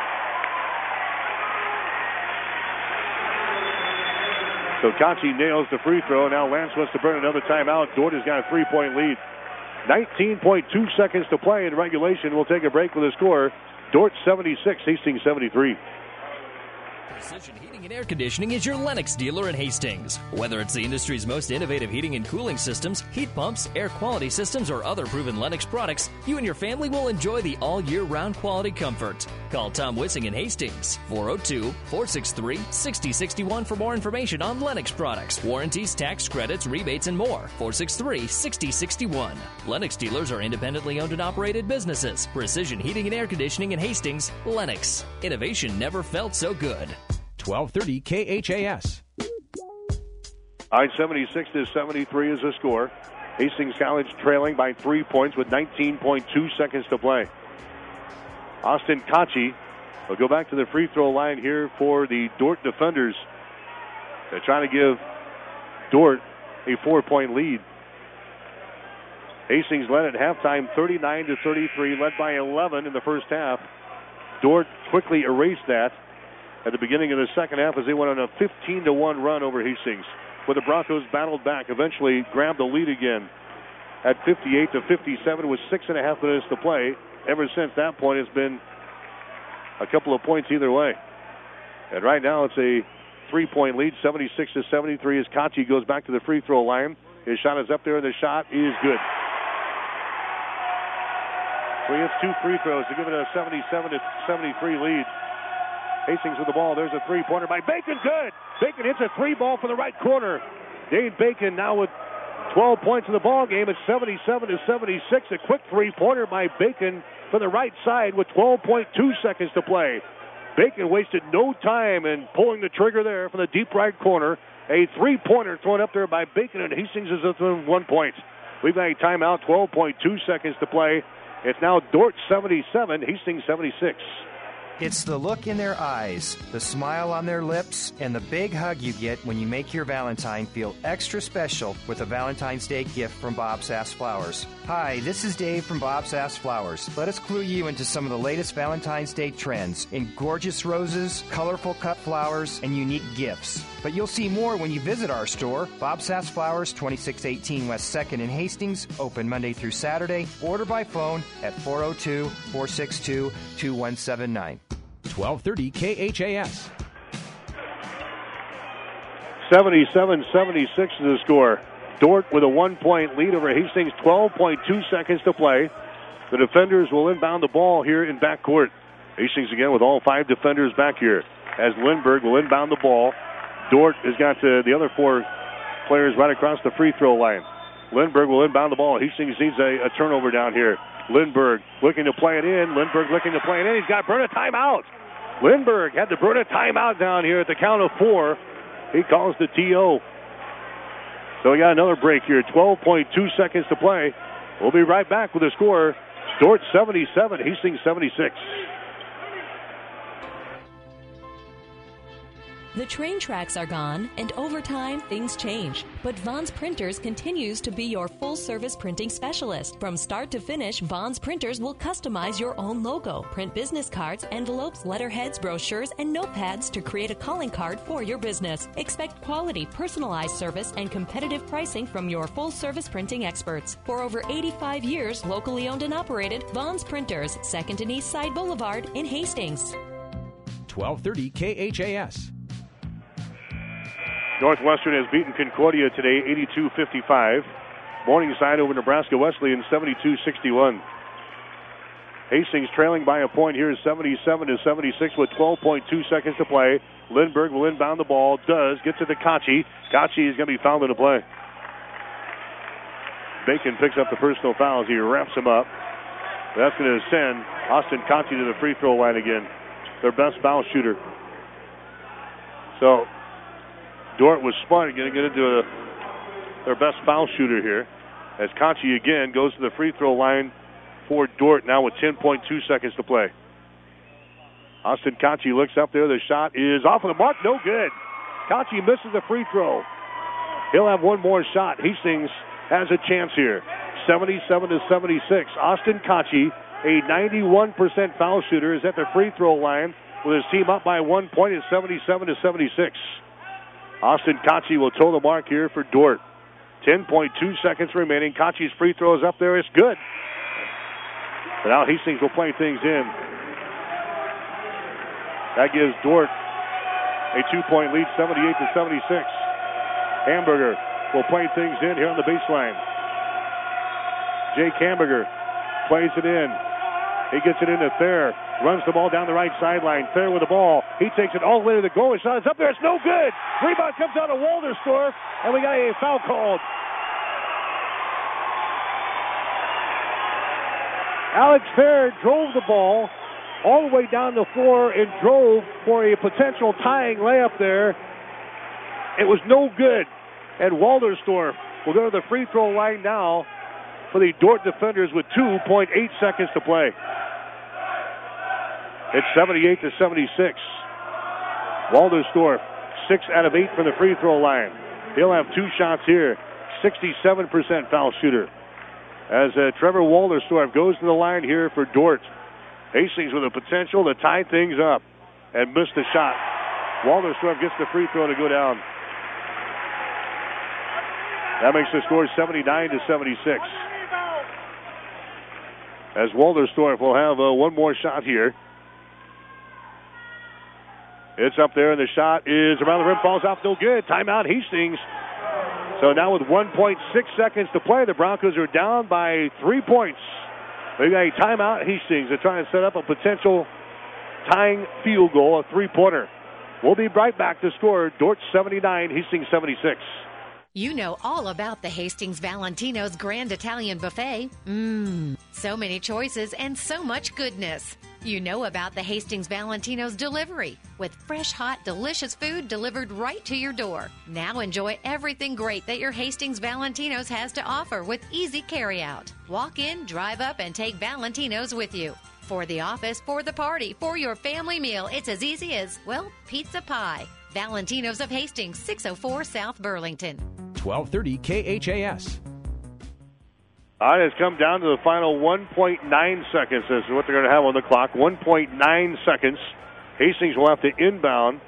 So Conchie nails the free throw. Now Lance wants to burn another timeout. Dort has got a 3-point lead. 19.2 seconds to play in regulation. We'll take a break with the score. Dort 76, Hastings 73. Precision Heating and Air Conditioning is your Lennox dealer in Hastings. Whether it's the industry's most innovative heating and cooling systems, heat pumps, air quality systems, or other proven Lennox products, you and your family will enjoy the all-year-round quality comfort. Call Tom Wissing in Hastings, 402-463-6061 for more information on Lennox products, warranties, tax credits, rebates, and more. 463-6061. Lennox dealers are independently owned and operated businesses. Precision Heating and Air Conditioning in Hastings, Lennox. Innovation never felt so good. 1230 KHAS. All right, 76-73 is the score. Hastings College trailing by 3 points with 19.2 seconds to play. Austin Conchie will go back to the free throw line here for the Dort Defenders. They're trying to give Dort a 4-point lead. Hastings led at halftime 39-33, led by 11 in the first half. Dort quickly erased that at the beginning of the second half as they went on a 15-1 run over Hastings, where the Broncos battled back, eventually grabbed the lead again at 58-57 with 6.5 minutes to play. Ever since that point, it's been a couple of points either way. And right now it's a 3-point lead, 76-73 as Conchie goes back to the free throw line. His shot is up there, and the shot is good. So he hits 2 free throws to give it a 77-73 lead. Hastings with the ball. There's a three-pointer by Bacon. Good. Bacon hits a three ball from the right corner. Dane Bacon now with 12 points in the ball game. It's 77-76. A quick three-pointer by Bacon from the right side with 12.2 seconds to play. Bacon wasted no time in pulling the trigger there from the deep right corner. A three-pointer thrown up there by Bacon, and Hastings is within 1 point. We've got a timeout, 12.2 seconds to play. It's now Dort 77, Hastings 76. It's the look in their eyes, the smile on their lips, and the big hug you get when you make your Valentine feel extra special with a Valentine's Day gift from Bob Sass Flowers. Hi, this is Dave from Bob Sass Flowers. Let us clue you into some of the latest Valentine's Day trends in gorgeous roses, colorful cut flowers, and unique gifts. But you'll see more when you visit our store. Bob Sass Flowers, 2618 West 2nd in Hastings, open Monday through Saturday. Order by phone at 402-462-2179. 1230 KHAS. 77-76 is the score. Dordt with a 1-point lead over Hastings, 12.2 seconds to play. The defenders will inbound the ball here in backcourt. Hastings again with all 5 defenders back here as Lindbergh will inbound the ball. Dordt has got the other 4 players right across the free throw line. Lindbergh will inbound the ball. Hastings needs a turnover down here. Lindbergh looking to play it in. He's got to burn a timeout. Lindbergh had to burn a timeout down here at the count of 4. He calls the TO. So we got another break here. 12.2 seconds to play. We'll be right back with the score. Dordt 77, Hastings 76. The train tracks are gone, and over time, things change. But Vaughn's Printers continues to be your full-service printing specialist. From start to finish, Vaughn's Printers will customize your own logo, print business cards, envelopes, letterheads, brochures, and notepads to create a calling card for your business. Expect quality, personalized service, and competitive pricing from your full-service printing experts. For over 85 years, locally owned and operated, Vaughn's Printers, 2nd and East Side Boulevard in Hastings. 1230 KHAS. Northwestern has beaten Concordia today, 82-55. Morningside over Nebraska Wesleyan, 72-61. Hastings trailing by a point here is 77-76 with 12.2 seconds to play. Lindbergh will inbound the ball. Does get to the Kachi. Kachi is going to be fouled into play. Bacon picks up the personal fouls. He wraps him up. That's going to send Austin Kachi to the free throw line again. Their best foul shooter. So Dordt was smart going to get into their best foul shooter here as Kachi again goes to the free throw line for Dordt now with 10.2 seconds to play. Austin Kachi looks up there. The shot is off of the mark. No good. Kachi misses the free throw. He'll have one more shot. Hastings has a chance here. 77-76. Austin Kachi, a 91% foul shooter, is at the free throw line with his team up by 1 point. It's 77-76. Austin Kachi will toe the mark here for Dordt. 10.2 seconds remaining. Kachi's free throw is up there. It's good. But now Hastings will play things in. That gives Dordt a 2-point lead, 78-76. Hamburger will play things in here on the baseline. Jake Hamburger plays it in. He gets it into Thayer. Runs the ball down the right sideline. Thayer with the ball. He takes it all the way to the goal. His shot is up there. It's no good. Rebound comes out of Walderstorff, and we got a foul called. Alex Thayer drove the ball all the way down the floor and drove for a potential tying layup there. It was no good. And Walderstorff will go to the free throw line now for the Dordt defenders with 2.8 seconds to play. It's 78-76. Walderstorff, 6 out of 8 from the free throw line. He'll have 2 shots here. 67% foul shooter. As Trevor Walderstorff goes to the line here for Dordt. Hastings with the potential to tie things up and missed the shot. Walderstorff gets the free throw to go down. That makes the score 79-76. As Walderstorff will have one more shot here. It's up there, and the shot is around the rim, falls off, no good. Timeout, Hastings. So now with 1.6 seconds to play, the Broncos are down by 3 points. They've got a timeout, Hastings. They're trying to set up a potential tying field goal, a 3-pointer. We'll be right back to score Dordt 79, Hastings 76. You know all about the Hastings Valentino's Grand Italian Buffet. So many choices and so much goodness. You know about the Hastings Valentino's delivery with fresh, hot, delicious food delivered right to your door. Now enjoy everything great that your Hastings Valentino's has to offer with easy carryout. Walk in, drive up, and take Valentino's with you. For the office, for the party, for your family meal, it's as easy as, well, pizza pie. Valentino's of Hastings, 604 South Burlington. 1230 KHAS. All right, it's come down to the final 1.9 seconds. This is what they're going to have on the clock. 1.9 seconds. Hastings will have to inbound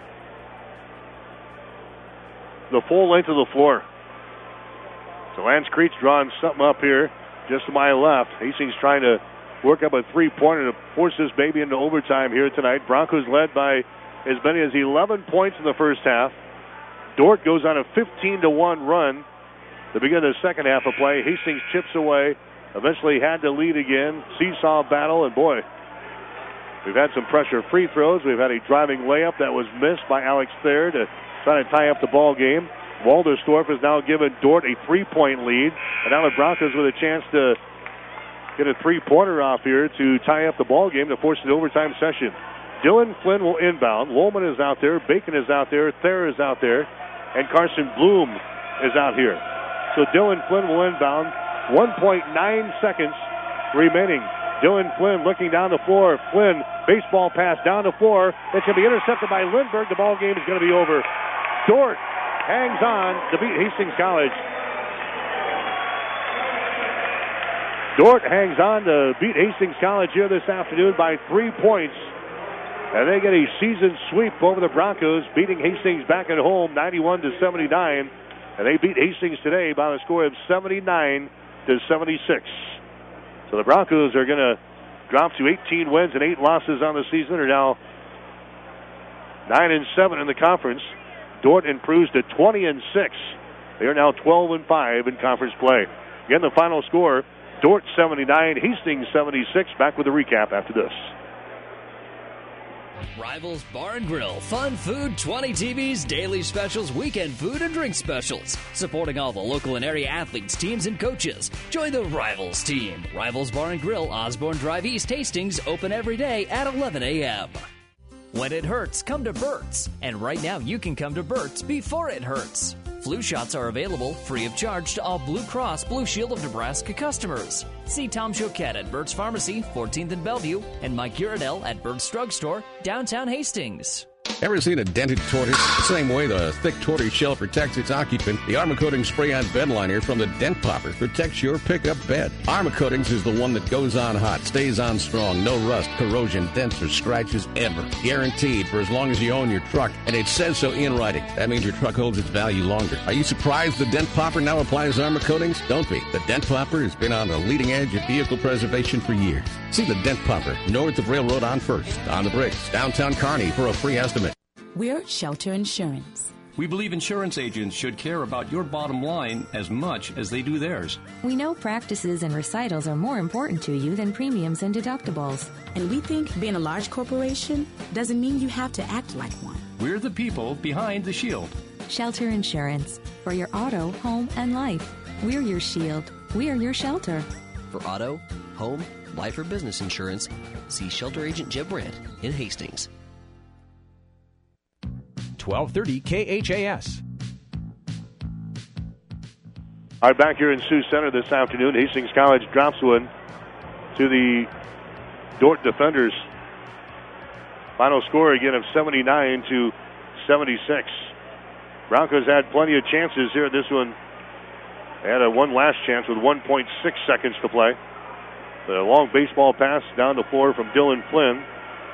the full length of the floor. So Lance Creech drawing something up here just to my left. Hastings trying to work up a three-pointer to force this baby into overtime here tonight. Broncos led by as many as 11 points in the first half. Dordt goes on a 15-1 run to begin the second half of play. Hastings chips away, eventually had to lead again. Seesaw battle, and boy, we've had some pressure free throws. We've had a driving layup that was missed by Alex Thayer to try to tie up the ball game. Walderstorff has now given Dordt a three-point lead, and now the Broncos with a chance to get a three-pointer off here to tie up the ball game to force an overtime session. Dylan Flynn will inbound. Woolman is out there. Bacon is out there. Thayer is out there. And Carson Bloom is out here. So Dylan Flynn will inbound. 1.9 seconds remaining. Dylan Flynn looking down the floor. Flynn, baseball pass down the floor. It's going to be intercepted by Lindbergh. The ball game is going to be over. Dordt hangs on to beat Hastings College. Dordt hangs on to beat Hastings College here this afternoon by 3 points. And they get a season sweep over the Broncos, beating Hastings back at home 91-79. And they beat Hastings today by a score of 79-76. So the Broncos are going to drop to 18 wins and 8 losses on the season. Are now 9-7 in the conference. Dordt improves to 20-6. They are now 12-5 in conference play. Again, the final score: Dordt 79, Hastings 76. Back with a recap after this. Rivals Bar and Grill. Fun food, 20 TVs, daily specials, weekend food, and drink specials. Supporting all the local and area athletes, teams, and coaches. Join the Rivals team. Rivals Bar and Grill, Osborne Drive East, Hastings. Open every day at 11 a.m. When it hurts, come to Burt's. And right now, you can come to Burt's before it hurts. Flu shots are available free of charge to all Blue Cross Blue Shield of Nebraska customers. See Tom Choquette at Burt's Pharmacy, 14th and Bellevue, and Mike Uradell at Burt's Drugstore, downtown Hastings. Ever seen a dented tortoise? The same way the thick tortoise shell protects its occupant, the Armor Coatings Spray-On Bed Liner from the Dent Popper protects your pickup bed. Armor Coatings is the one that goes on hot, stays on strong, no rust, corrosion, dents, or scratches ever. Guaranteed for as long as you own your truck, and it says so in writing. That means your truck holds its value longer. Are you surprised the Dent Popper now applies Armor Coatings? Don't be. The Dent Popper has been on the leading edge of vehicle preservation for years. See the Dent Popper north of Railroad on First, on the Bricks, downtown Kearney for a free estimate. We're Shelter Insurance. We believe insurance agents should care about your bottom line as much as they do theirs. We know practices and recitals are more important to you than premiums and deductibles. And we think being a large corporation doesn't mean you have to act like one. We're the people behind the shield. Shelter Insurance. For your auto, home, and life. We're your shield. We're your shelter. For auto, home, life, or business insurance, see Shelter Agent Jeb Brandt in Hastings. 1230 KHAS. All right, back here in Sioux Center this afternoon, Hastings College drops one to the Dordt defenders. Final score again of 79-76. Broncos had plenty of chances here. This one, they had one last chance with 1.6 seconds to play. The long baseball pass down the floor from Dylan Flynn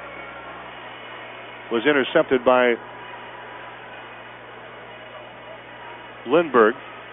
was intercepted by Lindbergh.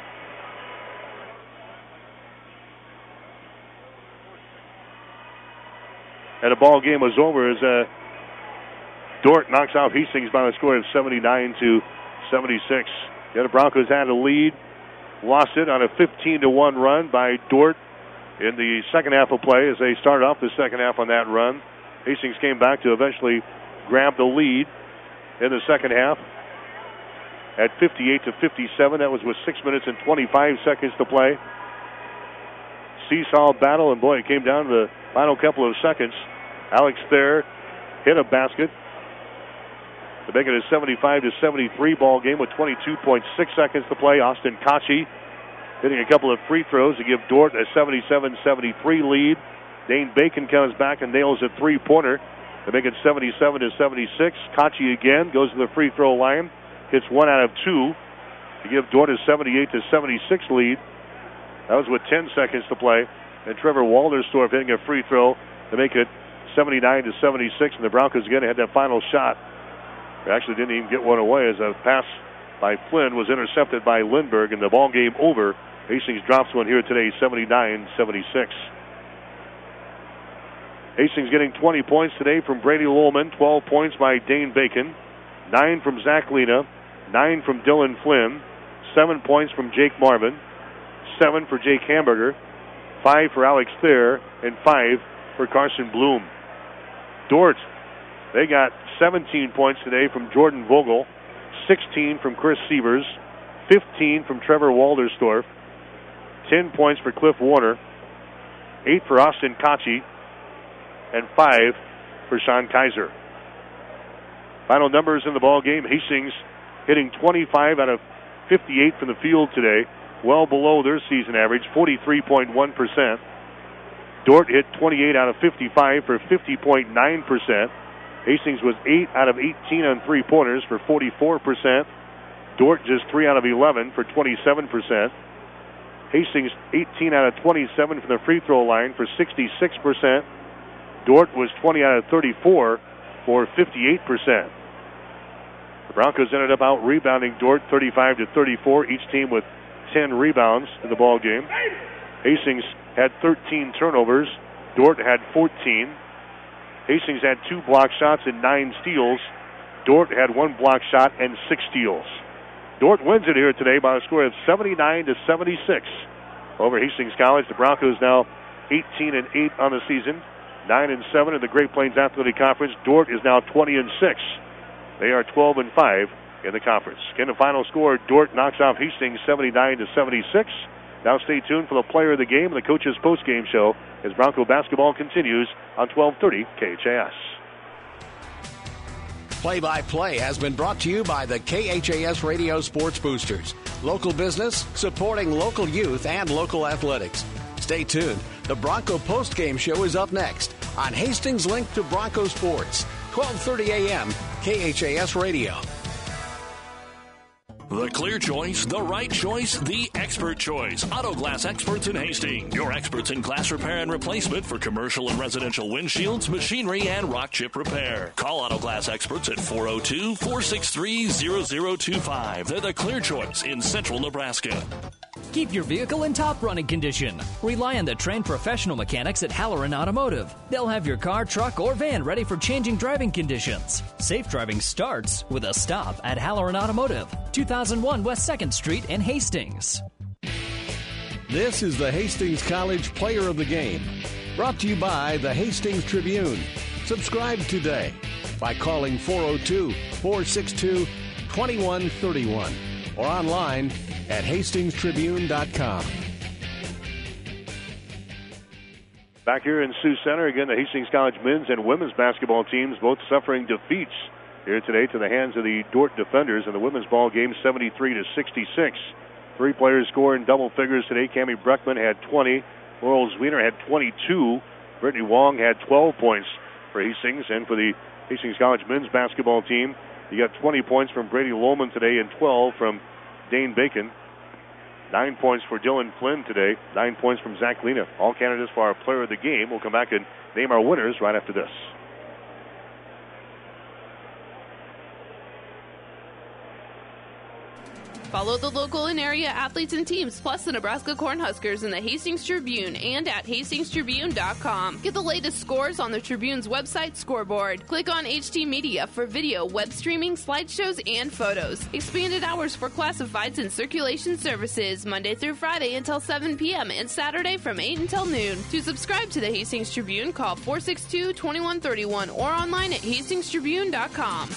And the ball game was over as Dordt knocks out Hastings by the score of 79-76. The Broncos had a lead, lost it on a 15-1 run by Dordt in the second half of play as they started off the second half on that run. Hastings came back to eventually grab the lead in the second half at 58-57. That was with 6 minutes and 25 seconds to play. Seesaw battle, and boy, it came down to the final couple of seconds. Alex Thayer hit a basket to make it a 75-73 ball game with 22.6 seconds to play. Austin Kachi hitting a couple of free throws to give Dordt a 77-73 lead. Dane Bacon comes back and nails a three-pointer to make it 77-76. Kachi again goes to the free throw line, hits 1 out of 2 to give Dordt a 78-76 lead. That was with 10 seconds to play. And Trevor Walderstorff hitting a free throw to make it 79-76. And the Broncos again had that final shot. They actually didn't even get one away as a pass by Flynn was intercepted by Lindbergh, and the ball game over. Hastings drops one here today, 79-76. Hastings getting 20 points today from Brady Lowman, 12 points by Dane Bacon, 9 from Zach Lena, 9 from Dylan Flynn, 7 points from Jake Marvin, 7 for Jake Hamburger, 5 for Alex Thayer, and 5 for Carson Bloom. Dordt, they got 17 points today from Jordan Vogel, 16 from Chris Sievers, 15 from Trevor Walderstorff, 10 points for Cliff Warner, 8 for Austin Kachi, and 5 for Sean Kaiser. Final numbers in the ball game. Hastings hitting 25 out of 58 from the field today, well below their season average, 43.1%. Dordt hit 28 out of 55 for 50.9%. Hastings was 8 out of 18 on three-pointers for 44%. Dordt just 3 out of 11 for 27%. Hastings 18 out of 27 from the free throw line for 66%. Dordt was 20 out of 34 for 58%. The Broncos ended up out-rebounding Dordt 35-34, each team with 10 rebounds in the ball game. Hastings had 13 turnovers. Dordt had 14. Hastings had 2 block shots and 9 steals. Dordt had 1 block shot and 6 steals. Dordt wins it here today by a score of 79-76 over Hastings College. The Broncos now 18-8 on the season, 9-7 in the Great Plains Athletic Conference. Dordt is now 20-6. They are 12-5 in the conference. Again, the final score: Dordt knocks off Hastings 79-76. Now stay tuned for the player of the game and the coach's post-game show as Bronco basketball continues on 1230 KHAS. Play-by-play has been brought to you by the KHAS Radio Sports Boosters. Local business supporting local youth and local athletics. Stay tuned. The Bronco post-game show is up next on Hastings Link to Bronco Sports, 1230 a.m. KHAS Radio. The clear choice, the right choice, the expert choice. Auto Glass Experts in Hastings. Your experts in glass repair and replacement for commercial and residential windshields, machinery, and rock chip repair. Call Auto Glass Experts at 402-463-0025. They're the clear choice in central Nebraska. Keep your vehicle in top running condition. Rely on the trained professional mechanics at Halloran Automotive. They'll have your car, truck, or van ready for changing driving conditions. Safe driving starts with a stop at Halloran Automotive, 2001 West 2nd Street in Hastings. This is the Hastings College Player of the Game, brought to you by the Hastings Tribune. Subscribe today by calling 402-462-2131 or online at hastingstribune.com. Back here in Sioux Center, again, the Hastings College men's and women's basketball teams both suffering defeats here today to the hands of the Dordt defenders in the women's ball game, 73-66. 3 players scored in double figures today. Cammie Breckman had 20. Laurel Zwiener had 22. Brittany Wong had 12 points for Hastings. And for the Hastings College men's basketball team, you got 20 points from Brady Lohman today and 12 from Dane Bacon. 9 points for Dylan Flynn today. 9 points from Zach Lena. All candidates for our player of the game. We'll come back and name our winners right after this. Follow the local and area athletes and teams, plus the Nebraska Cornhuskers in the Hastings Tribune and at hastingstribune.com. Get the latest scores on the Tribune's website scoreboard. Click on HT Media for video, web streaming, slideshows, and photos. Expanded hours for classifieds and circulation services, Monday through Friday until 7 p.m. and Saturday from 8 until noon. To subscribe to the Hastings Tribune, call 462-2131 or online at hastingstribune.com.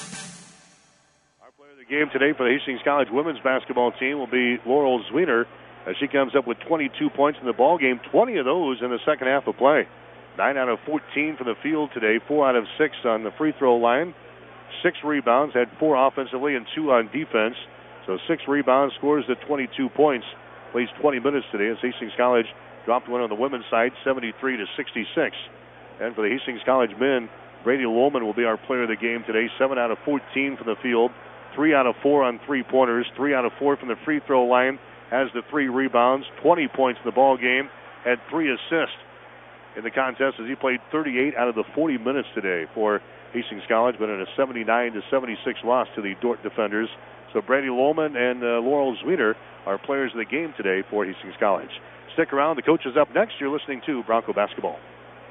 Game today for the Hastings College women's basketball team will be Laurel Zwiener as she comes up with 22 points in the ball game, 20 of those in the second half of play. 9 out of 14 from the field today, 4 out of 6 on the free throw line, 6 rebounds, had 4 offensively and 2 on defense. So 6 rebounds, scores to 22 points, plays 20 minutes today as Hastings College dropped one on the women's side, 73-66. And for the Hastings College men, Brady Lohman will be our player of the game today. 7 out of 14 from the field, 3 out of 4 on three-pointers, 3 out of 4 from the free throw line, has the 3 rebounds, 20 points in the ball game, had 3 assists in the contest as he played 38 out of the 40 minutes today for Hastings College, but in a 79-76 loss to the Dordt defenders. So Brady Lohman and Laurel Zwiener are players of the game today for Hastings College. Stick around. The coach is up next. You're listening to Bronco Basketball.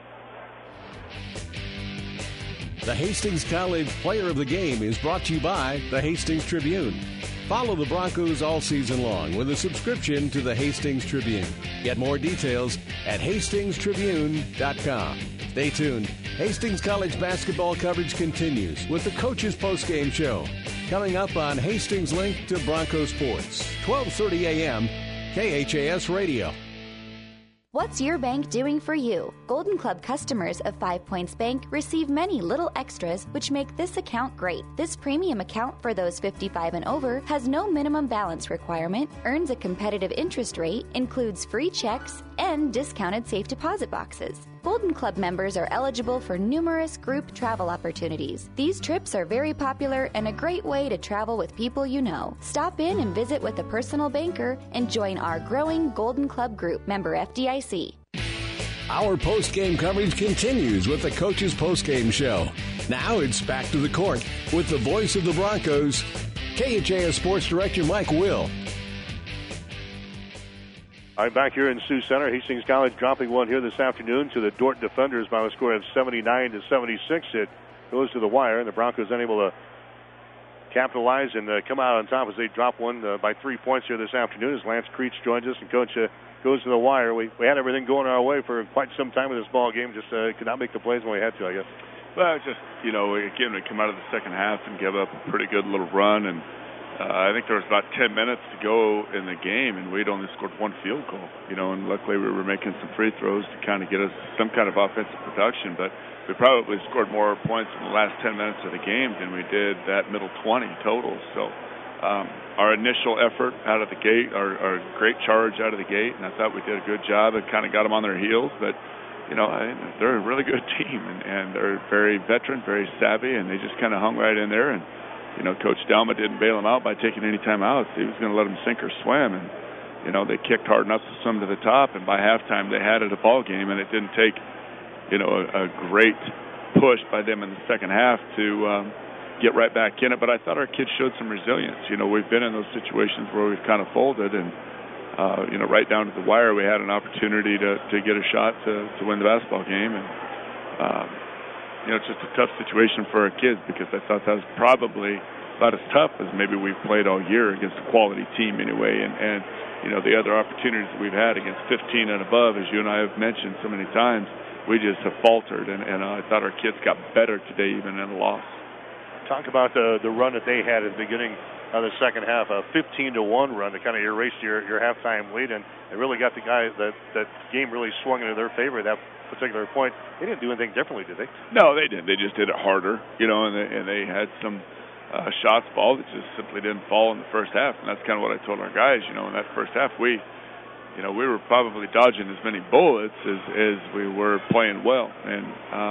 The Hastings College Player of the Game is brought to you by the Hastings Tribune. Follow the Broncos all season long with a subscription to the Hastings Tribune. Get more details at hastingstribune.com. Stay tuned. Hastings College basketball coverage continues with the Coach's Postgame Show. Coming up on Hastings Link to Bronco Sports, 12:30 a.m., KHAS Radio. What's your bank doing for you? Golden Club customers of 5 Points Bank receive many little extras which make this account great. This premium account for those 55 and over has no minimum balance requirement, earns a competitive interest rate, includes free checks, and discounted safe deposit boxes. Golden Club members are eligible for numerous group travel opportunities. These trips are very popular and a great way to travel with people you know. Stop in and visit with a personal banker and join our growing Golden Club group, member FDIC. Our post-game coverage continues with the Coach's Postgame Show. Now it's back to the court with the voice of the Broncos, KHAS Sports Director Mike Will. I'm back here in Sioux Center. Hastings College dropping one here this afternoon to the Dordt defenders by a score of 79-76. It goes to the wire, and the Broncos unable to capitalize and come out on top as they drop one by 3 points here this afternoon as Lance Creech joins us. And Coach, goes to the wire. We had everything going our way for quite some time in this ball game. Just could not make the plays when we had to, I guess. Well, just, again, we come out of the second half and give up a pretty good little run, and I think there was about 10 minutes to go in the game, and we'd only scored 1 field goal, and luckily we were making some free throws to kind of get us some kind of offensive production, but we probably scored more points in the last 10 minutes of the game than we did that middle 20 total. So our initial effort out of the gate, our great charge out of the gate, and I thought we did a good job and kind of got them on their heels, but they're a really good team, and they're very veteran, very savvy, and they just kind of hung right in there. And Coach Delma didn't bail them out by taking any time out. He was going to let them sink or swim, and they kicked hard enough to swim to the top. And by halftime, they had it a ball game, and it didn't take a great push by them in the second half to get right back in it. But I thought our kids showed some resilience. We've been in those situations where we've kind of folded, and right down to the wire, we had an opportunity to get a shot to win the basketball game, and it's just a tough situation for our kids because I thought that was probably about as tough as maybe we've played all year against a quality team anyway. And the other opportunities that we've had against 15 and above, as you and I have mentioned so many times, we just have faltered. And I thought our kids got better today even in a loss. Talk about the run that they had at the beginning of the second half, a 15-1 run that kind of erased your halftime lead, and it really got the guys that game really swung into their favor at that particular point. They didn't do anything differently, did they? No, they didn't. They just did it harder, and they had some shots ball that just simply didn't fall in the first half, and that's kind of what I told our guys. In that first half, we were probably dodging as many bullets as we were playing well, and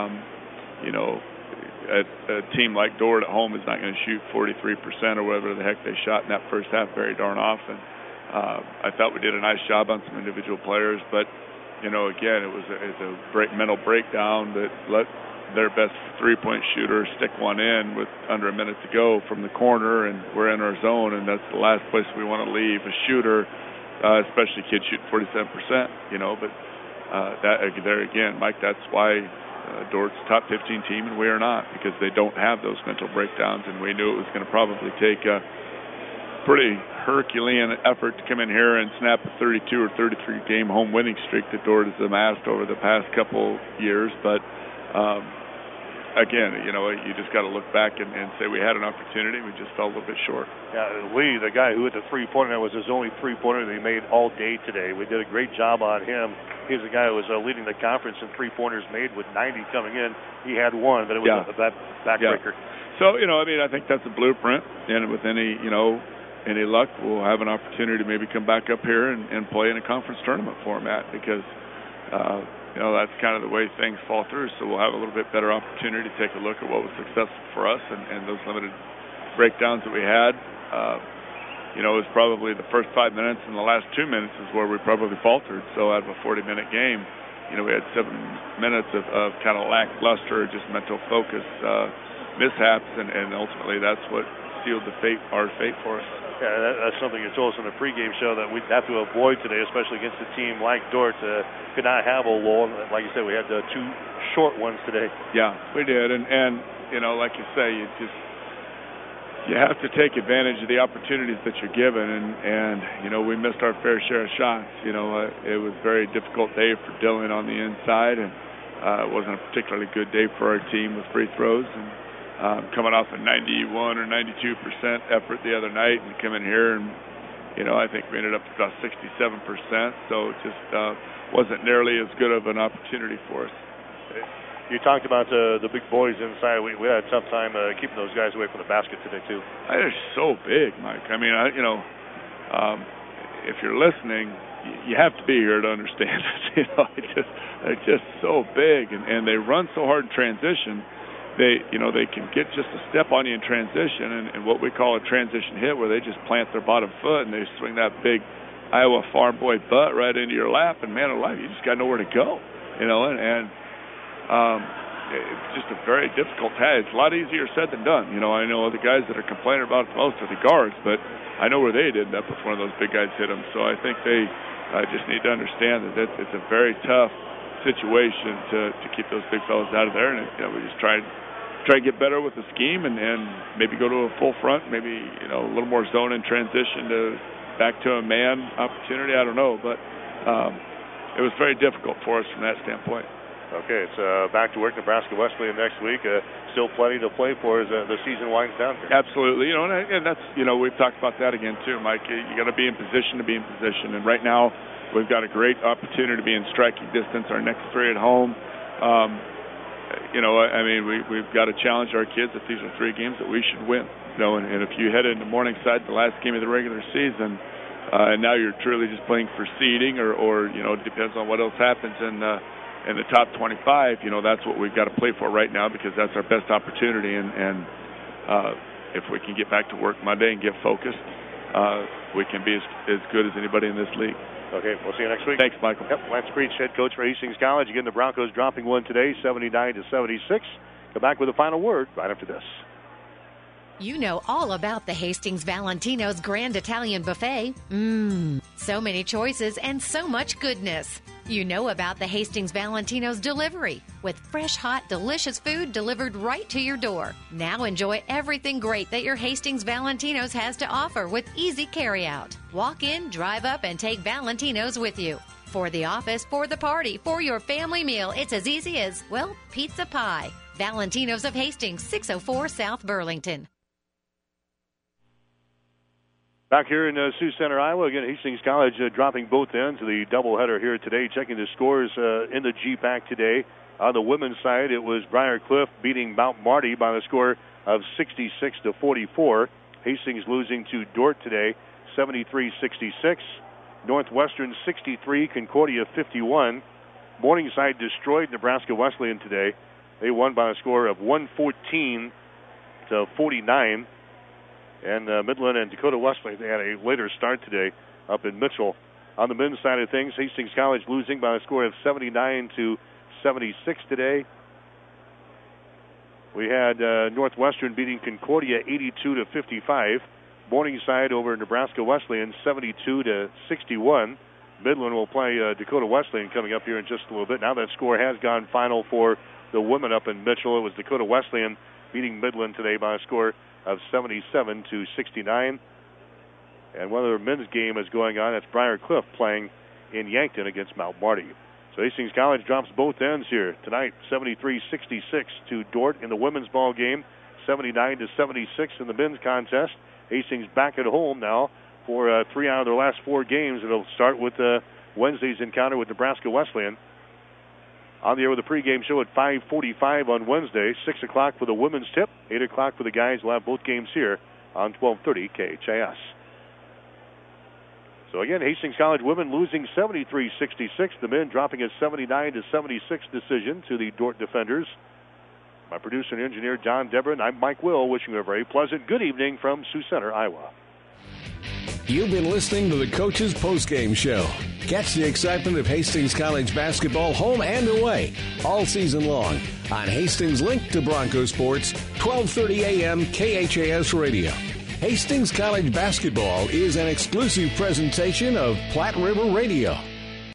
a team like Dordt at home is not going to shoot 43% or whatever the heck they shot in that first half very darn often. I thought we did a nice job on some individual players, but again, it's a great mental breakdown that let their best three-point shooter stick one in with under a minute to go from the corner, and we're in our zone, and that's the last place we want to leave a shooter, especially kids shooting 47%. But there again, Mike, that's why Dordt's top 15 team and we are not, because they don't have those mental breakdowns, and we knew it was going to probably take a pretty Herculean effort to come in here and snap a 32 or 33 game home winning streak that Dordt has amassed over the past couple years. But again, you just got to look back and say we had an opportunity. We just fell a little bit short. Yeah, Lee, the guy who hit the three-pointer, that was his only three-pointer that he made all day today. We did a great job on him. He's the guy who was leading the conference in three-pointers made with 90 coming in. He had one, but it was a backbreaker. So, I think that's a blueprint, and with any any luck, we'll have an opportunity to maybe come back up here and play in a conference tournament format because, that's kind of the way things fall through. So we'll have a little bit better opportunity to take a look at what was successful for us and those limited breakdowns that we had. It was probably the first 5 minutes and the last 2 minutes is where we probably faltered. So out of a 40-minute game, we had 7 minutes of kind of lackluster, just mental focus mishaps, and ultimately that's what sealed our fate for us. Yeah, that's something you told us in the pregame show that we'd have to avoid today, especially against a team like Dordt. Could not have a lull. Like you said, we had 2 short ones today. Yeah, we did, and like you say, you have to take advantage of the opportunities that you're given, and we missed our fair share of shots. It was a very difficult day for Dylan on the inside, and it wasn't a particularly good day for our team with free throws. And coming off a 91 or 92% effort the other night and coming here, and I think we ended up about 67%. So it just wasn't nearly as good of an opportunity for us. You talked about the big boys inside. We had a tough time keeping those guys away from the basket today, too. They're so big, Mike. I mean, if you're listening, you have to be here to understand it. They're just so big, and they run so hard in transition. They can get just a step on you in transition, and what we call a transition hit, where they just plant their bottom foot and they swing that big Iowa farm boy butt right into your lap, and man alive, you just got nowhere to go, it's just a very difficult task. It's a lot easier said than done. I know the guys that are complaining about it the most are the guards, but I know where they'd end up if one of those big guys hit them. So I think they just need to understand that it's a very tough situation to keep those big fellas out of there, and we just try to get better with the scheme and maybe go to a full front, maybe a little more zone in transition to back to a man opportunity. I don't know, but it was very difficult for us from that standpoint. Okay, it's back to work. Nebraska Wesleyan next week. Still plenty to play for as the season winds down here. Absolutely, and that's we've talked about that again too, Mike. You got to be in position to be in position, and right now we've got a great opportunity to be in striking distance. Our next 3 at home. We've got to challenge our kids that these are 3 games that we should win. And if you head into Morningside, the last game of the regular season, and now you're truly just playing for seeding, or it depends on what else happens in the top 25. That's what we've got to play for right now because that's our best opportunity. And if we can get back to work Monday and get focused, we can be as good as anybody in this league. Okay, we'll see you next week. Thanks, Michael. Yep, Lance Creech, head coach for Hastings College. Again, the Broncos dropping one today, 79-76. Come back with a final word right after this. You know all about the Hastings Valentino's Grand Italian Buffet. So many choices and so much goodness. You know about the Hastings Valentino's delivery with fresh, hot, delicious food delivered right to your door. Now enjoy everything great that your Hastings Valentino's has to offer with easy carryout. Walk in, drive up, and take Valentino's with you. For the office, for the party, for your family meal, it's as easy as, pizza pie. Valentino's of Hastings, 604 South Burlington. Back here in Sioux Center, Iowa, again, Hastings College dropping both ends of the doubleheader here today. Checking the scores in the GPAC today. On the women's side, it was Briar Cliff beating Mount Marty by the score of 66-44. Hastings losing to Dordt today, 73-66. Northwestern 63, Concordia 51. Morningside destroyed Nebraska Wesleyan today. They won by a score of 114-49. And Midland and Dakota Wesleyan, they had a later start today up in Mitchell. On the men's side of things, Hastings College losing by a score of 79-76 today. We had Northwestern beating Concordia 82-55. Morningside over Nebraska Wesleyan 72-61. Midland will play Dakota Wesleyan coming up here in just a little bit. Now that score has gone final for the women up in Mitchell. It was Dakota Wesleyan beating Midland today by a score of 77-69. And one other men's game is going on. It's Briar Cliff playing in Yankton against Mount Marty. So Hastings College drops both ends here tonight, 73-66 to Dordt in the women's ball game, 79-76 in the men's contest. Hastings back at home now for 3 out of their last 4 games. It'll start with Wednesday's encounter with Nebraska Wesleyan. On the air with a pregame show at 5:45 on Wednesday, 6 o'clock for the women's tip, 8 o'clock for the guys. We'll have both games here on 1230 KHAS. So again, Hastings College women losing 73-66. The men dropping a 79-76 decision to the Dordt defenders. My producer and engineer, John Deborah, and I'm Mike Will, wishing you a very pleasant good evening from Sioux Center, Iowa. You've been listening to the Coach's Postgame Show. Catch the excitement of Hastings College basketball home and away all season long on Hastings' link to Bronco Sports, 1230 a.m. KHAS Radio. Hastings College basketball is an exclusive presentation of Platte River Radio.